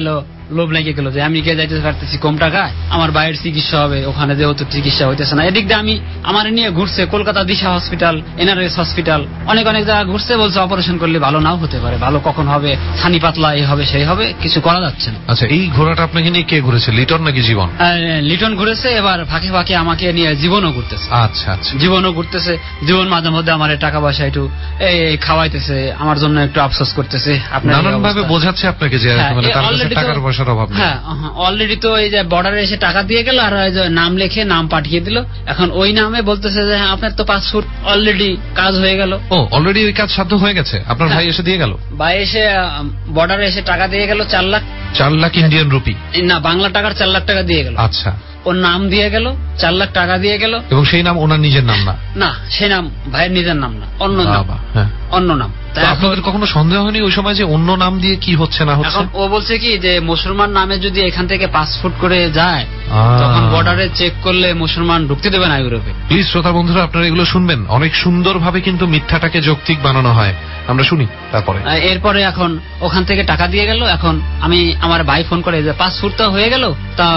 লোভ লেগে গেল যে আমেরিকা যাইতে পারতেছি কম টাকায়, আমার বাইরের চিকিৎসা হবে, ওখানে যেহেতু চিকিৎসা হইতেছে না। এদিক দিয়ে আমি আমার নিয়ে ঘুরছে Kolkata Disha hospital, NRS hospital, অনেক জায়গা ঘুরছে, বলছে অপারেশন করলে ভালো নাও হতে পারে, ভালো কখন হবে, ছানি পাতলা এই হবে সেই হবে, কিছু করা যাচ্ছে না। আচ্ছা, এই ঘোরাটা আপনাকে নিয়ে কে ঘুরেছে, লিটন নাকি জীবন? লিটন ঘুরেছে, এবার ফাঁকে ফাঁকে আমাকে নিয়ে জীবনও ঘুরতেছে। আচ্ছা আচ্ছা, জীবনও ঘুরতেছে। জীবন মাঝে মধ্যে আমার টাকা পয়সা একটু খাওয়াইতেছে, আমার জন্য একটু আফসোস করতেছে, নানান ভাবে বোঝাচ্ছে আপনাকে যে টাকার পয়সার অভাব নেই। হ্যাঁ, অলরেডি তো এই যে বর্ডারে এসে টাকা দিয়ে গেল, আর নাম লিখে নাম পাঠিয়ে দিল, এখন ওই নামে বলতেছে যে আপনার তো পাসপোর্ট অলরেডি কাজ হয়ে গেল। ও, অলরেডি ওই কাজ সাধ্য হয়ে গেছে, আপনার ভাই এসে দিয়ে গেল? ভাই এসে বর্ডারে এসে টাকা দিয়ে গেল 4 লাখ। 4 lakh Indian rupee? না, বাংলা টাকার 4 লাখ টাকা দিয়ে গেল। আচ্ছা, ওর নাম দিয়ে গেল, 4 লাখ টাকা দিয়ে গেল। এবং সেই নাম ওনার নিজের নাম না? না, সেই নাম ভাইয়ের নিজের নাম না, অন্য নাম। অন্য নাম। আপনাদের কখনো সন্দেহ হয়নি ওই সময় যে অন্য নাম দিয়ে কি হচ্ছে না হচ্ছে? এখন ও বলছে কি যে মুসলমান নামে যদি এখান থেকে পাসপোর্ট করে যায়, তখন বর্ডারে চেক করলে মুসলমান ঢুকতে দেবে না ইউরোপে। প্লিজ শ্রোতা বন্ধুরা, আপনারা এগুলো শুনবেন, অনেক সুন্দরভাবে কিন্তু মিথ্যাটাকে যৌক্তিক বানানো হয়, আমরা শুনি। তারপরে এরপরে এখন ওখান থেকে টাকা দিয়ে গেল, এখন আমি আমার ভাই ফোন করে যে পাসপোর্ট তো হয়ে গেল, তা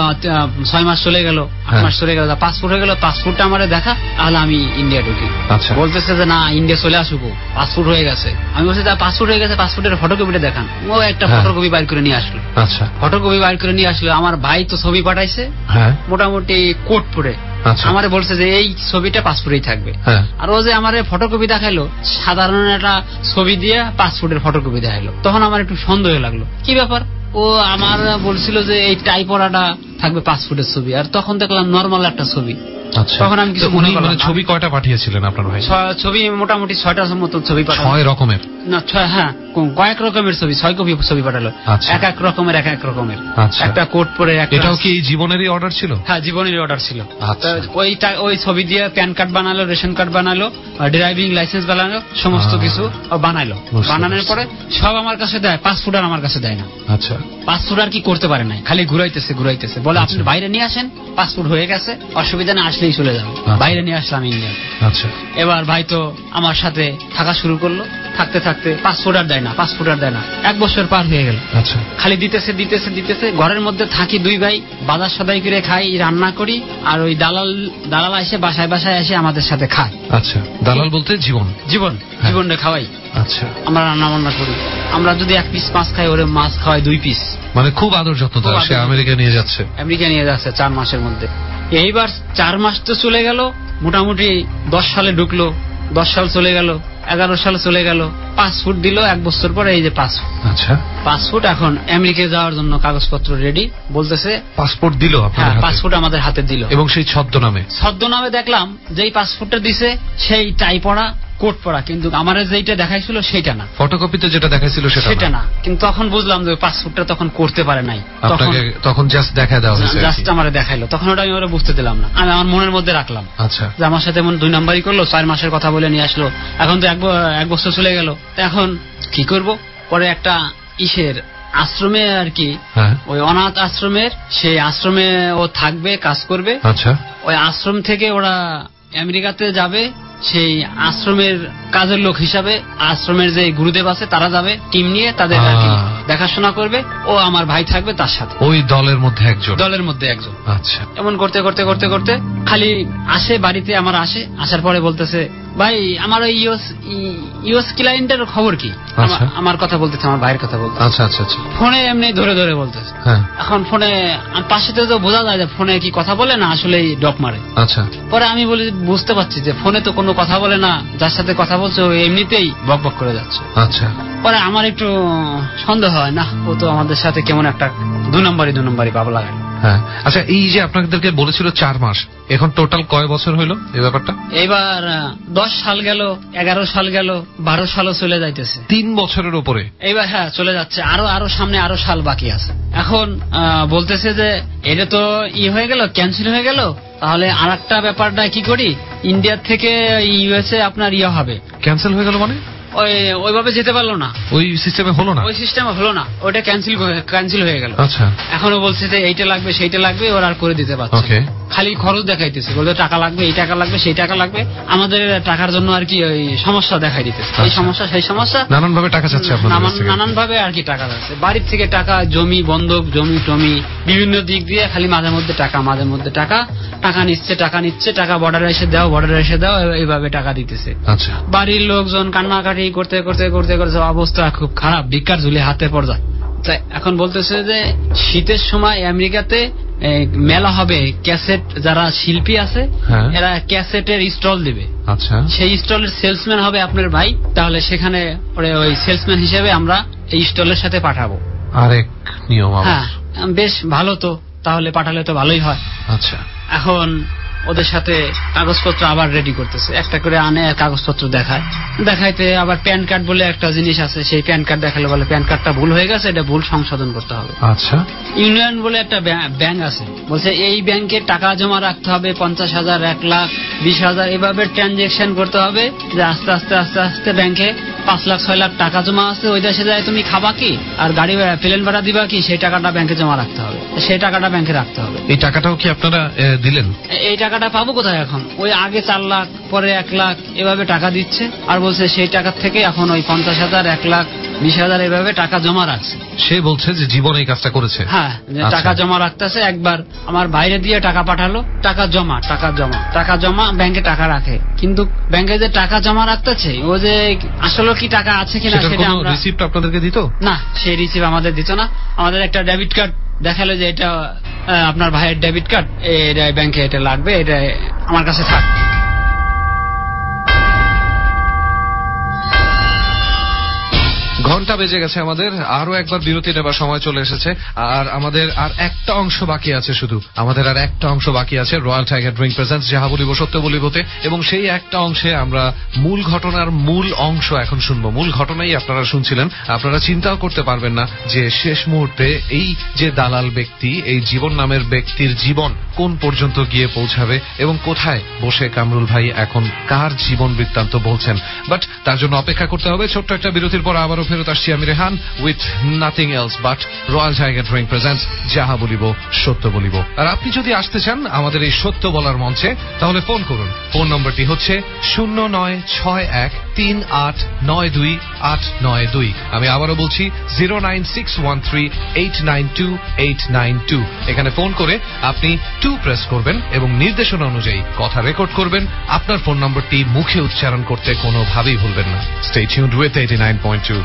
6 মাস চলে গেল, 8 মাস চলে গেল, পাসপোর্ট হয়ে গেল, পাসপোর্টটা আমারে দেখা, তাহলে আমি ইন্ডিয়া ঢুকি। আচ্ছা, বলতেছে যে না, ইন্ডিয়া চলে আসবো, পাসপোর্ট হয়ে গেছে। আমি বলছি পাসপোর্ট হয়ে গেছে, পাসপোর্টের ফটোকপিটা দেখান। ও একটা ফটোকপি বাইর করে নিয়ে আসলো। আচ্ছা, ফটোকপি বাইর করে নিয়ে আসলো। আমার ভাই তো ছবি পাঠাইছে, মোটামুটি কোট পরে। আমারে বলছে যে এই ছবিটা পাসপোর্টেই থাকবে। আর ও যে আমার ফটোকপি দেখাইলো, সাধারণ একটা ছবি দিয়ে পাসপোর্টের ফটোকপি দেখাইলো। তখন আমার একটু সন্দেহ লাগলো, কি ব্যাপার? ও আমার বলছিল যে এই টাই পরাটা থাকবে পাসপোর্টের ছবি, আর তখন দেখলাম নর্মাল একটা ছবি। তখন আমি কিছু মনে করলাম। ছবি কয়টা পাঠিয়েছিলেন আপনার ভাই? ছবি মোটামুটি 6টার মতো ছবি পাঠালো। 6 রকমের? না, হ্যাঁ, কয়েক রকমের ছবি, 6 কপি ছবি পাঠালো, এক এক রকমের। একটা কোট পরে। এটাও কি জীবনেরই অর্ডার ছিল? হ্যাঁ, জীবনেরই অর্ডার ছিল। ওই ছবি দিয়ে প্যান কার্ড বানালো, রেশন কার্ড বানালো, ড্রাইভিং লাইসেন্স বানালো, সমস্ত কিছু বানাইলো। বানানোর পরে সব আমার কাছে দেয়, পাসপোর্ট আর আমার কাছে দেয় না। আচ্ছা, পাসপোর্ট আর কি করতে পারে নাই, খালি ঘুরাইতেছে। বলে আপনি বাইরে নিয়ে আসেন, পাসপোর্ট হয়ে গেছে, অসুবিধা না, আসলেই চলে যাবে। বাইরে নিয়ে আসলাম ইন্ডিয়া। আচ্ছা, এবার ভাই তো আমার সাথে থাকা শুরু করলো। থাকতে থাকতে পাসপোর্ট আর দেয় না। 1 বছর পার হয়ে গেল। আচ্ছা, খালি দিতেছে। ঘরের মধ্যে থাকি 2 ভাই, বাজার সদাই করে খাই, রান্না করি, আর ওই দালাল এসে বাসায় এসে আমাদের সাথে খায়। আচ্ছা, দালাল বলতে জীবনটা খাওয়াই। আচ্ছা, আমরা রান্না বান্না করি। আমরা যদি 1 পিস মাছ খাই, ওরে মাছ খাওয়াই 2 পিস। মানে খুব আদর যত্ন। সে আমেরিকা নিয়ে যাচ্ছে 4 মাসের মধ্যে। এইবার 4 মাস তো চলে গেল, মোটামুটি 10 সালে ঢুকলো, 10 সাল চলে গেল, 11 সাল চলে গেল। পাসপোর্ট দিল 1 বছর পরে, এই যে পাসপোর্ট। আচ্ছা, পাসপোর্ট এখন আমেরিকায় যাওয়ার জন্য কাগজপত্র রেডি। বলতেছে পাসপোর্ট দিল? হ্যাঁ, পাসপোর্ট আমাদের হাতে দিল। এবং সেই ছদ্মনামে দেখলাম যেই পাসপোর্টটা দিছে সেই টাই পড়া, কোট পড়া, কিন্তু আমার যেটা দেখাইছিল সেটা না। ফটোকপিতে যেটা দেখাইছিল সেটা না। কিন্তু তখন বুঝলাম যে পাসপোর্টটা তখন করতে পারে নাই। তখন জাস্ট দেখা দেওয়া হয়েছে, জাস্ট আমারে দেখাইলো। তখন ওটা আমি ওরা বুঝতে দিলাম না, আমি আমার মনের মধ্যে রাখলাম। আচ্ছা, যে আমার সাথে এমন 2 নাম্বারই করলো, 4 মাসের কথা বলে নিয়ে আসলো। এখন তো 1 বছর চলে গেল, এখন কি করব? পরে একটা আশ্রমে আর কি, ওই অনাথ আশ্রমের, সেই আশ্রমে ও থাকবে, কাজ করবে। আচ্ছা, ওই আশ্রম থেকে ওরা আমেরিকাতে যাবে, সেই আশ্রমের কাজের লোক হিসাবে আশ্রমের যে গুরুদেব আছে তারা যাবে, টিম নিয়ে তাদের দেখাশোনা করবে। ও আমার ভাই থাকবে তার সাথে, ওই দলের মধ্যে একজন। আচ্ছা, এমন করতে করতে খালি আসে বাড়িতে, আমার আসার পরে বলতেছে, ভাই আমার ওই ইউএস ক্লায়েন্টের খবর কি? আমার কথা বলতেছে, আমার ভাইয়ের কথা বলতেছে। আচ্ছা আচ্ছা, ফোনে এমনি ধরে বলতেছে। এখন ফোনে পাশে তো বোঝা যায় যে ফোনে কি কথা বলে না আসলেই ডক মারে। আচ্ছা, পরে আমি বলি বুঝতে পারছি যে ফোনে তো কোনো কথা বলে না, যার সাথে কথা বলছে ও এমনিতেই বকবক করে যাচ্ছে। আচ্ছা, পরে আমার একটু সন্দেহ হয়, না ও তো আমাদের সাথে কেমন একটা 2 নম্বরই পাবো লাগাই। হ্যাঁ, আচ্ছা, এই যে আপনাদেরকে বলেছিল 4 মাস, এখন টোটাল কয় বছর হইল এই ব্যাপারটা? এবার 10 সাল গেল, 11 সাল গেল, 12 সালও চলে যাইতেছে। 3 বছরের উপরে এইবার। হ্যাঁ, চলে যাচ্ছে। আরো সামনে আরো সাল বাকি আছে। এখন বলতেছে যে এটা তো হয়ে গেল, ক্যান্সেল হয়ে গেল, তাহলে আর একটা ব্যাপারটা কি করি, ইন্ডিয়ার থেকে ইউএসএ আপনার হবে। ক্যান্সেল হয়ে গেল মানে? ওইভাবে যেতে পারলো না, ওই সিস্টেমে হলো না, ওটা ক্যান্সেল হয়ে গেল। আচ্ছা, এখনো বলছে যে এইটা লাগবে সেইটা লাগবে, ওরা আর করে দিতে পারছে। খালি খরচ দেখাইতেছে, বলতে টাকা লাগবে, এই টাকা লাগবে, সেই টাকা লাগবে, আমাদের টাকার জন্য আর কি ওই সমস্যা দেখাই দিতেছে, এই সমস্যা সেই সমস্যা, নানান ভাবে টাকা চাচ্ছে, নানান ভাবে আর কি টাকা যাচ্ছে, বাড়ির থেকে টাকা, জমি বন্ধক, জমি টমি বিভিন্ন দিক দিয়ে খালি মাঝে মধ্যে টাকা নিচ্ছে, টাকা বর্ডারে এসে দাও, এইভাবে টাকা দিতেছে। আচ্ছা, বাড়ির লোকজন কান্নাকাটি করতে অবস্থা খুব খারাপ, ভিক্ষার ঝুলি হাতে পড়ে। এখন বলতেছে যে শীতের সময় আমেরিকাতে মেলা হবে, ক্যাসেট যারা শিল্পী আছে এরা ক্যাসেটের স্টল দিবে। আচ্ছা, সেই স্টলের সেলসম্যান হবে আপনার ভাই, তাহলে সেখানে ওই সেলসম্যান হিসেবে আমরা এই স্টলের সাথে পাঠাবো। আরেক নিয়ম। হ্যাঁ, বেশ ভালো তো, তাহলে পাঠালে তো ভালোই হয়। আচ্ছা, এখন ওদের সাথে কাগজপত্র আবার রেডি করতেছে, একটা করে আনে, কাগজপত্র দেখাইতে আবার প্যান কার্ড বলে একটা জিনিস আছে, সেই প্যান কার্ড দেখালে বলে প্যান কার্ডটা ভুল হয়ে গেছে, এটা ভুল সংশোধন করতে হবে। আচ্ছা, ইউনিয়ন বলে একটা ব্যাংক আছে, বলছে এই ব্যাংকে টাকা জমা রাখতে হবে 50,000, 1 লাখ, 20,000, এভাবে ট্রানজেকশন করতে হবে, যে আস্তে আস্তে ব্যাংকে 5 লাখ 6 লাখ টাকা জমা আছে, ওই দেশে যায় তুমি খাবা কি আর গাড়ি প্লেন ভাড়া দিবা কি, সেই টাকাটা ব্যাংকে জমা রাখতে হবে, সেই টাকাটা ব্যাংকে রাখতে হবে। এই টাকাটাও কি আপনারা দিলেন? এই টাকাটা পাবো কোথায় এখন? ওই আগে 4 লাখ, পরে 1 লাখ, এভাবে টাকা দিচ্ছে, আর বলছে সেই টাকার থেকে এখন ওই 50,000, 1 লাখ, 20,000 এভাবে টাকা জমা রাখছে। সে বলছে যে জীবন এই কাজটা করেছে। হ্যাঁ, টাকা জমা রাখতেছে। একবার আমার বাইরে দিয়ে টাকা পাঠালো, টাকা জমা ব্যাংকে টাকা রাখে, কিন্তু ব্যাংকে যে টাকা জমা রাখতেছে ও যে আসলে কি টাকা আছে কিনা সেটা আমরা রিসিপ্ট আপনাদেরকে দিত না, সেই রিসিপ্ট আমাদের দিত না। আমাদের একটা ডেবিট কার্ড দেখালো যে এটা আপনার ভাইয়ের ডেবিট কার্ড, এটা ব্যাংকে এটা লাগবে, এটা আমার কাছে থাক। ঘন্টা বেজে গেছে আমাদের, আরো একবার বিরতি নেবার সময় চলে এসেছে, আর আমাদের আর একটা অংশ বাকি আছে, রয়্যাল টাইগার ড্রিঙ্ক প্রেজেন্টস যাহা বলিব সত্য বলিবতে, এবং সেই একটা অংশে আমরা মূল ঘটনার মূল অংশ এখন শুনবো। মূল ঘটনাই আপনারা শুনছিলেন। আপনারা চিন্তাও করতে পারবেন না যে শেষ মুহূর্তে এই যে দালাল ব্যক্তি, এই জীবন নামের ব্যক্তির জীবন কোন পর্যন্ত গিয়ে পৌঁছাবে এবং কোথায় বসে কামরুল ভাই এখন কার জীবন বৃত্তান্ত বলছেন। বাট তার জন্য অপেক্ষা করতে হবে। ছোট্ট একটা বিরতির পর আবারও ফেরত আসছি আমি Rehan with nothing else but Royal Tiger drink presents যাহা বলিব সত্য বলিব। আর আপনি যদি আসতে চান আমাদের এই সত্য বলার মঞ্চে, তাহলে ফোন করুন। ফোন নম্বরটি হচ্ছে 0961389292। আমি আবারও বলছি 09613892892। এখানে ফোন করে আপনি 2 প্রেস করবেন এবং নির্দেশনা অনুযায়ী কথা রেকর্ড করবেন। আপনার ফোন নম্বরটি মুখে উচ্চারণ করতে কোনোভাবেই ভুলবেন না। Stay tuned with 89.2।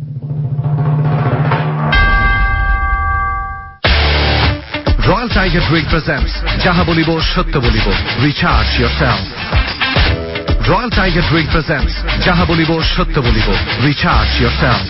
Royal Tiger Drink presents Jaha Bolibo Shatya Bolibo. Recharge yourself. Royal Tiger Drink presents Jaha Bolibo Shatya Bolibo. Recharge yourself.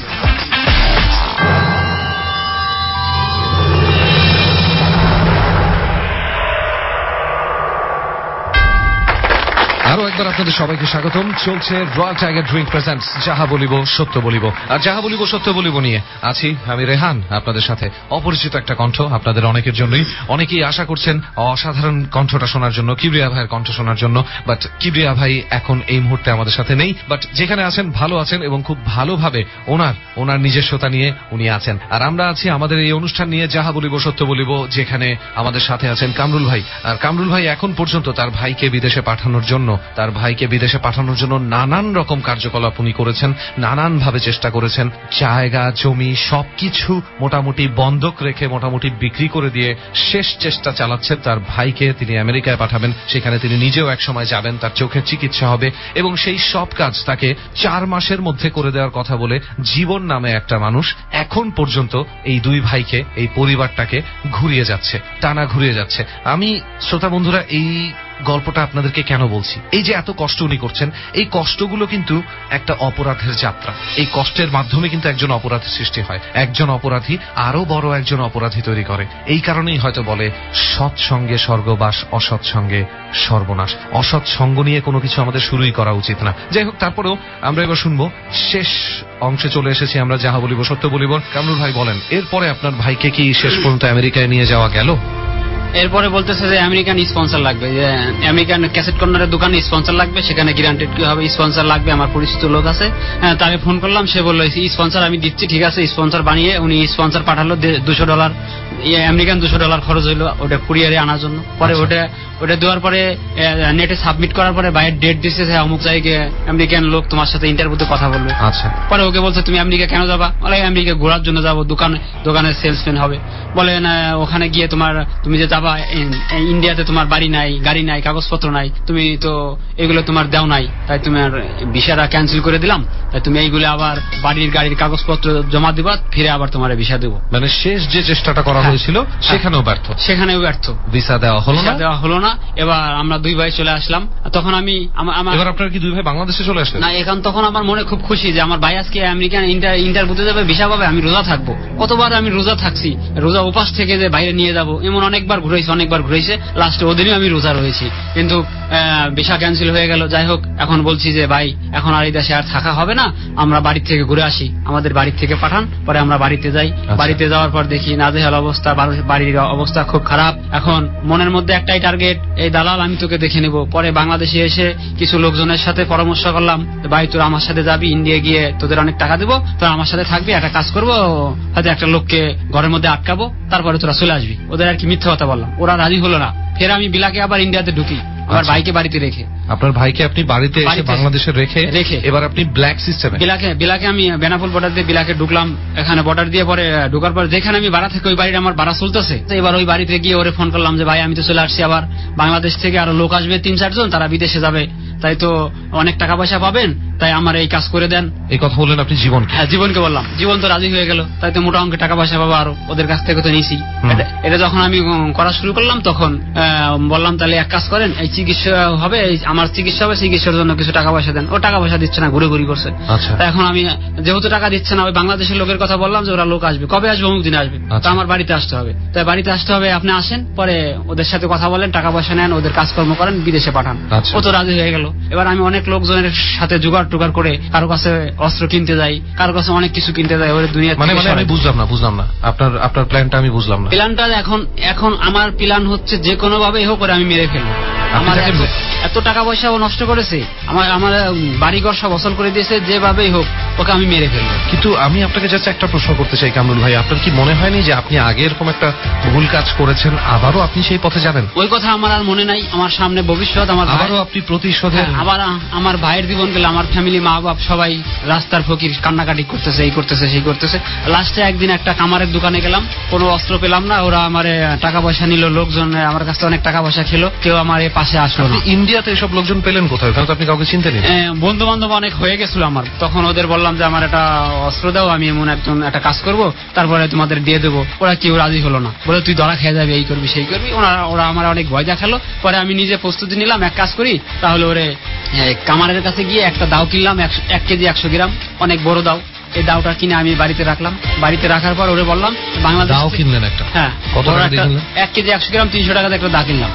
আরো একবার আপনাদের সবাইকে স্বাগতম। চলছে রয়্যাল টাইগার ড্রিঙ্ক প্রেজেন্টস যাহা বলিব সত্য বলিব। আর যাহা বলিব সত্য বলিব নিয়ে আছি আমি রেহান, আপনাদের সাথে। অপরিচিত একটা কণ্ঠ আপনাদের অনেকের জন্যই। অনেকেই আশা করছেন অসাধারণ কণ্ঠটা শোনার জন্য, কিবরিয়া ভাইয়ের কণ্ঠ শোনার জন্য। বাট কিবরিয়া ভাই এখন এই মুহূর্তে আমাদের সাথে নেই। বাট যেখানে আছেন ভালো আছেন এবং খুব ভালোভাবে ওনার নিজস্বতা নিয়ে উনি আছেন। আর আমরা আছি আমাদের এই অনুষ্ঠান নিয়ে যাহা বলিব সত্য বলিব, যেখানে আমাদের সাথে আছেন কামরুল ভাই। আর কামরুল ভাই এখন পর্যন্ত তার ভাইকে বিদেশে পাঠানোর জন্য নানান রকম কার্যকলাপ উনি করেছেন, নানান ভাবে চেষ্টা করেছেন। জায়গা জমি সবকিছু মোটামুটি বন্ধক রেখে, মোটামুটি বিক্রি করে দিয়ে শেষ চেষ্টা চালাচ্ছেন তার ভাইকে তিনি আমেরিকায় পাঠাবেন। সেখানে তিনি নিজেও এক সময় যাবেন, তার চোখের চিকিৎসা হবে এবং সেই সব কাজ তাকে 4 মাসের মধ্যে করে দেওয়ার কথা বলে জীবন নামে একটা মানুষ এখন পর্যন্ত এই 2 ভাইকে, এই পরিবারটাকে ঘুরিয়ে যাচ্ছে, টানা ঘুরিয়ে যাচ্ছে। আমি শ্রোতা বন্ধুরা এই গল্পটা আপনাদেরকে কেন বলছি, এই যে এত কষ্ট উনি করছেন, এই কষ্টগুলো কিন্তু একটা অপরাধের যাত্রা। এই কষ্টের মাধ্যমে কিন্তু একজন অপরাধী সৃষ্টি হয়, একজন অপরাধী আরো বড় একজন অপরাধী তৈরি করে। এই কারণেই হয়তো বলে সৎসঙ্গে স্বর্গবাস, অসৎ সঙ্গে সর্বনাশ। অসৎ সঙ্গ নিয়ে কোনো কিছু আমাদের শুরুই করা উচিত না। যাই হোক, তারপরেও আমরা এবার শুনবো, শেষ অংশে চলে এসেছি আমরা যাহা বলিব সত্য বলিব। কামরুল ভাই বলেন, এরপরে আপনার ভাইকে কি শেষ পর্যন্ত আমেরিকায় নিয়ে যাওয়া গেল? এরপরে বলতেছে যে আমেরিকান স্পন্সর লাগবে, যে আমেরিকান ক্যাসেট কর্নারের দোকানে স্পন্সর লাগবে, সেখানে গ্যারান্টেড কি হবে স্পন্সর লাগবে, আমার পরিচিত লোক আছে। তাকে ফোন করলাম, সে বললো স্পন্সর আমি দিচ্ছি, ঠিক আছে। স্পন্সর বানিয়ে উনি স্পন্সর পাঠালো, $200 আমেরিকান $200 খরচ হইলো ওটা কুরিয়ারে আনার জন্য। পরে ওটা দেওয়ার পরে নেটে সাবমিট করার পরে বাইরের ডেট দিচ্ছে, অমুক জায়গায় আমেরিকান লোক তোমার সাথে ইন্টারভিউতে কথা বলবে। আচ্ছা। পরে ওকে বলছে তুমি আমেরিকা কেন যাবা? বলে আমেরিকা ঘোরার জন্য যাবো, দোকানে সেলসম্যান হবে। বলে না, ওখানে গিয়ে তুমি যে যাবা ইন্ডিয়াতে তোমার বাড়ি নাই, গাড়ি নাই, কাগজপত্র নাই, তুমি তো এগুলো তোমার দেও নাই, তাই তোমার ভিসাটা ক্যান্সেল করে দিলাম, তাই তুমি এইগুলো আবার বাড়ির গাড়ির কাগজপত্র জমা দিবা, ফিরে আবার তোমার ভিসা দেবো। মানে শেষ যে চেষ্টাটা করা হয়েছিল সেখানেও ব্যর্থ, ভিসা দেওয়া হলো না। এবার আমরা 2 ভাই চলে আসলাম। তখন আমি এবার আপনার কি 2 ভাই বাংলাদেশে চলে আসলেন? না, এখন তখন আমার মনে খুব খুশি যে আমার ভাই আজকে আমেরিকান ইন্টারভিউতে যাবে, ভিসা পাবে, আমি রোজা থাকবো। কতবার আমি রোজা থাকছি, রোজা উপাস থেকে যে বাইরে নিয়ে যাবো, এমন অনেকবার ঘুরাইছে। লাস্টে ওদিনই আমি রোজা রয়েছি, কিন্তু ভিসা ক্যান্সেল হয়ে গেল। যাই হোক, এখন বলছি যে ভাই এখন আর এই দেশে আর থাকা হবে না, আমরা বাড়ি থেকে ঘুরে আসি, আমাদের বাড়ি থেকে পাঠান। পরে আমরা বাড়িতে যাই। বাড়িতে যাওয়ার পর দেখি নাজেহাল অবস্থা, বাড়ির অবস্থা খুব খারাপ। এখন মনের মধ্যে একটাই টার্গেট, এই দালাল আমি তোকে দেখে নেব। পরে বাংলাদেশে এসে কিছু লোকজনের সাথে পরামর্শ করলাম, ভাই তোরা আমার সাথে যাবি, ইন্ডিয়া গিয়ে তোদের অনেক টাকা দেবো, তোরা আমার সাথে থাকবি, একটা কাজ করবো, হয়তো একটা লোককে ঘরের মধ্যে আটকাবো, তারপরে তোরা চলে আসবি। ওদের আর কি মিথ্যা কথা বললাম, ওরা রাজি হলো না। ফের আমি বিলাকে আবার ইন্ডিয়াতে ঢুকি, আমার ভাইকে বাড়িতে রেখে। আপনার ভাইকে আপনি বাড়িতে এসে বাংলাদেশে রেখে এবার আপনি ব্ল্যাক সিস্টেমে বিলাকে আমি বেনাপোল বর্ডার দিয়ে বিলাকে ঢুকলাম। এখানে বর্ডার দিয়ে পরে ঢুকার পর যেখানে আমি ভাড়া থেকে ওই বাড়ির আমার ভাড়া চলতেছে, এবার ওই বাড়িতে গিয়ে ওরে ফোন করলাম যে ভাই আমি তো চলে আসছি, আবার বাংলাদেশ থেকে আরো লোক আসবে 3-4 জন, তারা বিদেশে যাবে, তাই তো অনেক টাকা পয়সা পাবেন, তাই আমার এই কাজ করে দেন। এই কথা বললেন আপনি জীবনকে? হ্যাঁ, জীবনকে বললাম। জীবন তো রাজি হয়ে গেল, তাই তো মোটা অঙ্কের টাকা পয়সা পাবো, আরো ওদের কাছ থেকে তো নিছি। এটা যখন আমি করা শুরু করলাম, তখন বললাম তাহলে এক কাজ করেন, এই চিকিৎসা হবে, আমার চিকিৎসা হবে, চিকিৎসার জন্য কিছু টাকা পয়সা দেন। ও টাকা পয়সা দিচ্ছে না, ঘুরে করছে। তাই এখন আমি যেহেতু টাকা দিচ্ছে না, ওই বাংলাদেশের লোকের কথা বললাম যে ওরা লোক আসবে, কবে আসবে, অমুক দিন আসবে, তা আমার বাড়িতে আসতে হবে। তাই বাড়িতে আসতে হবে, আপনি আসেন, পরে ওদের সাথে কথা বলেন, টাকা পয়সা নেন, ওদের কাজকর্ম করেন, বিদেশে পাঠান। ও তো রাজি হয়ে গেল। এবার আমি অনেক লোকজনের সাথে জোগাড় টুগাড় করে কারো কাছে অস্ত্র কিনতে যাই, কারো কাছে অনেক কিছু কিনতে যাই। ওর দুনিয়া মানে আমি বুঝলাম না আপনার প্ল্যানটা আমি বুঝলাম না। প্ল্যানটা এখন আমার প্ল্যান হচ্ছে যে কোনো ভাবে হোক করে আমি মেরে ফেলবো। আমার এত টাকা পয়সা ও নষ্ট করেছে, আমার বাড়িঘর সব অচল করে দিয়েছে, যেভাবেই হোক ওকে আমি মেরে ফেলবো। কিন্তু আমি আপনাকে জাস্ট একটা প্রশ্ন করতে চাই কামরুল ভাই, আপনার কি মনে হয়নি যে আপনি আগে এরকম একটা ভুল কাজ করেছেন, আবারও আপনি সেই পথে যাবেন? ওই কথা আমার আর মনে নাই। আমার সামনে ভবিষ্যৎ, আমার আবারও আপনি প্রতিশোধের, আবার আমার ভাইয়ের জীবন গেলে, আমার ফ্যামিলি, মা বাপ সবাই রাস্তার ফকির, কান্নাকাটি করতেছে, এই করতেছে সেই করতেছে। লাস্টে একদিন একটা কামারের দোকানে গেলাম, কোনো অস্ত্র পেলাম না, ওরা আমার টাকা পয়সা নিল, লোকজন আমার কাছে অনেক টাকা পয়সা খেলো, কেউ আমার পাশে আসলো না। ইন্ডিয়াতে এসব লোকজন পেলেন কোথায়? ওখানে তো আপনি কাউকে চিনতে নেই। বন্ধু বান্ধব অনেক হয়ে গেছিল আমার, তখন ওদের বললাম যে আমার একটা অস্ত্র দাও, আমি এমন একটা কাজ করবো, তারপরে তোমাদের দিয়ে দেবো। ওরা কেউ রাজি হলো না, বলে তুই ধরা খেয়ে যাবি, এই করবি সেই করবি। ওরা আমার অনেক ভয় দেখালো। পরে আমি নিজে প্রস্তুতি নিলাম, এক কাজ করি তাহলে, ওরে কামারের কাছে গিয়ে একটা দাও কিনলাম, 1 কেজি 100 গ্রাম, অনেক বড় দাও। এই দাওটা কিনে আমি বাড়িতে রাখলাম। বাড়িতে রাখার পর ওরে বললাম বাংলাদেশ দাও কিনলেন একটা? হ্যাঁ, কত টাকা দিয়ে কিনলেন? 1 কেজি 100 গ্রাম 300 টাকা দিয়ে একটা দা কিনলাম।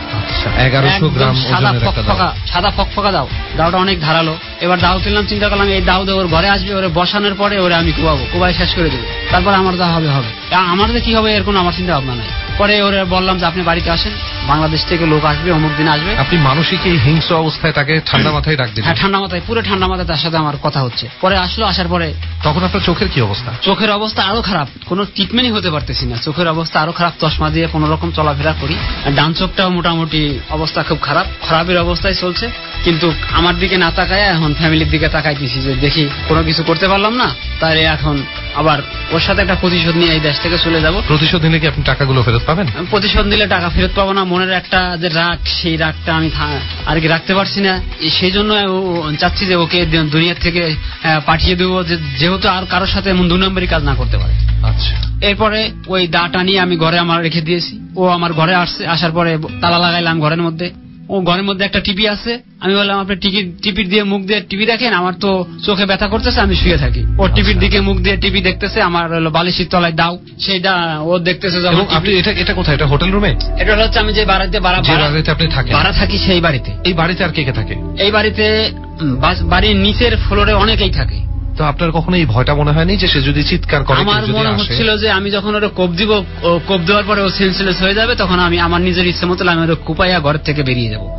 1100 গ্রাম ওজনের একটা দাও, সাদা ফকফকা দাও। দাওটা অনেক ধারালো। এবার দাও কিনলাম, চিন্তা করলাম এই দাও ওর ঘরে আসবে, ওরে বসানোর পরে ওরে আমি কুবাই শেষ করে দেবো, তারপর আমার দা হবে। আমার যে কি হবে এর কোনো আমার চিন্তা ভাবনা নাই। পরে ওরে বললাম যে আপনি বাড়িতে আসেন, বাংলাদেশ থেকে লোক আসবে, অমুক দিন আসবে। আপনি মানসিক এই হিংস্র অবস্থায় তাকে ঠান্ডা মাথায় রাখ দিলেন? হ্যাঁ, ঠান্ডা মাথায়, পুরো ঠান্ডা মাথায় তার সাথে আমার কথা হচ্ছে। পরে আসলো, আসার পরে তখন আপনার চোখের কি অবস্থা? চোখের অবস্থা আরো খারাপ, কোনো ট্রিটমেন্টই হতে পারতেছি না। চোখের অবস্থা আরো খারাপ, চশমা দিয়ে কোন রকম চলাফেরা করি। ডান চোখটাও মোটামুটি অবস্থা খুব খারাপের অবস্থায় চলছে। কিন্তু আমার দিকে না তাকায় এখন ফ্যামিলির দিকে তাকাইতেছি, যে দেখি কোনো কিছু করতে পারলাম না, তাহলে এখন আবার ওর সাথে একটা প্রতিশোধ নিয়ে এই দেশ থেকে চলে যাব। প্রতিশোধ নিলে কি আপনি টাকাগুলো ফেরত পাবেন? প্রতিশোধ নিলে টাকা ফেরত পাবো না, মনের একটা যে রাগ, সেই রাগটা আমি আর কি রাখতে পারছি না। সেই জন্য চাচ্ছি যে ওকে দুনিয়ার থেকে পাঠিয়ে দেবো, যেহেতু আর কারোর সাথে এমন 2 নম্বরই কাজ না করতে পারে। আচ্ছা। এরপরে ওই দাটা নিয়ে আমি ঘরে আমার রেখে দিয়েছি। ও আমার ঘরে আসছে, আসার পরে তালা লাগাইলাম ঘরের মধ্যে। ও ঘরের মধ্যে একটা টিভি আছে, আমি বললাম আপনি টিভি দিয়ে মুখ দিয়ে টিভি দেখেন, আমার তো চোখে ব্যথা করতেছে, আমি শুয়ে থাকি। ও টিভির দিকে মুখ দিয়ে টিভি দেখতেছে, আমার বালিশের তলায় দাও, সেইটা ও দেখতেছে। যখন আপনি এটা কোথায়? এটা হোটেল রুমে? এটা হচ্ছে আমি যে বাড়িতে আপনি থাকেন, ভাড়া থাকি, সেই বাড়িতে। এই বাড়িতে আর কে কে থাকে? এই বাড়িতে বাড়ির নিচের ফ্লোরে অনেকেই থাকে, তো আপনার কখনো এই ভয়টা মনে হয়নি যে সে যদি চিৎকার করে? আমার মনে হচ্ছিল যে আমি যখন ওরা কোপ দিব, কোপ দেওয়ার পরে ও সেন্সলেস হয়ে যাবে, তখন আমি আমার নিজের ইচ্ছে মতো আমি ওরা কুপাইয়া ঘর থেকে বেরিয়ে যাবো।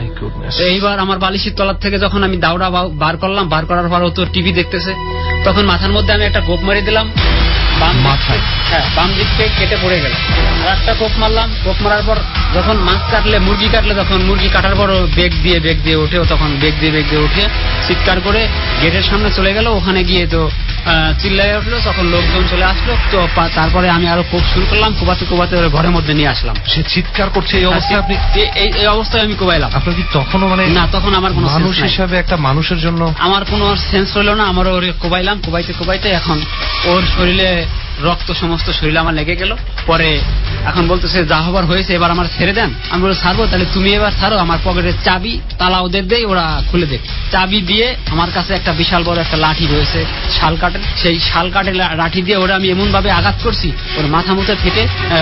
এইবার আমার বালিশের তলার থেকে যখন আমি দাউড়া বার করলাম, বার করার পর ও তো টিভি দেখতেছে, তখন মাথার মধ্যে আমি একটা কোপ মারি দিলাম, মাথায়, হ্যাঁ, বাম দিক থেকে কেটে পড়ে গেল। আর একটা কোপ মারলাম, কোপ মারার পর যখন মাছ কাটলে, মুরগি কাটলে, তখন মুরগি কাটার পর বেগ দিয়ে ওঠে, তখন বেগ দিয়ে উঠে চিৎকার করে গেটের সামনে চলে গেল। ওখানে গিয়ে তো চিল্লাই উঠলো, তখন লোকজন চলে আসলো। তো তারপরে আমি আরো কোপ শুরু করলাম, কোবাতে ওরা ঘরের মধ্যে নিয়ে আসলাম। সে চিৎকার করছে এই অবস্থায়? আপনি এই অবস্থায় আমি কোবাইলাম। আপনার কি তখনও মানে? না, তখন আমার কোনো মানুষ হিসাবে, একটা মানুষের জন্য আমার কোনো সেন্স রইল না। আমার ওরে কোবাইলাম, কোবাইতে এখন ওর শরীরে রক্ত সমস্ত শরীরে আমার লেগে গেল। পরে এখন বলতেছে যা হবার হয়েছে, এবার আমার ছেড়ে দেন। আমি বলে ছাড়বো, তাহলে তুমি এবার ছাড়ো। আমার পকেটের চাবি, তালা ওদের দেই, ওরা খুলে দেয়। চাবি দিয়ে আমার কাছে একটা বিশাল বড় একটা লাঠি রয়েছে, শাল কাঠের। সেই শাল কাঠের লাঠি দিয়ে ওরা আমি এমন ভাবে আঘাত করছি, ওর মাথা মুথে ফেটে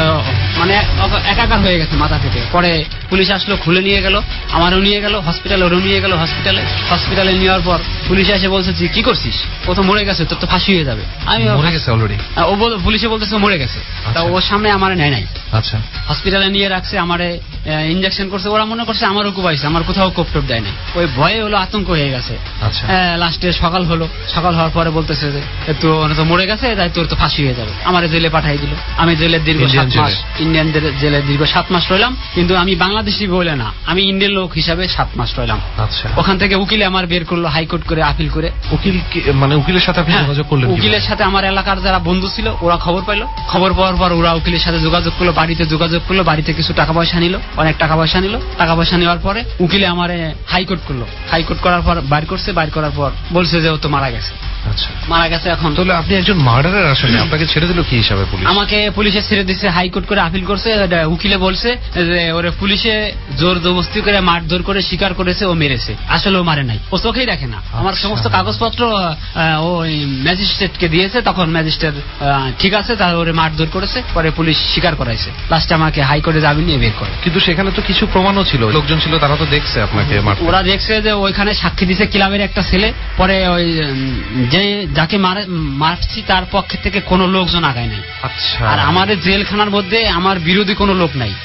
মানে একাকার হয়ে গেছে মাথা ফেটে। পরে পুলিশ আসলো, খুলে নিয়ে গেল, আমারও নিয়ে গেল হসপিটালে, ওরও নিয়ে গেল হসপিটালে নেওয়ার পর পুলিশ এসে বলছে কি করছিস? ও তো মরে গেছে, তোর তো ফাঁসি হয়ে যাবে। আমি মরে গেছে অলরেডি? পুলিশে বলতেছে মরে গেছে। তা ওর সামনে আমার নেয় নাই। আচ্ছা, হসপিটালে নিয়ে রাখছে, আমারে ইনজেকশন করছে। ওরা মনে করছে আমারও কুবাইছে, আমার কোথাও কোপ টোপ দেয় নাই। ওই ভয়ে হলো, আতঙ্ক হয়ে গেছে। লাস্টে সকাল হলো, সকাল হওয়ার পরে বলতেছে যে তো মরে গেছে, তাই তোর তো ফাঁসি হয়ে যাবে। আমার জেলে পাঠাই দিল। আমি জেলের দীর্ঘ 7 মাস, ইন্ডিয়ান জেলের দীর্ঘ 7 মাস রইলাম। কিন্তু আমি বাংলাদেশি বলে না, আমি ইন্ডিয়ান লোক হিসাবে 7 মাস রইলাম। আচ্ছা, ওখান থেকে উকিলে আমার বের করলো, হাইকোর্ট করে আপিল করে। উকিল মানে উকিলের সাথে আপনি যোগাযোগ করলেন? উকিলের সাথে আমার এলাকার যারা বন্ধু ছিল ওরা খবর পাইলো। খবর পাওয়ার পর ওরা উকিলের সাথে যোগাযোগ করলো, বাড়িতে যোগাযোগ করলো। বাড়িতে কিছু টাকা পয়সা নিল, অনেক টাকা পয়সা নিল। টাকা পয়সা নেওয়ার পরে উকিলে আমারে হাইকোর্ট করলো। হাইকোর্ট করার পর বাইর করছে। বাইর করার পর বলছে যে ও তো মারা গেছে। আচ্ছা, মারা গেছে। এখন তাহলে আপনি একজন মার্ডারের আসামি, আপনাকে ছেড়ে দিল কি হিসাবে পুলিশ? আমাকে পুলিশে ছেড়ে দিচ্ছে, হাইকোর্ট করে আপিল করছে। উকিলে বলছে যে ওরে পুলিশে জোর জবরদস্তি করে মারধর করে স্বীকার করেছে ও মেরেছে, আসলে ও মারে নাই, ও চোখেই দেখে না। আমার সমস্ত কাগজপত্র ওই ম্যাজিস্ট্রেটকে দিয়েছে। তখন ম্যাজিস্ট্রেট ঠিক আছে, তাহলে ওরে মারধর করেছে। পরে পুলিশ স্বীকার করাইছে। লাস্টে আমাকে হাইকোর্টে জামিন নিয়ে বের করে। কিন্তু সেখানে তো কিছু প্রমাণও ছিল, লোকজন ছিল, তারা তো দেখছে আপনাকে মারতে। ওরা দেখছে যে ওইখানে সাক্ষী দিছে ক্লাবের একটা ছেলে। পরে ওই যে যাকে মারছি তার পক্ষে থেকে কোনো লোকজন আগায় নাই। আচ্ছা, আর আমাদের জেলখানার মধ্যে আমার বিরোধী কোনো লোক নাই।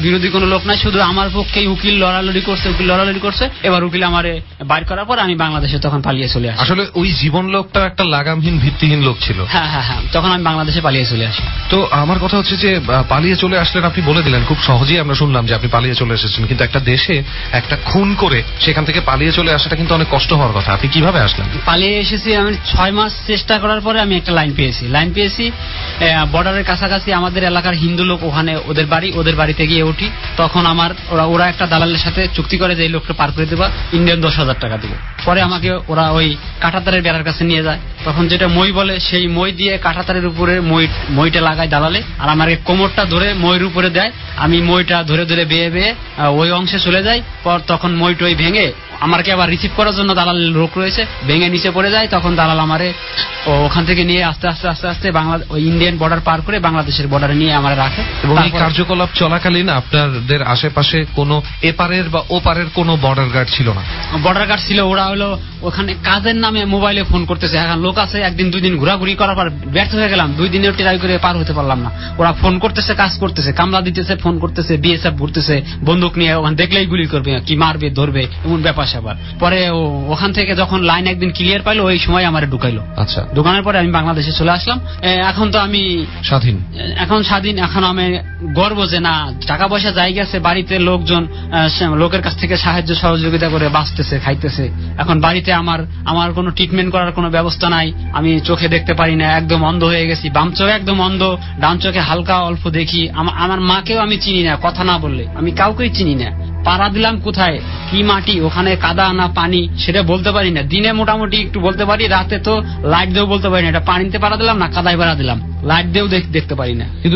শুধু আমার পক্ষে উকিল লড়ালড়ি করছে। এবার উকিল আমারে বাইর করার পর আমি বাংলাদেশে তখন পালিয়ে চলে আসি। আসলে ওই জীবন লোকটা একটা লাগামহীন, ভিত্তিহীন লোক ছিল। হ্যাঁ, তখন আমি বাংলাদেশে পালিয়ে চলে আসি। তো আমার কথা হচ্ছে যে পালিয়ে চলে আসলেন, আপনি বলে দিলেন খুব সহজেই আমরা শুনলাম যে আপনি পালিয়ে চলে এসেছেন। কিন্তু একটা দেশে একটা খুন করে সেখান থেকে পালিয়ে চলে আসাটা কিন্তু অনেক কষ্ট হওয়ার কথা। আপনি কিভাবে আসলেন? পালিয়ে এসেছি আমি 6 মাস চেষ্টা করার পরে আমি একটা লাইন পেয়েছি বর্ডারের কাছাকাছি। আমাদের এলাকার হিন্দু লোক, ওখানে ওদের বাড়িতে গিয়ে উঠি। তখন আমার ওরা একটা দালালের সাথে চুক্তি করে যে এই লোকটা পার করে দেবা, ইন্ডিয়ান 10,000 টাকা দিব। পরে আমাকে ওরা ওই কাঁটাতারের বেড়ার কাছে নিয়ে যায়। তখন যেটা মই বলে, সেই মই দিয়ে কাঁটাতারের উপরে মইটা লাগায় দালালে, আর আমাকে কোমরটা ধরে মইয়ের উপরে দেয়। আমি মইটা ধরে বেয়ে ওই অংশে চলে যাই। পর তখন মইটই ভেঙে আমাকে আবার রিসিভ করার জন্য দালালের লোক রয়েছে, ভেঙে নিচে পড়ে যায়। তখন দালাল আমারে ওখান থেকে নিয়ে আস্তে আস্তে ওই ইন্ডিয়ান বর্ডার পার করে বাংলাদেশের বর্ডারে নিয়ে আমার রাখে। এবং এই কার্যকলাপ চলাকালীন আপনাদের আশেপাশে কোনো এপারের বা ওপারের কোনো বর্ডার গার্ড ছিল না? বর্ডার গার্ড ছিল। ওরা হলো ওখানে কাজের নামে মোবাইলে ফোন করতেছে। এখন লোক আছে, 1 দিন 2 দিন ঘোরাঘুরি করার পর ব্যর্থ হয়ে গেলাম। 2 দিনের ট্রাই করে পার হতে পারলাম না। ওরা ফোন করতেছে, কাজ করতেছে, কামলা দিতেছে, ফোন করতেছে, বিএসএফ ঘুরতেছে বন্দুক নিয়ে, ওখানে দেখলেই গুলি করবে, কি মারবে, ধরবে, এমন ব্যাপার স্যাপার। পরে ওখান থেকে যখন লাইন একদিন ক্লিয়ার পাইলো, ওই সময় আমার ঢুকাইলো। আচ্ছা, ঢুকানোর পরে আমি বাংলাদেশে চলে আসলাম। এখন তো আমি স্বাধীন। এখন আমি গর্ব যে না, টাকা পয়সা যাই গেছে, বাড়িতে লোকজন লোকের কাছ থেকে সাহায্য সহযোগিতা করে বাঁচতেছে, খাইতেছে। এখন বাড়িতে আমার কোনো ট্রিটমেন্ট করার কোনো ব্যবস্থা নাই। আমি চোখে দেখতে পারি না, একদম অন্ধ হয়ে গেছি। বাম চোখে একদম অন্ধ, ডান চোখে হালকা অল্প দেখি। আমার মাকেও আমি চিনি না, কথা না বললে। আমি কাউকেই চিনি না। পাড়া দিলাম কোথায়, কি মাটি, ওখানে কাদা না পানি, সেটা বলতে পারি না। দিনে মোটামুটি একটু বলতে পারি, রাতে তো লাইট দিয়েও বলতে পারি না এটা পানিতে পাড়া দিলাম না কাদায় পাড়া দিলাম। লাইট দিয়েও দেখতে পারি না। কিন্তু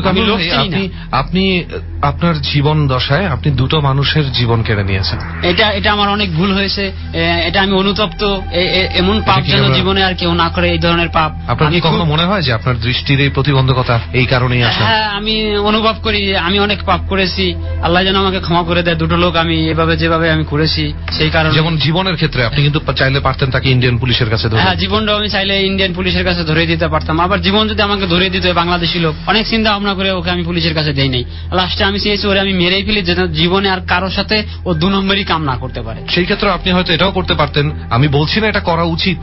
আপনি আপনার জীবন দশায় আপনি দুটো মানুষের জীবন কেড়ে নিয়েছেন। এটা আমার অনেক ভুল হয়েছে, এটা আমি অনুতপ্ত। এমন পাপ যেন জীবনে আর কেউ না করে, এই ধরনের পাপ। আপনার কি কখনো মনে হয় যে আপনার দৃষ্টির এই প্রতিবন্ধকতা এই কারণেই আসে? হ্যাঁ, আমি অনুভব করি আমি অনেক পাপ করেছি, আল্লাহ যেন আমাকে ক্ষমা করে দেয়। দুটো লোক আমি যেভাবে আমি করেছি সেই কারণে। যেমন জীবনের ক্ষেত্রে আপনি কিন্তু চাইলে পারতেন তাকে ইন্ডিয়ান পুলিশের কাছে ধরে। হ্যাঁ, জীবনটাও আমি চাইলে ইন্ডিয়ান পুলিশের কাছে ধরে দিতে পারতাম। আবার জীবন যদি আমাকে ধরে দিত বাংলাদেশি লোক, অনেক চিন্তা ভাবনা করে ওকে আমি পুলিশের কাছে দেই নাই। লাস্টে আমি চেয়েছি ওরে আমি মেরেই ফেলি, যেন জীবনে আর কারোর সাথে ও 2 নম্বরই কাম না করতে পারে। সেই ক্ষেত্রে আপনি হয়তো এটাও করতে পারতেন, আমি বলছি না এটা করা উচিত,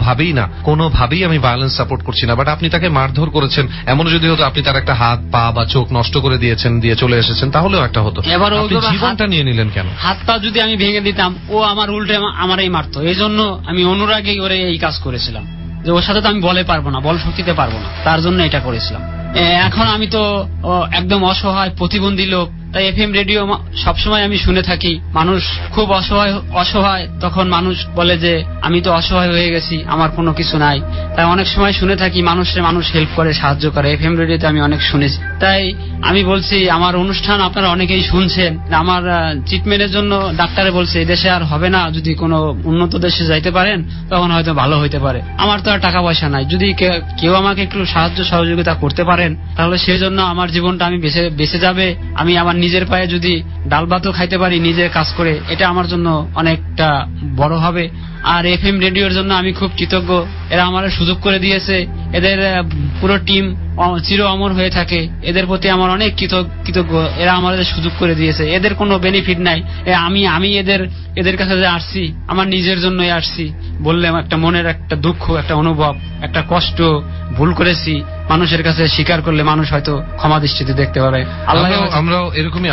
কোনোভাবেই আমি ভায়োলেন্স সাপোর্ট করছি না, বাট আপনি তাকে মারধর করেছেন। এমন যদি হতো আপনি তার একটা হাত পা বা চোখ নষ্ট করে দিয়েছেন, দিয়ে চলে এসেছেন, তাহলেও একটা হতো। এবার জীবনটা নিয়ে নিলেন কেন? হাত পা যদি আমি ভেঙে দিতাম, ও আমার উল্টে আমারই মারতো। এই জন্য আমি অনুরাগেই ওরে এই কাজ করেছিলাম, যে ওর সাথে তো আমি বলে পারবো না, বল শক্তিতে পারবো না, তার জন্য এটা করেছিলাম। এখন আমি তো একদম অসহায় প্রতিবন্ধী লোক, তাই এফএম রেডিও সবসময় আমি শুনে থাকি। মানুষ খুব অসহায়, তখন মানুষ বলে যে আমি তো অসহায় হয়ে গেছি, আমার কোনো কিছু নাই। তাই অনেক সময় শুনে থাকি মানুষ হেল্প করে, সাহায্য করে। এফএম রেডিওতে আমি অনেক শুনেছি। তাই আমি বলছি, আমার অনুষ্ঠান আপনারা অনেকেই শুনছেন। আমার ট্রিটমেন্টের জন্য ডাক্তারে বলছে এদেশে আর হবে না, যদি কোনো উন্নত দেশে যাইতে পারেন তখন হয়তো ভালো হইতে পারে। আমার তো আর টাকা পয়সা নাই, যদি কেউ আমাকে একটু সাহায্য সহযোগিতা করতে পারেন তাহলে সেই জন্য আমার জীবনটা আমি বেঁচে যাবে। আমি আমার নিজের পায়ে যদি ডাল ভাতও খাইতে পারি নিজের কাজ করে, এটা আমার জন্য অনেকটা বড় হবে। আর এফএম রেডিওর জন্য আমি খুব কৃতজ্ঞ, এরা আমার সুযোগ করে দিয়েছে। এদের পুরো টিম চির অমর হয়ে থাকে, এদের প্রতি আমার অনেক কৃতজ্ঞ। এরা আমাদের সুযোগ করে দিয়েছে, এদের কোনো বেনিফিট নাই। আমি এদের কাছে যে আসছি আমার নিজের জন্যই আসছি। বললাম একটা মনের একটা দুঃখ, একটা অনুভব, একটা কষ্ট, ভুল করেছি, মানুষের কাছে স্বীকার করলে মানুষ হয়তো ক্ষমা দৃষ্টিতে দেখতে পারে। আমরাও এরকমই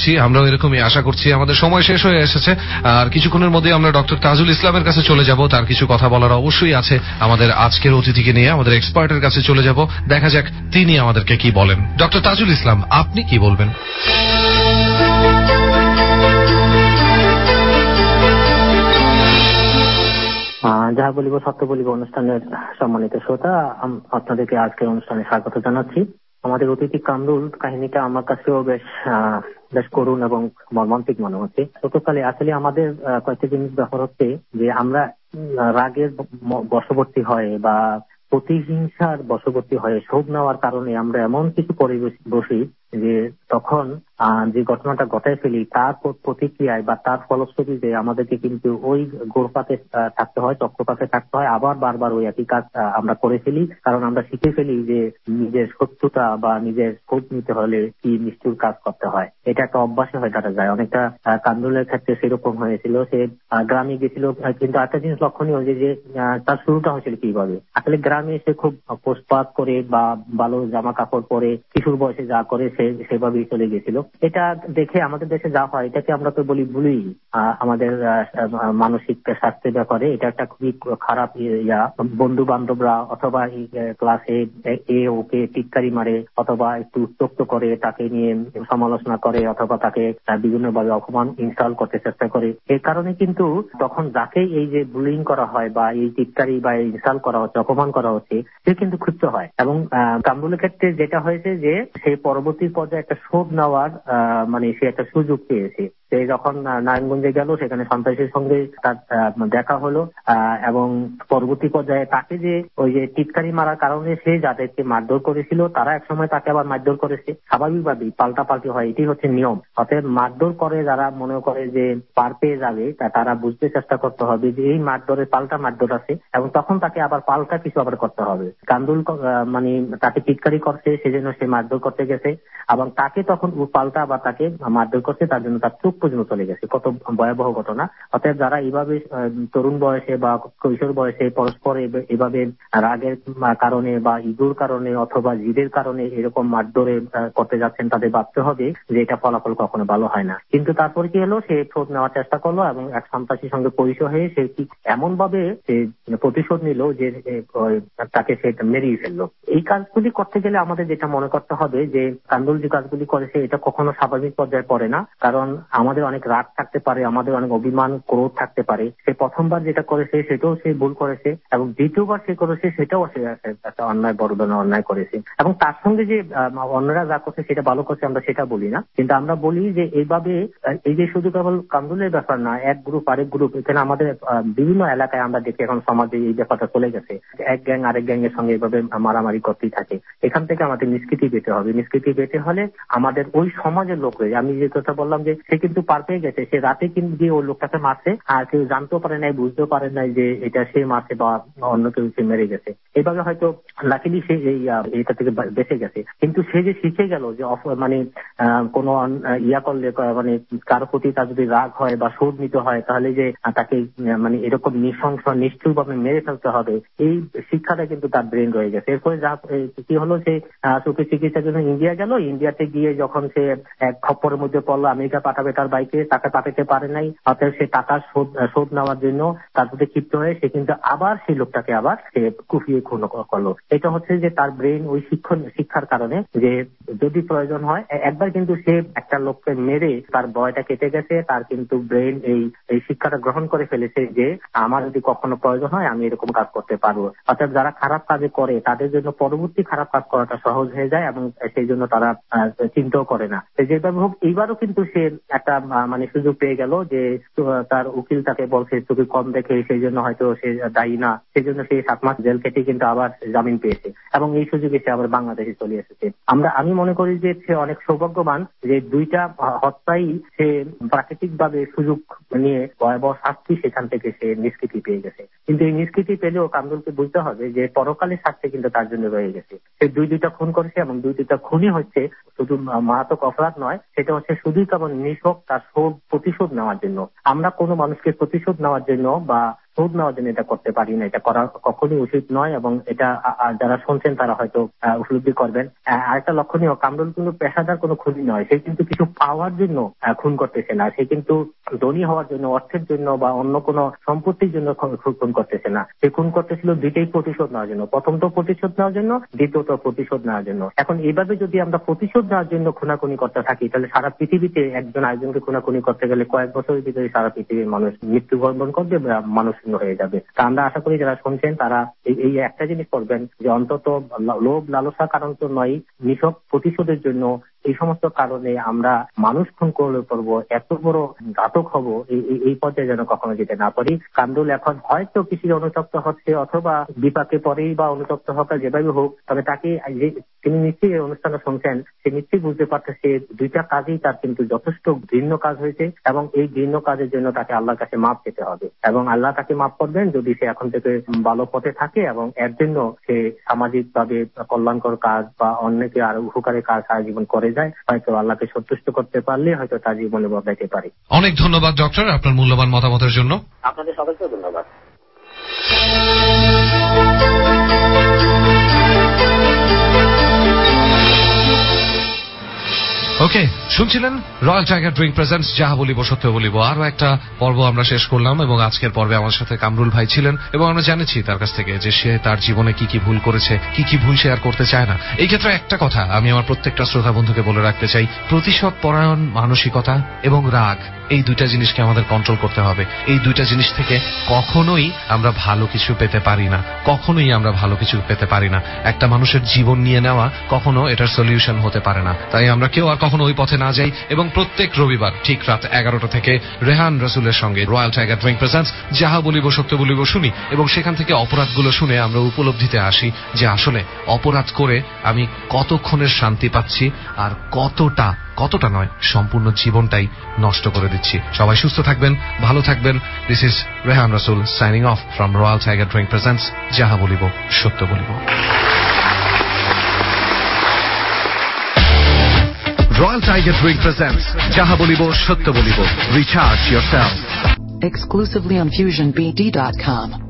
আশা করছি। আমাদের সময় শেষ হয়ে এসেছে, আর কিছুক্ষণের মধ্যে আমরা ডক্টর তাজুল ইসলামের কাছে চলে যাব। তার কিছু কথা বলার অবশ্যই আছে আমাদের আজকের অতিথিকে নিয়ে, আমাদের এক্সপার্টের কাছে চলে যাব, দেখা যাক তিনি আমাদেরকে কি বলেন। ডক্টর তাজুল ইসলাম, আপনি কি বলবেন? যাহা বলিব সত্য বলিব অনুষ্ঠানের সম্মানিত শ্রোতা, আপনাদেরকে আজকের অনুষ্ঠানে স্বাগত জানাচ্ছি। আমাদের অতিথি কামরুল কাহিনীটা আমার কাছেও বেশ করুণ এবং মর্মান্তিক মনে হচ্ছে। ছোটকালে আসলে আমাদের কয়েকটা জিনিস ব্যাপার হচ্ছে যে আমরা রাগের বশবর্তী হয় বা প্রতিহিংসার বশবর্তী হয়ে শোধ নেওয়ার কারণে আমরা এমন কিছু পরিবেশ বসি যে তখন যে ঘটনাটা ঘটায় ফেলি তার প্রতিক্রিয়ায় বা তার ফলশ্রুতিতে আমাদেরকে কিন্তু ওই গোড়পাতে থাকতে হয়, চক্রপাতে থাকতে হয়, আবার বারবার ওই একই কাজ আমরা করে ফেলি। কারণ আমরা শিখে ফেলি যে নিজের শত্রুতা বা নিজের খোঁজ নিতে হলে কি নিষ্ঠুর কাজ করতে হয়। এটা একটা অভ্যাসে হয়ে কাটা যায়। অনেকটা কামরুলের ক্ষেত্রে সেরকম হয়েছিল। সে গ্রামে গেছিল, কিন্তু একটা জিনিস লক্ষণীয় যে তার শুরুটা হয়েছিল কিভাবে। আসলে গ্রামে সে খুব পোস্টপাত করে বা ভালো জামা কাপড় পরে কিশোর বয়সে যা করে সেভাবেই চলে গেছিল। এটা দেখে আমাদের দেশে যা হয় এটাকে আমরা তো বলি বুলি। আমাদের মানসিক স্বাস্থ্যের ব্যাপারে এটা একটা খুবই খারাপ বন্ধু বান্ধবরা অথবা ক্লাসে ওকে টিটকারি মারে অথবা একটু উত্তক্ত করে, তাকে নিয়ে সমালোচনা করে অথবা তাকে বিভিন্ন ভাবে অপমান ইনসাল্ট করতে চেষ্টা করে। এর কারণে কিন্তু তখন যাকে এই যে বুলিং করা হয় বা এই টিটকারি বা ইনসাল্ট করা হচ্ছে, অপমান করা হচ্ছে, সে কিন্তু ক্ষিপ্ত হয়। এবং কামরুলের ক্ষেত্রে যেটা হয়েছে যে সে পরবর্তী পর্যায়ে একটা শোধ নেওয়ার সে একটা সুযোগ পেয়েছে। সে যখন নারায়ণগঞ্জে গেল, সেখানে সন্ত্রাসীর সঙ্গে তার দেখা হলো এবং পরবর্তী পর্যায়ে তাকে যে ওই যে টিটকারি মারার কারণে সে যাদেরকে মারধর করেছিল তারা একসময় তাকে আবার মারধর করেছে। স্বাভাবিকভাবেই পাল্টাপাল্টি হয়, এটি হচ্ছে নিয়ম। অতএব মারধর করে যারা মনে করে যে পার পেয়ে যাবে তারা বুঝতে চেষ্টা করতে হবে যে এই মারধরের পাল্টা মারধর আছে এবং তখন তাকে আবার পাল্টা কিছু আবার করতে হবে। কামরুল তাকে টিটকারি করছে, সেজন্য সে মারধর করতে গেছে এবং তাকে তখন পাল্টা আবার তাকে মারধর করছে, তার জন্য তার চোখ পর্যন্ত চলে গেছে। কত ভয়াবহ ঘটনা। অতএব যারা এইভাবে তরুণ বয়সে বা কৈশোর বয়সে পরস্পর এভাবে রাগের কারণে বা ইগোর কারণে অথবা জিদের কারণে এরকম মারধরে করতে যাচ্ছেন, তাদের ভাবতে হবে যে এটা ফলাফল কখনো ভালো হয় না। কিন্তু তারপরে কি হলো, সে শোধ নেওয়ার চেষ্টা করলো এবং এক সন্ত্রাসীর সঙ্গে পরিচয় হয়ে সে ঠিক এমন ভাবে প্রতিশোধ নিল যে তাকে সে মেরিয়ে ফেললো। এই কাজগুলি করতে গেলে আমাদের যেটা মনে করতে হবে যে কামরুল যে কাজগুলি করেছে এটা কখনো স্বাভাবিক পর্যায়ে পড়ে না। কারণ আমাদের অনেক রাগ থাকতে পারে, আমাদের অনেক অভিমান ক্রোধ থাকতে পারে। সে প্রথমবার যেটা করেছে সেটাও সে ভুল করেছে, এবং দ্বিতীয়বার সে করেছে সেটাও সে একটা অন্যায়, বড় ধরনের অন্যায় করেছে। এবং তার সঙ্গে যে অন্যরা যা করছে সেটা ভালো করছে আমরা সেটা বলি না, কিন্তু আমরা বলি যে এইভাবে এই যে শুধু কেবল কামরুলের ব্যাপার না, এক গ্রুপ আরেক গ্রুপ, এখানে আমাদের বিভিন্ন এলাকায় আমরা দেখি এখন সমাজে এই ব্যাপারটা চলে গেছে। এক গ্যাং আরেক গ্যাং এর সঙ্গে এইভাবে মারামারি করতেই থাকে। এখান থেকে আমাদের নিষ্কৃতি পেতে হবে। নিষ্কৃতি পেতে হলে আমাদের ওই সমাজের লোক, আমি যে কথা বললাম যে সে কিন্তু পার পেয়ে গেছে, সে রাতে কিন্তু গিয়ে ওই লোকটাকে মারছে, আর কেউ জানতেও পারে নাই, বুঝতেও পারে নাই যে এটা সে মারছে বা অন্য কেউ সে মেরে গেছে। এইভাবে হয়তো লাকিলি সে এইটা থেকে বেঁচে গেছে। কিন্তু সে যে শিখে গেল যে মানে কোনো করলে মানে কারো প্রতি তার যদি রাগ হয় বা শোধ নিতে হয় তাহলে যে তাকে মানে এরকম নৃশংস নিষ্ঠুরভাবে মেরে ফেলতে হবে, এই শিক্ষাটা কিন্তু তার ব্রেন রয়ে গেছে। এরপরে যা কি হলো, সে চোখের চিকিৎসার জন্য ইন্ডিয়া গেল। ইন্ডিয়াতে গিয়ে যখন সে এক খপ্পরের মধ্যে পড়লো, আমেরিকা পাঠাবে তার বাইকে, তাকে পাঠাতে পারে নাই, অর্থাৎ সে টাকার শোধ নেওয়ার জন্য তার প্রতি ক্ষিপ্ত হয়ে সে কিন্তু আবার সেই লোকটাকে আবার সে কুপিয়ে খুন করলো। এটা হচ্ছে যে তার ব্রেন ওই শিক্ষার কারণে যে যদি প্রয়োজন হয় একবার কিন্তু সে একটা লোককে মেরে তার ভয়টা কেটে গেছে, তার কিন্তু ব্রেন এই শিক্ষাটা গ্রহণ করে ফেলেছে যে আমার যদি কখনো প্রয়োজন হয় আমি এরকম কাজ করতে পারবো। অর্থাৎ যারা খারাপ কাজে করে তাদের জন্য পরবর্তী খারাপ কাজ করাটা সহজ হয়ে যায়, এবং সেই জন্য তারা চিন্তাও করে না। যেভাবে হোক এইবারও কিন্তু সে একটা মানে সুযোগ পেয়ে গেল যে তার উকিল তাকে বলছে তুমি কম দেখে সেই জন্য হয়তো সে দায়ী না, সেই জন্য সে 7 মাস জেল কেটে কিন্তু আবার জামিন পেয়েছে, এবং এই সুযোগে সে আবার বাংলাদেশে চলে এসেছে। আমি মনে করি যে সে অনেক সৌভাগ্যবান যে দুইটা হত্যাই সে প্রাকৃতিক ভাবে সুযোগ নিয়ে ভয়াবহ শাস্তি সেখান থেকে সে নিষ্কৃতি পেয়ে গেছে। কিন্তু এই নিষ্কৃতি পেলেও কামরুলকে বুঝতে হবে যে পরকালের শাস্তি কিন্তু তার জন্য রয়ে গেছে। সে দুইটা খুন করেছে, এবং দুইটা খুনই হচ্ছে শুধু মারাত্মক অপরাধ নয়, সেটা হচ্ছে শুধুই কেবল নিছক তার প্রতিশোধ নেওয়ার জন্য। আমরা কোনো মানুষকে প্রতিশোধ নেওয়ার জন্য বা শোধ নেওয়ার জন্য এটা করতে পারি না, এটা করা কখনোই উচিত নয়, এবং এটা যারা শুনছেন তারা হয়তো উপলব্ধি করবেন। আরেকটা লক্ষণীয়, কামরুল কিন্তু পেশাদার কোনো খুনি নয়, সে কিন্তু কিছু পাওয়ার জন্য খুন করতেছে না, সে কিন্তু ধনী হওয়ার জন্য, অর্থের জন্য বা অন্য কোনো সম্পত্তির জন্য খুন করতেছে না। সে খুন করতেছিল দুইটাই প্রতিশোধ নেওয়ার জন্য, প্রথমত প্রতিশোধ নেওয়ার জন্য, দ্বিতীয়ত প্রতিশোধ নেওয়ার জন্য। এখন এইভাবে যদি আমরা প্রতিশোধ নেওয়ার জন্য খুনাখুনি করতে থাকি তাহলে সারা পৃথিবীতে একজন আরেকজনকে খুনাখুনি করতে গেলে কয়েক বছরের ভিতরে সারা পৃথিবীর মানুষ মৃত্যুবরণ করবে, মানুষ হয়ে যাবে। তা আমরা আশা করি যারা শুনছেন তারা এই একটা জিনিস করবেন যে অন্তত লোভ লালসা কারণ তো নয়, নিছক প্রতিশোধের জন্য এই সমস্ত কারণে আমরা মানুষ খুন করলে করবো, এত বড় ঘাতক হব, এই পর্যায়ে যেন কখনো যেতে না পারি। কামরুল এখন হয়তো কিছু অনুতপ্ত হচ্ছে, অথবা বিপাকে পরেই বা অনুতপ্ত হোক যেভাবে হোক, তবে তাকে তিনি নিশ্চয়ই এই অনুষ্ঠানে শুনছেন, সে নিশ্চয়ই বুঝতে পারতেছে দুইটা কাজই তার কিন্তু যথেষ্ট ঘৃণ্য কাজ হয়েছে, এবং এই ঘৃণ্য কাজের জন্য তাকে আল্লাহর কাছে মাপ পেতে হবে, এবং আল্লাহ তাকে মাপ করবেন যদি সে এখন থেকে ভালো পথে থাকে, এবং এর জন্য সে সামাজিক ভাবে কল্যাণকর কাজ বা অন্যকে আরো উপকারের কাজ সারা জীবন করে যায়, হয়তো আল্লাহকে সন্তুষ্ট করতে পারলে হয়তো তার জীবনে বদলাইতে পারে। অনেক ধন্যবাদ ডক্টর আপনার মূল্যবান মতামতের জন্য। আপনাদের সবাইকে ধন্যবাদ। ওকে, শুনছিলেন রয়্যাল টাইগার ড্রিঙ্ক প্রেজেন্টস যাহা বলিব সত্য বলিব। আরো একটা পর্ব আমরা শেষ করলাম, এবং আজকের পর্বে আমার সাথে কামরুল ভাই ছিলেন, এবং আমরা জেনেছি তার কাছ থেকে যে সে তার জীবনে কি কি ভুল করেছে, কি কি ভুল সে আর করতে চায় না। এই ক্ষেত্রে একটা কথা আমি আমার প্রত্যেকটা শ্রোতা বন্ধুকে বলে রাখতে চাই, প্রতিশোধ পরায়ণ মানসিকতা এবং রাগ, এই দুইটা জিনিসকে আমাদের কন্ট্রোল করতে হবে। এই দুইটা জিনিস থেকে কখনোই আমরা ভালো কিছু পেতে পারি না, কখনোই আমরা ভালো কিছু পেতে পারি না। একটা মানুষের জীবন নিয়ে নেওয়া কখনো এটার সলিউশন হতে পারে না। তাই আমরা কেউ আর কখনো ওই পথে না যাই, এবং প্রত্যেক রবিবার ঠিক রাত 11টা থেকে রেহান রসুলের সঙ্গে রয়্যাল টাইগার ড্রিঙ্ক প্রেজেন্টস যাহা বলিব সত্য বলিব শুনি, এবং সেখান থেকে অপরাধগুলো শুনে আমরা উপলব্ধিতে আসি যে আসলে অপরাধ করে আমি কতক্ষণের শান্তি পাচ্ছি, আর কতটা নয়, সম্পূর্ণ জীবনটাই নষ্ট করে দিচ্ছি। সবাই সুস্থ থাকবেন, ভালো থাকবেন। This is Rehan Rasul signing off from Royal Tiger drink presents যাহা বলিব সত্য বলিব। Royal Tiger Drink presents Jaha Bolibo Shatya Bolibo. Recharge yourself. Exclusively on FusionBD.com.